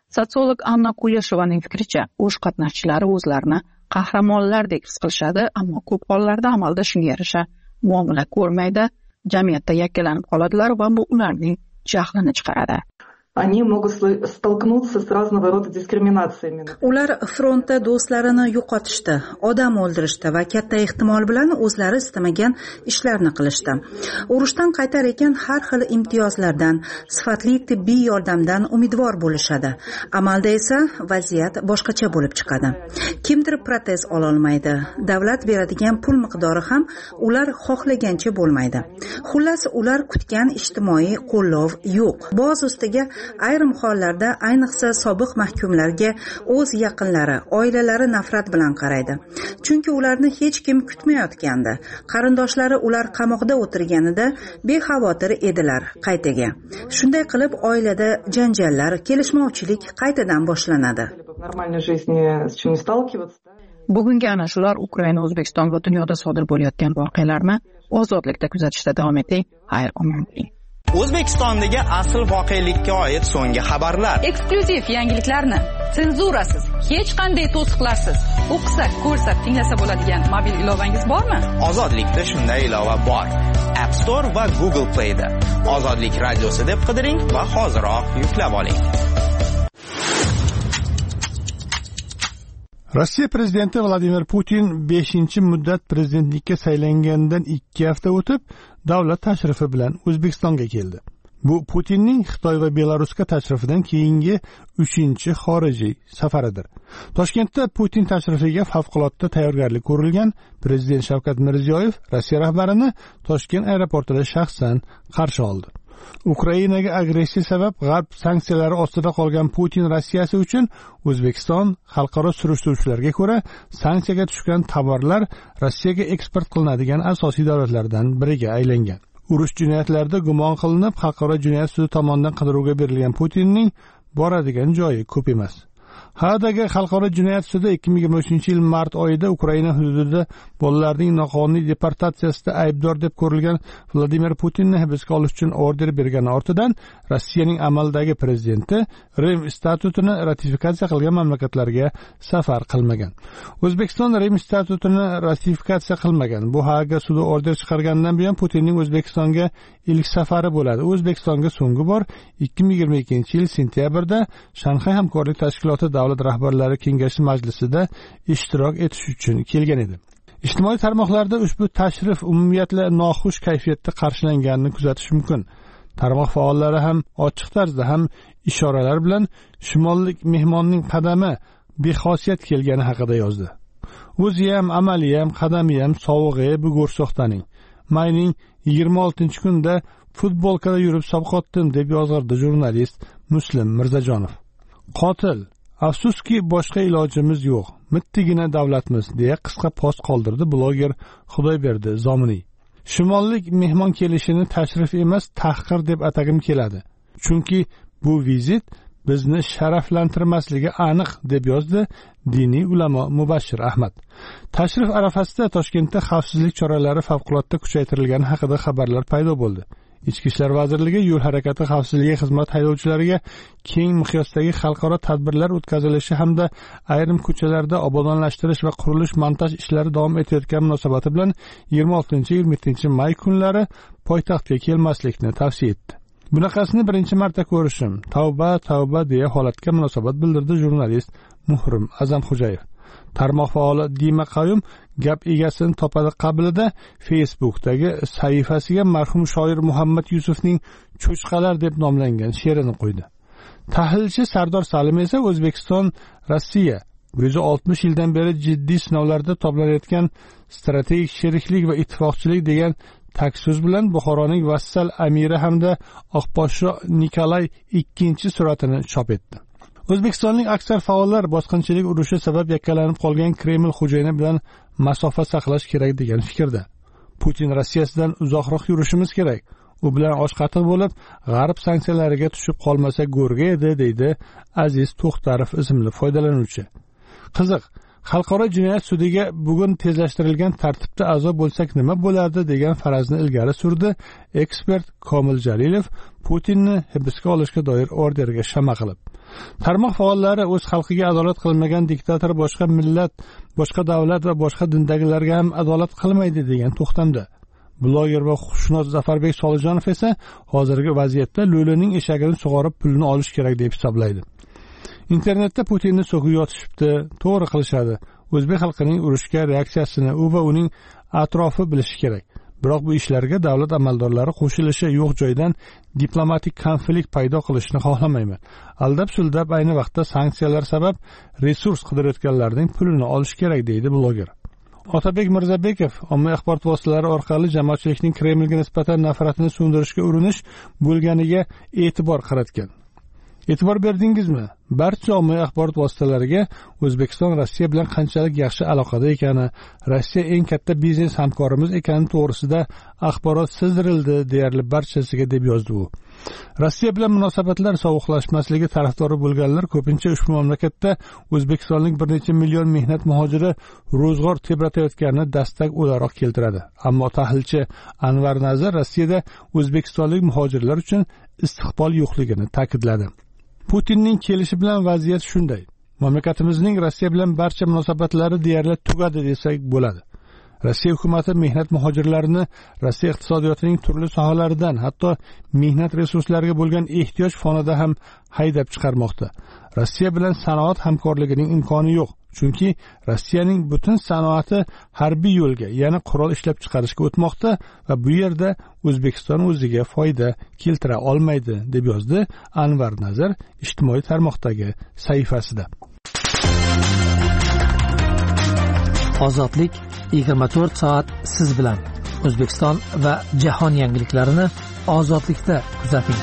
Sotsiolog Anna Kuleshovaning fikricha, urush qatnashchilari o'zlarini qahramonlardek his qilishadi, ammo ko'p hollarda amalda shunga yarasha muomala ko'rmaydi, jamiyatda yakkalanib qoladilar va bu ularning jahlini chiqaradi. Они могут столкнуться с разного рода дискриминациями. Ular frontda do'stlarini yo'qotishdi, odam o'ldirishdi va katta ehtimol bilan o'zlari istamagan ishlarni qilishdi. Urushdan qaytar ekan har xil imtiyozlardan, sifatli tibbiy yordamdan umidvor bo'lishadi. Amalda esa vaziyat boshqacha bo'lib chiqadi. Kimdir protez ola olmaydi. Davlat beradigan pul miqdori ham ular xohlagancha bo'lmaydi. Xullas, ular kutgan ijtimoiy qo'llov yo'q. Boz ustiga ayrim hollarda ayniqsa sobiq mahkumlarga o'z yaqinlari, oilalari nafrat bilan qaraydi. Chunki ularni hech kim kutmayotgandi. Qarindoshlari ular qamoqda o'tirganida bexavotir edilar qaytaga. Shunday qilib oilada janjallar, kelishmovchilik qaytadan boshlanadi. Bugungi ana shular Ukraina, O'zbekiston va dunyoda sodir bo'layotgan voqealarni ozodlikda kuzatishda davom eting. Xayr, omon bo'ling. O'zbekistondagi asl voqelikka oid so'nggi xabarlar. Eksklyuziv yangiliklarni senzurasiz, hech qanday to'siqlarsiz o'qisak, ko'rsak, tinglasa bo'ladigan mobil ilovangiz bormi? Ozodlikda shunday ilova bor. App Store va Google Play'da. Ozodlik radiosi deb qidiring va hoziroq yuklab oling. Rossiya prezidenti Vladimir Putin beshinchi muddat prezidentlikka saylangandan ikki hafta o'tib davlat tashrifi bilan O'zbekistonga keldi. Bu Putinning Xitoy va Belarusga tashrifidan keyingi uchinchi xorijiy safaridir. Toshkentda Putin tashrifiga favqulodda tayyorgarlik ko'rilgan. Prezident Shavkat Mirziyoyev Rossiya rahbarini Toshkent aeroportida shaxsan qarshi oldi. Ukrainaga agressiya sabab g'arb sanksiyalari ostida qolgan Putin Rossiyasi uchun O'zbekiston xalqaro surishtiruvchilarga ko'ra sanksiyaga tushgan tovarlar Rossiyaga eksport qilinadigan asosiy davlatlardan biriga aylangan. Urush jinoyatlarida gumon qilinib, xalqaro jinoyat sudi tomonidan qidiruvga berilgan Putinning boradigan joyi ko'p emas. Hadagi xalqaro jinoyat sudi ikki ming yigirma uchinchi yil mart oyida Ukraina hududida bolalarning noqonuniy deportatsiyasida aybdor deb ko'rilgan Vladimir Putinni hibsga olish uchun order bergani ortidan Rossiyaning amaldagi prezidenti Rim statutini ratifikatsiya qilgan mamlakatlarga safar qilmagan. O'zbekiston Rim statutini ratifikatsiya qilmagan. Bu Haga sudi order chiqargandan buyon Putinning O'zbekistonga ilk safari bo'ladi. O'zbekistonga so'nggi bor ikki ming yigirma ikkinchi yil sentyabrda Shanxay hamkorlik tashkiloti davlat rahbarlari kengashi majlisida ishtirok etish uchun kelgan edi. Ijtimoiy tarmoqlarda ushbu tashrif umumiyatla noxush kayfiyatda qarshilanganini kuzatish mumkin. Tarmoq faollari ham ochiq tarzda ham ishoralar bilan shimollik mehmonning qadami bexosiyat kelgani haqida yozdi. O'zi ham, amali ham, qadami ham sovug'i bu go'rsoqtaning. Mayning yigirma oltinchi kunda futbolkada yurib sovqotdim deb yozg'irdi jurnalist Muslim Mirzajonov. Qotil, afsuski boshqa ilojimiz yo'q. Mittigina davlatmiz deya qisqa post qoldirdi bloger Xudoyberdi Zominiy. Shimollik mehmon kelishini tashrif emas, tahqir deb atagim keladi. Chunki bu vizit bizni sharaflantirmasligi aniq deb yozdi diniy ulamo Mubashshir Ahmad. Tashrif arafasida Toshkentda xavfsizlik choralari favqulodda kuchaytirilgani haqida xabarlar paydo bo'ldi. Ichki ishlar vazirligi yo'l harakati xavfsizligi xizmat haydovchilariga keng miqyosdagi xalqaro tadbirlar o'tkazilishi hamda ayrim ko'chalarda obodonlashtirish va qurilish montaj ishlari davom etayotgani munosabati bilan yigirma oltinchi yigirma yettinchi may kunlari poytaxtga kelmaslikni tavsiya etdi. Bunaqasini birinchi marta ko'rishim, tavba, tavba deya holatga munosabat bildirdi jurnalist Muhrim Azamxo'jayev. Tarmoq faoli Dima Qayum gap egasini topadi qablida Facebookdagi sahifasiga marhum shoir Muhammad Yusufning Cho'chqalar deb nomlangan she'rini qo'ydi. Tahlilchi Sardor Salim esa O'zbekiston Rossiya yuz oltmish yildan beri jiddiy sinovlarda toblanayotgan strategik sheriklik va ittifoqchilik degan takso'z bilan Buxoroning vassal amiri hamda Oqposhsho Nikolay ikkinchi suratini chop etdi. O'zbekistonning aksar faollar bosqinchilik urushi sabab yakkalanib qolgan Kreml xo'jayini bilan masofa saqlash kerak degan fikrda. Putin Rossiyasidan uzoqroq yurishimiz kerak. U bilan oshqatiq bo'lib, g'arb sanksiyalariga tushib qolmasa go'rga edi, deydi Aziz To'xtarov ismli foydalanuvchi. Qiziq, xalqaro jinoyat sudiga bugun tezlashtirilgan tartibda a'zo bo'lsak nima bo'lardi degan farazni ilgari surdi ekspert Komil Jalilov Putinni hibsga olishga doir orderga shama qilib. Tarmoq faollari o'z xalqiga adolat qilmagan diktator boshqa millat, boshqa davlat va boshqa dindagilarga ham adolat qilmaydi degan to'xtamda. Bloger va huquqshunos Zafarbek Solijonov esa hozirgi vaziyatda lo'lining eshagini sug'orib pulini olish kerak deb hisoblaydi. Internetda Putinni so'kib yotishibdi, to'g'ri qilishadi. O'zbek xalqining urushga reaksiyasini u va uning atrofi bilishi kerak. Biroq bu ishlarga davlat amaldorlari qo'shilishi yo'q joydan diplomatik konflikt paydo qilishni xohlamayman. Aldab-suldab ayni vaqtda sanksiyalar sabab resurs qidirayotganlarning pulini olish kerak deydi bloger. Otabek Mirzabekov ommaviy axborot vositalari orqali jamoatchilikning Kremlga nisbatan nafratini so'ndirishga urinish bo'lganiga e'tibor qaratgan. E'tibor berdingizmi? Barcha ommaviy axborot vositalariga O'zbekiston Rossiya bilan qanchalik yaxshi aloqada ekani, Rossiya eng katta biznes hamkorimiz ekani to'g'risida axborot sizdirildi deyarli barchasiga deb yozdi u. Rossiya bilan munosabatlar sovuqlashmasligi tarafdori bo'lganlar ko'pincha ushbu mamlakatda O'zbekistonlik bir necha million mehnat muhojiri ro'zg'or tebratayotganini dastak o'laroq keltiradi. Ammo tahlilchi Anvar Nazar Rossiyada o'zbekistonlik muhojirlar uchun istiqbol yo'qligini ta'kidladi. Putinning kelishi bilan vaziyat shunday. Mamlakatimizning Rossiya bilan barcha munosabatlari deyarli tugadi desak bo'ladi. Rossiya hukumati mehnat muhojirlarini Rossiya iqtisodiyotining turli sohalaridan, hatto mehnat resurslariga bo'lgan ehtiyoj fonida ham haydab chiqarmoqda. Rossiya bilan sanoat hamkorligining imkoni yo'q. Chunki Rossiyaning butun sanoati harbiy yo'lga, ya'ni qurol ishlab chiqarishga o'tmoqda va bu yerda O'zbekiston o'ziga foyda keltira olmaydi, deb yozdi Anvar Nazar ijtimoiy tarmoqdagi sahifasida. Ozodlik yigirma to'rt soat siz bilan. O'zbekiston va jahon yangiliklarini ozodlikda kuzating.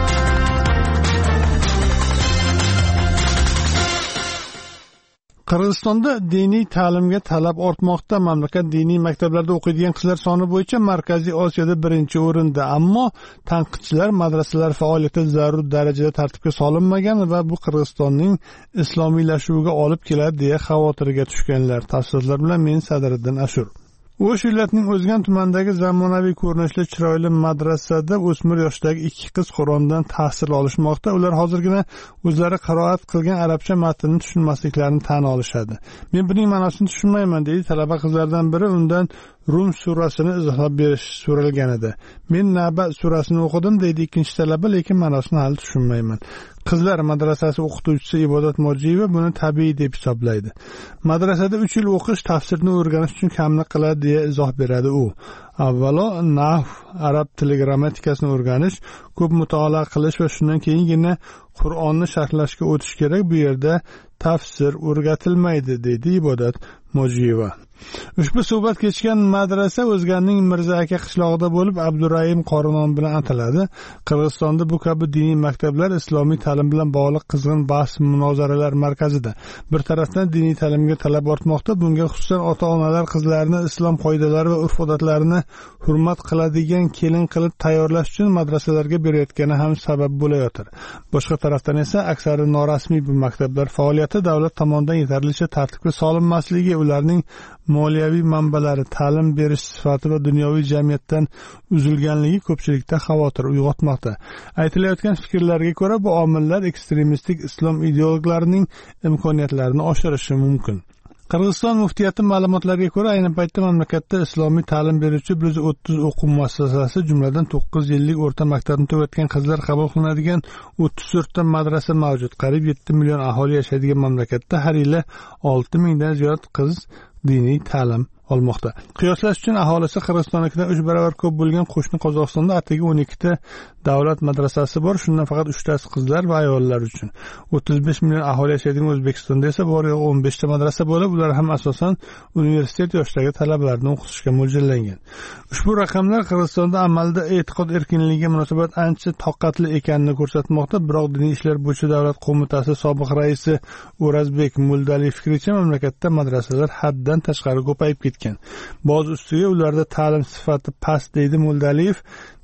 Qirg'izistonda diniy ta'limga talab ortmoqda. Mamlakat diniy maktablarda o'qiydigan qizlar soni bo'yicha Markaziy Osiyoda birinchi o'rinda, ammo tanqidchilar madrasalar faoliyati zarur darajada tartibga solinmagan va bu Qirg'izistonning islomiylashuviga olib keladi deya xavotirga tushganlar. Tafsilotlar bilan men Sadriddin Ashur. O'sh viloyatining O'zgan tumanidagi zamonaviy ko'rinishli chiroyli madrasada o'smir yoshdagi ikki qiz Qur'ondan tahsil olishmoqda. Ular hozirgina o'zlari qiroat qilgan arabcha matnni tushunmasliklarini tan olishadi. Men buning ma'nosini tushunmayman deydi talaba qizlardan biri. Undan Rum surasini izohlab berish so'ralgan edi. Men Naba surasini o'qidim deydi ikkinchi talaba, lekin ma'nosini hali tushunmayman. Qizlar madrasasi o'qituvchisi Ibodat Mojiyeva buni tabiiy deb hisoblaydi. Madrasada uch yil o'qish tafsirni o'rganish uchun kamlik qiladi deya izoh beradi u. Avvalo nahv, arab tili grammatikasini o'rganish, ko'p mutolaa qilish va shundan keyingina Qur'onni sharhlashga o'tish kerak. Bu yerda tafsir o'rgatilmaydi deydi Ibodat Mojiyeva. Ushbu suhbat kechgan madrasa O'zganning Mirza aka qishlog'ida bo'lib, Abdurahim Qorinon bilan ataladi. Qirg'izistonda bu kabi diniy maktablar islomiy ta'lim bilan bog'liq qizg'in bahs munozaralar markazida. Bir tarafdan diniy ta'limga talab ortmoqda. Bunga xususan ota-onalar qizlarini islom qoidalari va urf-odatlarini hurmat qiladigan kelin qilib tayyorlash uchun madrasalarga berayotgani ham sabab bo'layotir. Boshqa tarafdan esa aksari norasmiy bu maktablar faoliyati davlat tomonidan yetarlicha tartibga solinmasligi, ularning moliyaviy manbalari, ta'lim berish sifati va dunyoviy jamiyatdan uzilganligi ko'pchilikda xavotir uyg'otmoqda. Aytilayotgan fikrlarga ko'ra bu omillar ekstremistik islom ideologlarining imkoniyatlarini oshirishi mumkin. Qirg'iziston muftiyati ma'lumotlariga ko'ra, ayni paytda mamlakatda islomiy ta'lim beruvchi bir yuz o'ttiz o'quv muassasasi, jumladan to'qqiz yillik o'rta maktabni tugatgan qizlar qabul qilinadigan o'ttiz to'rtta madrasa mavjud. Qariyb yetti million aholi yashaydigan mamlakatda har yili olti mingdan ziyod qiz diniy ta'lim olmoqda. Qiyoslash uchun aholisi Qirg'izistonnikidan uch barobar ko'p bo'lgan qo'shni Qozog'istonda atigi o'n ikkita davlat madrasasi bor. Shundan faqat uchtasi qizlar va ayollar uchun. o'ttiz besh million aholi yashaydigan O'zbekistonda esa bor yo'q o'n beshta madrasa bo'lib, ular ham asosan universitet yoshidagi talabalarni o'qitishga mo'ljallangan. Ushbu raqamlar Qirg'izistonda amalda e'tiqod erkinligiga munosabat ancha toqatli ekanini ko'rsatmoqda. Biroq Diniy ishlar bo'yicha davlat qo'mitasi sobiq raisi O'razbek Muldaliyev fikricha, mamlakatda madrasalar haddan tashqari ko'payib ketgan. Boz ustiga ularda ta'lim sifati past deydi Muldaliyev.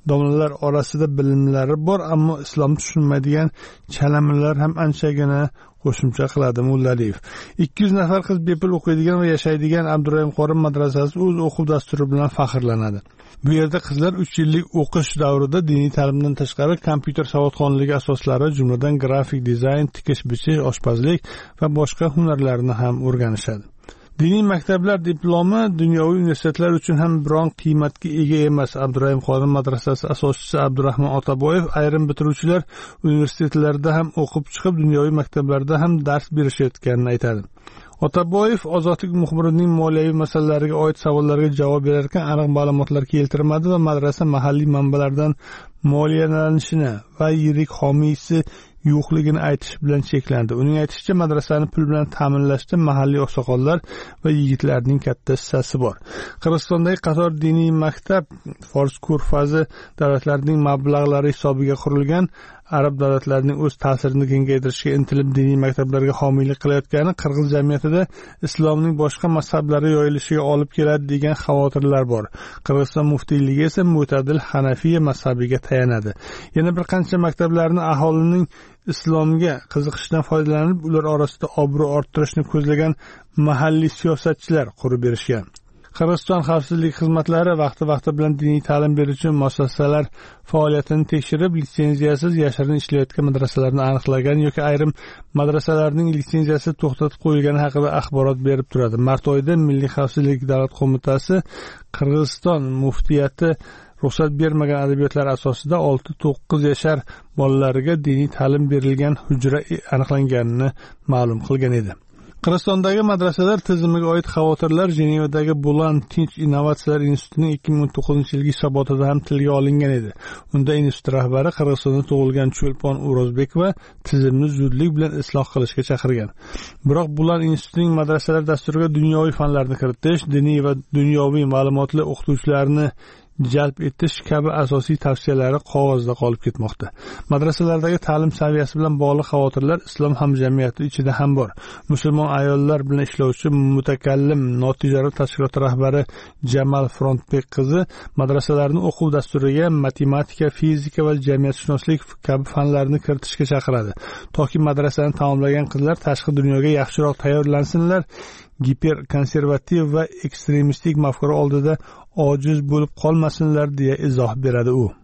domlalar orasida bilimlari bor, ammo islom tushunmaydigan chalamillar ham anchagina qo'shimcha qiladi Mullaliyev. ikki yuz nafar qiz bepul o'qiydigan va yashaydigan Abdurahim Qorim madrasasi o'z o'quv dasturi bilan faxrlanadi. Bu yerda qizlar uch yillik o'qish davrida diniy ta'limdan tashqari kompyuter savodxonligi asoslari, jumladan grafik dizayn, tikish, bichish, oshpazlik va boshqa hunarlarni ham o'rganishadi. Diniy maktablar diplomi dunyoviy universitetlar uchun ham biron qiymatga ega emas. Abdurahim Qorim madrasasi asoschisi Abdurahmon Otaboyev ayrim bitiruvchilar universitetlarda ham o'qib chiqib, dunyoviy maktablarda ham dars berishayotganini aytadi. Otaboyev Ozodlik muxbirining moliyaviy masalalarga oid savollariga javob berarkan aniq ma'lumotlar keltirmadi va madrasa mahalliy manbalardan moliyalanishini va yirik homiysi yo'qligini aytish bilan cheklandi. Uning aytishicha, madrasani pul bilan ta'minlashda mahalliy oqsoqollar va yigitlarning katta hissasi bor. Qirg'izistondagi qator diniy maktab Fors Ko'rfazi davlatlarining mablag'lari hisobiga qurilgan. Arab davlatlarining o'z ta'sirini kengaytirishga intilib diniy maktablarga homiylik qilayotgani qirg'iz jamiyatida islomning boshqa mazhablari yoyilishiga olib keladi degan xavotirlar bor. Qirg'iziston muftiyligi esa mo'tadil Hanafiya mazhabiga tayanadi. Yana bir qancha maktablarni aholining islomga qiziqishdan foydalanib, ular orasida obro' orttirishni ko'zlagan mahalliy siyosatchilar qurib berishgan. Qirg'iziston xavfsizlik xizmatlari vaqti-vaqti bilan diniy ta'lim beruvchi muassasalar faoliyatini tekshirib, litsenziyasiz yashirin ishlayotgan madrasalarni aniqlagan yoki ayrim madrasalarning litsenziyasi to'xtatib qo'yilgani haqida axborot berib turadi. Mart oyida Milliy xavfsizlik davlat qo'mitasi Qirg'iziston muftiyati ruxsat bermagan adabiyotlar asosida olti to'qqiz yashar bolalariga diniy ta'lim berilgan hujra aniqlanganini ma'lum qilgan edi. Qirg'izistondagi madrasalar tizimiga oid xavotirlar Jenevadagi Bulan Tinch innovatsiyalar institutining ikki ming o'n to'qqizinchi yilgi hisobotida ham tilga olingan edi. Unda institut rahbari Qirg'izistonda tug'ilgan Cho'lpon O'rozbekova tizimni zudlik bilan isloh qilishga chaqirgan. Biroq Bulan institutining madrasalar dasturiga dunyoviy fanlarni kiritish, diniy va dunyoviy ma'lumotli o'qituvchilarni jalb etish kabi asosiy tavsiyalari qog'ozda qolib ketmoqda. Madrasalardagi ta'lim saviyasi bilan bog'liq xavotirlar islom hamjamiyati ichida ham bor. Musulmon ayollar bilan ishlovchi mutakallim notijorat tashkilot rahbari Jamal Frontbek qizi madrasalarning o'quv dasturiga matematika, fizika va jamiyatshunoslik kabi fanlarni kiritishga chaqiradi. Toki madrasani tamomlagan qizlar tashqi dunyoga yaxshiroq tayyorlansinlar, giperkonservativ va ekstremistik mafkura oldida ojiz bo'lib qolmasinlar deya izoh beradi u.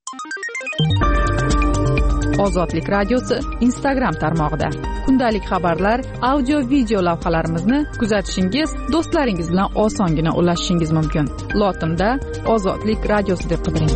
Ozodlik radiosi Instagram tarmog'ida kundalik xabarlar, audio video lavhalarimizni kuzatishingiz, do'stlaringiz bilan osongina ulashishingiz mumkin. Lotinda Ozodlik radiosi deb qidiring.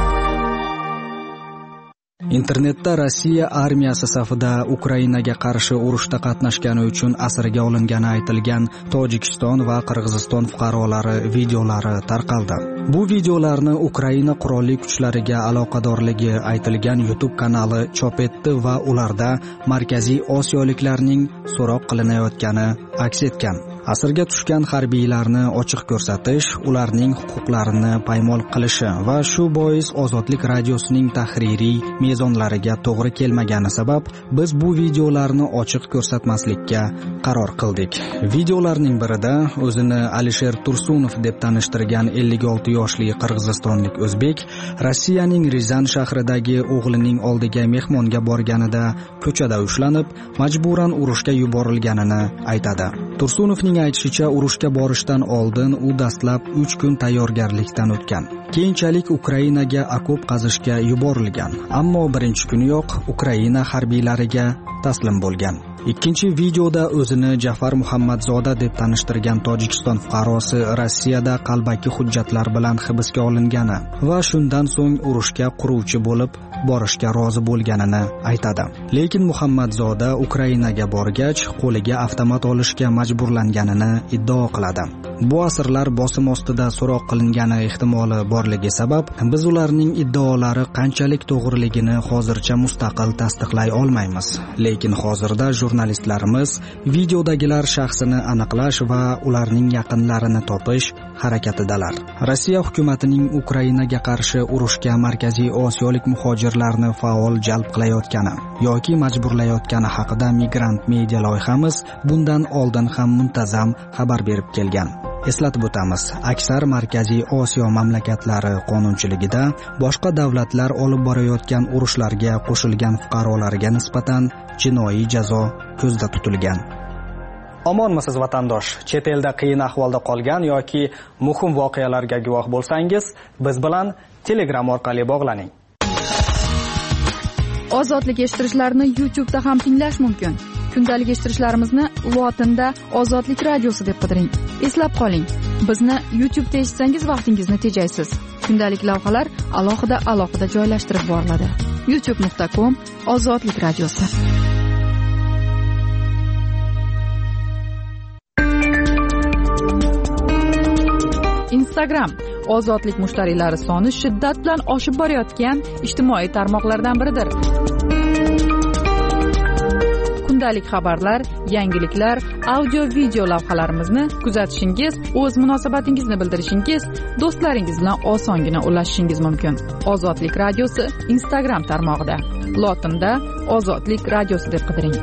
Internetda Rossiya armiyasi safida Ukrainaga qarshi urushda qatnashgani uchun asirga olingani aytilgan Tojikiston va Qirg'iziston fuqarolari videolari tarqaldi. Bu videolarni Ukraina qurolli kuchlariga aloqadorligi aytilgan YouTube kanali chop etdi va ularda Markaziy Osiyoliklarning so'roq qilinayotgani aks etgan. Asirga tushgan harbiylarni ochiq ko'rsatish, ularning huquqlarini paymol qilishi va shu bois Ozodlik radiosining tahririy mezonlariga to'g'ri kelmagani sabab biz bu videolarni ochiq ko'rsatmaslikka qaror qildik. Videolarning birida o'zini Alisher Tursunov deb tanishtirgan ellik olti yoshli qirg'izistonlik o'zbek Rossiyaning Rizan shahridagi o'g'lining oldiga mehmonga borganida ko'chada ushlanib, majburan urushga yuborilganini aytadi. Tursunovning aytishicha, urushga borishdan oldin u dastlab uch kun tayyorgarlikdan o'tgan. Keyinchalik Ukrainaga okop qazishga yuborilgan, ammo birinchi kuniyoq Ukraina harbiylariga taslim bo'lgan. Ikkinchi videoda o'zini Jafar Muhammadzoda deb tanishtirgan Tojikiston fuqarosi Rossiyada qalbaki hujjatlar bilan hibsga olingani va shundan so'ng urushga quruvchi bo'lib borishga rozi bo'lganini aytadi. Lekin Muhammadzoda Ukrainaga borgach, qo'liga avtomat olishga majburlanganini iddao qiladi. Bu asirlar bosim ostida so'roq qilingani ehtimoli borligi sabab biz ularning iddaolari qanchalik to'g'riligini hozircha mustaqil tasdiqlay olmaymiz. Lekin hozirda jurnalistlarimiz videodagilar shaxsini aniqlash va ularning yaqinlarini topish harakatidalar. Rossiya hukumatining Ukrainaga qarshi urushga Markaziy Osiyolik muhojirlarni faol jalb qilayotgani yoki majburlayotgani haqida Migrant media loyihamiz bundan oldin ham muntazam xabar berib kelgan. Eslatib o'tamiz, aksar Markaziy Osiyo mamlakatlari qonunchiligida boshqa davlatlar olib borayotgan urushlarga qo'shilgan fuqarolarga nisbatan jinoiy jazo ko'zda tutilgan. Omonmisiz vatandosh? Chet elda qiyin ahvolda qolgan yoki muhim voqealarga guvoh bo'lsangiz, biz bilan Telegram orqali bog'laning. Ozodlik eshittirishlarni YouTube da ham tinglash mumkin. Kundalik eshittirishlarimizni lotinda Ozodlik radiosi deb qidiring. Eslab qoling, bizni YouTube da eshitsangiz vaqtingizni tejaysiz. Kundalik lavhalar alohida alohida joylashtirib boriladi. youtube nuqta com Ozodlik radiosi. Instagram ozodlik mushtariylari soni shiddat bilan oshib borayotgan ijtimoiy tarmoqlardan biridir. Kundalik xabarlar, yangiliklar, audio video lavhalarimizni kuzatishingiz, o'z munosabatingizni bildirishingiz, do'stlaringiz bilan osongina ulashishingiz mumkin. Ozodlik radiosi Instagram tarmog'ida, lotinda Ozodlik radiosi deb qidiring.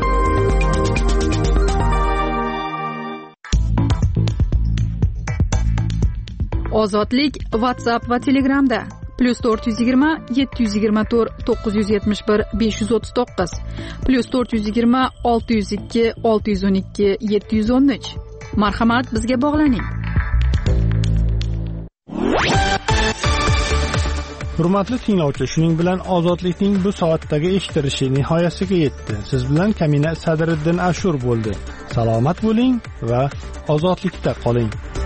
Ozodlik WhatsApp va Telegramda plus to'rt yuz yigirma yetti yuz yigirma to'rt to'qqiz yuz yetmish bir besh yuz o'ttiz to'qqiz plus to'rt yuz yigirma olti yuz ikki olti yuz o'n ikki yetti yuz o'n uch. Marhamat, bizga bog'laning. Hurmatli tinglovchi, shuning bilan ozodlikning bu soatdagi eshittirishi nihoyasiga yetdi. Siz bilan Kamina Sadriddin Ashur bo'ldi. Salomat bo'ling va ozodlikda qoling.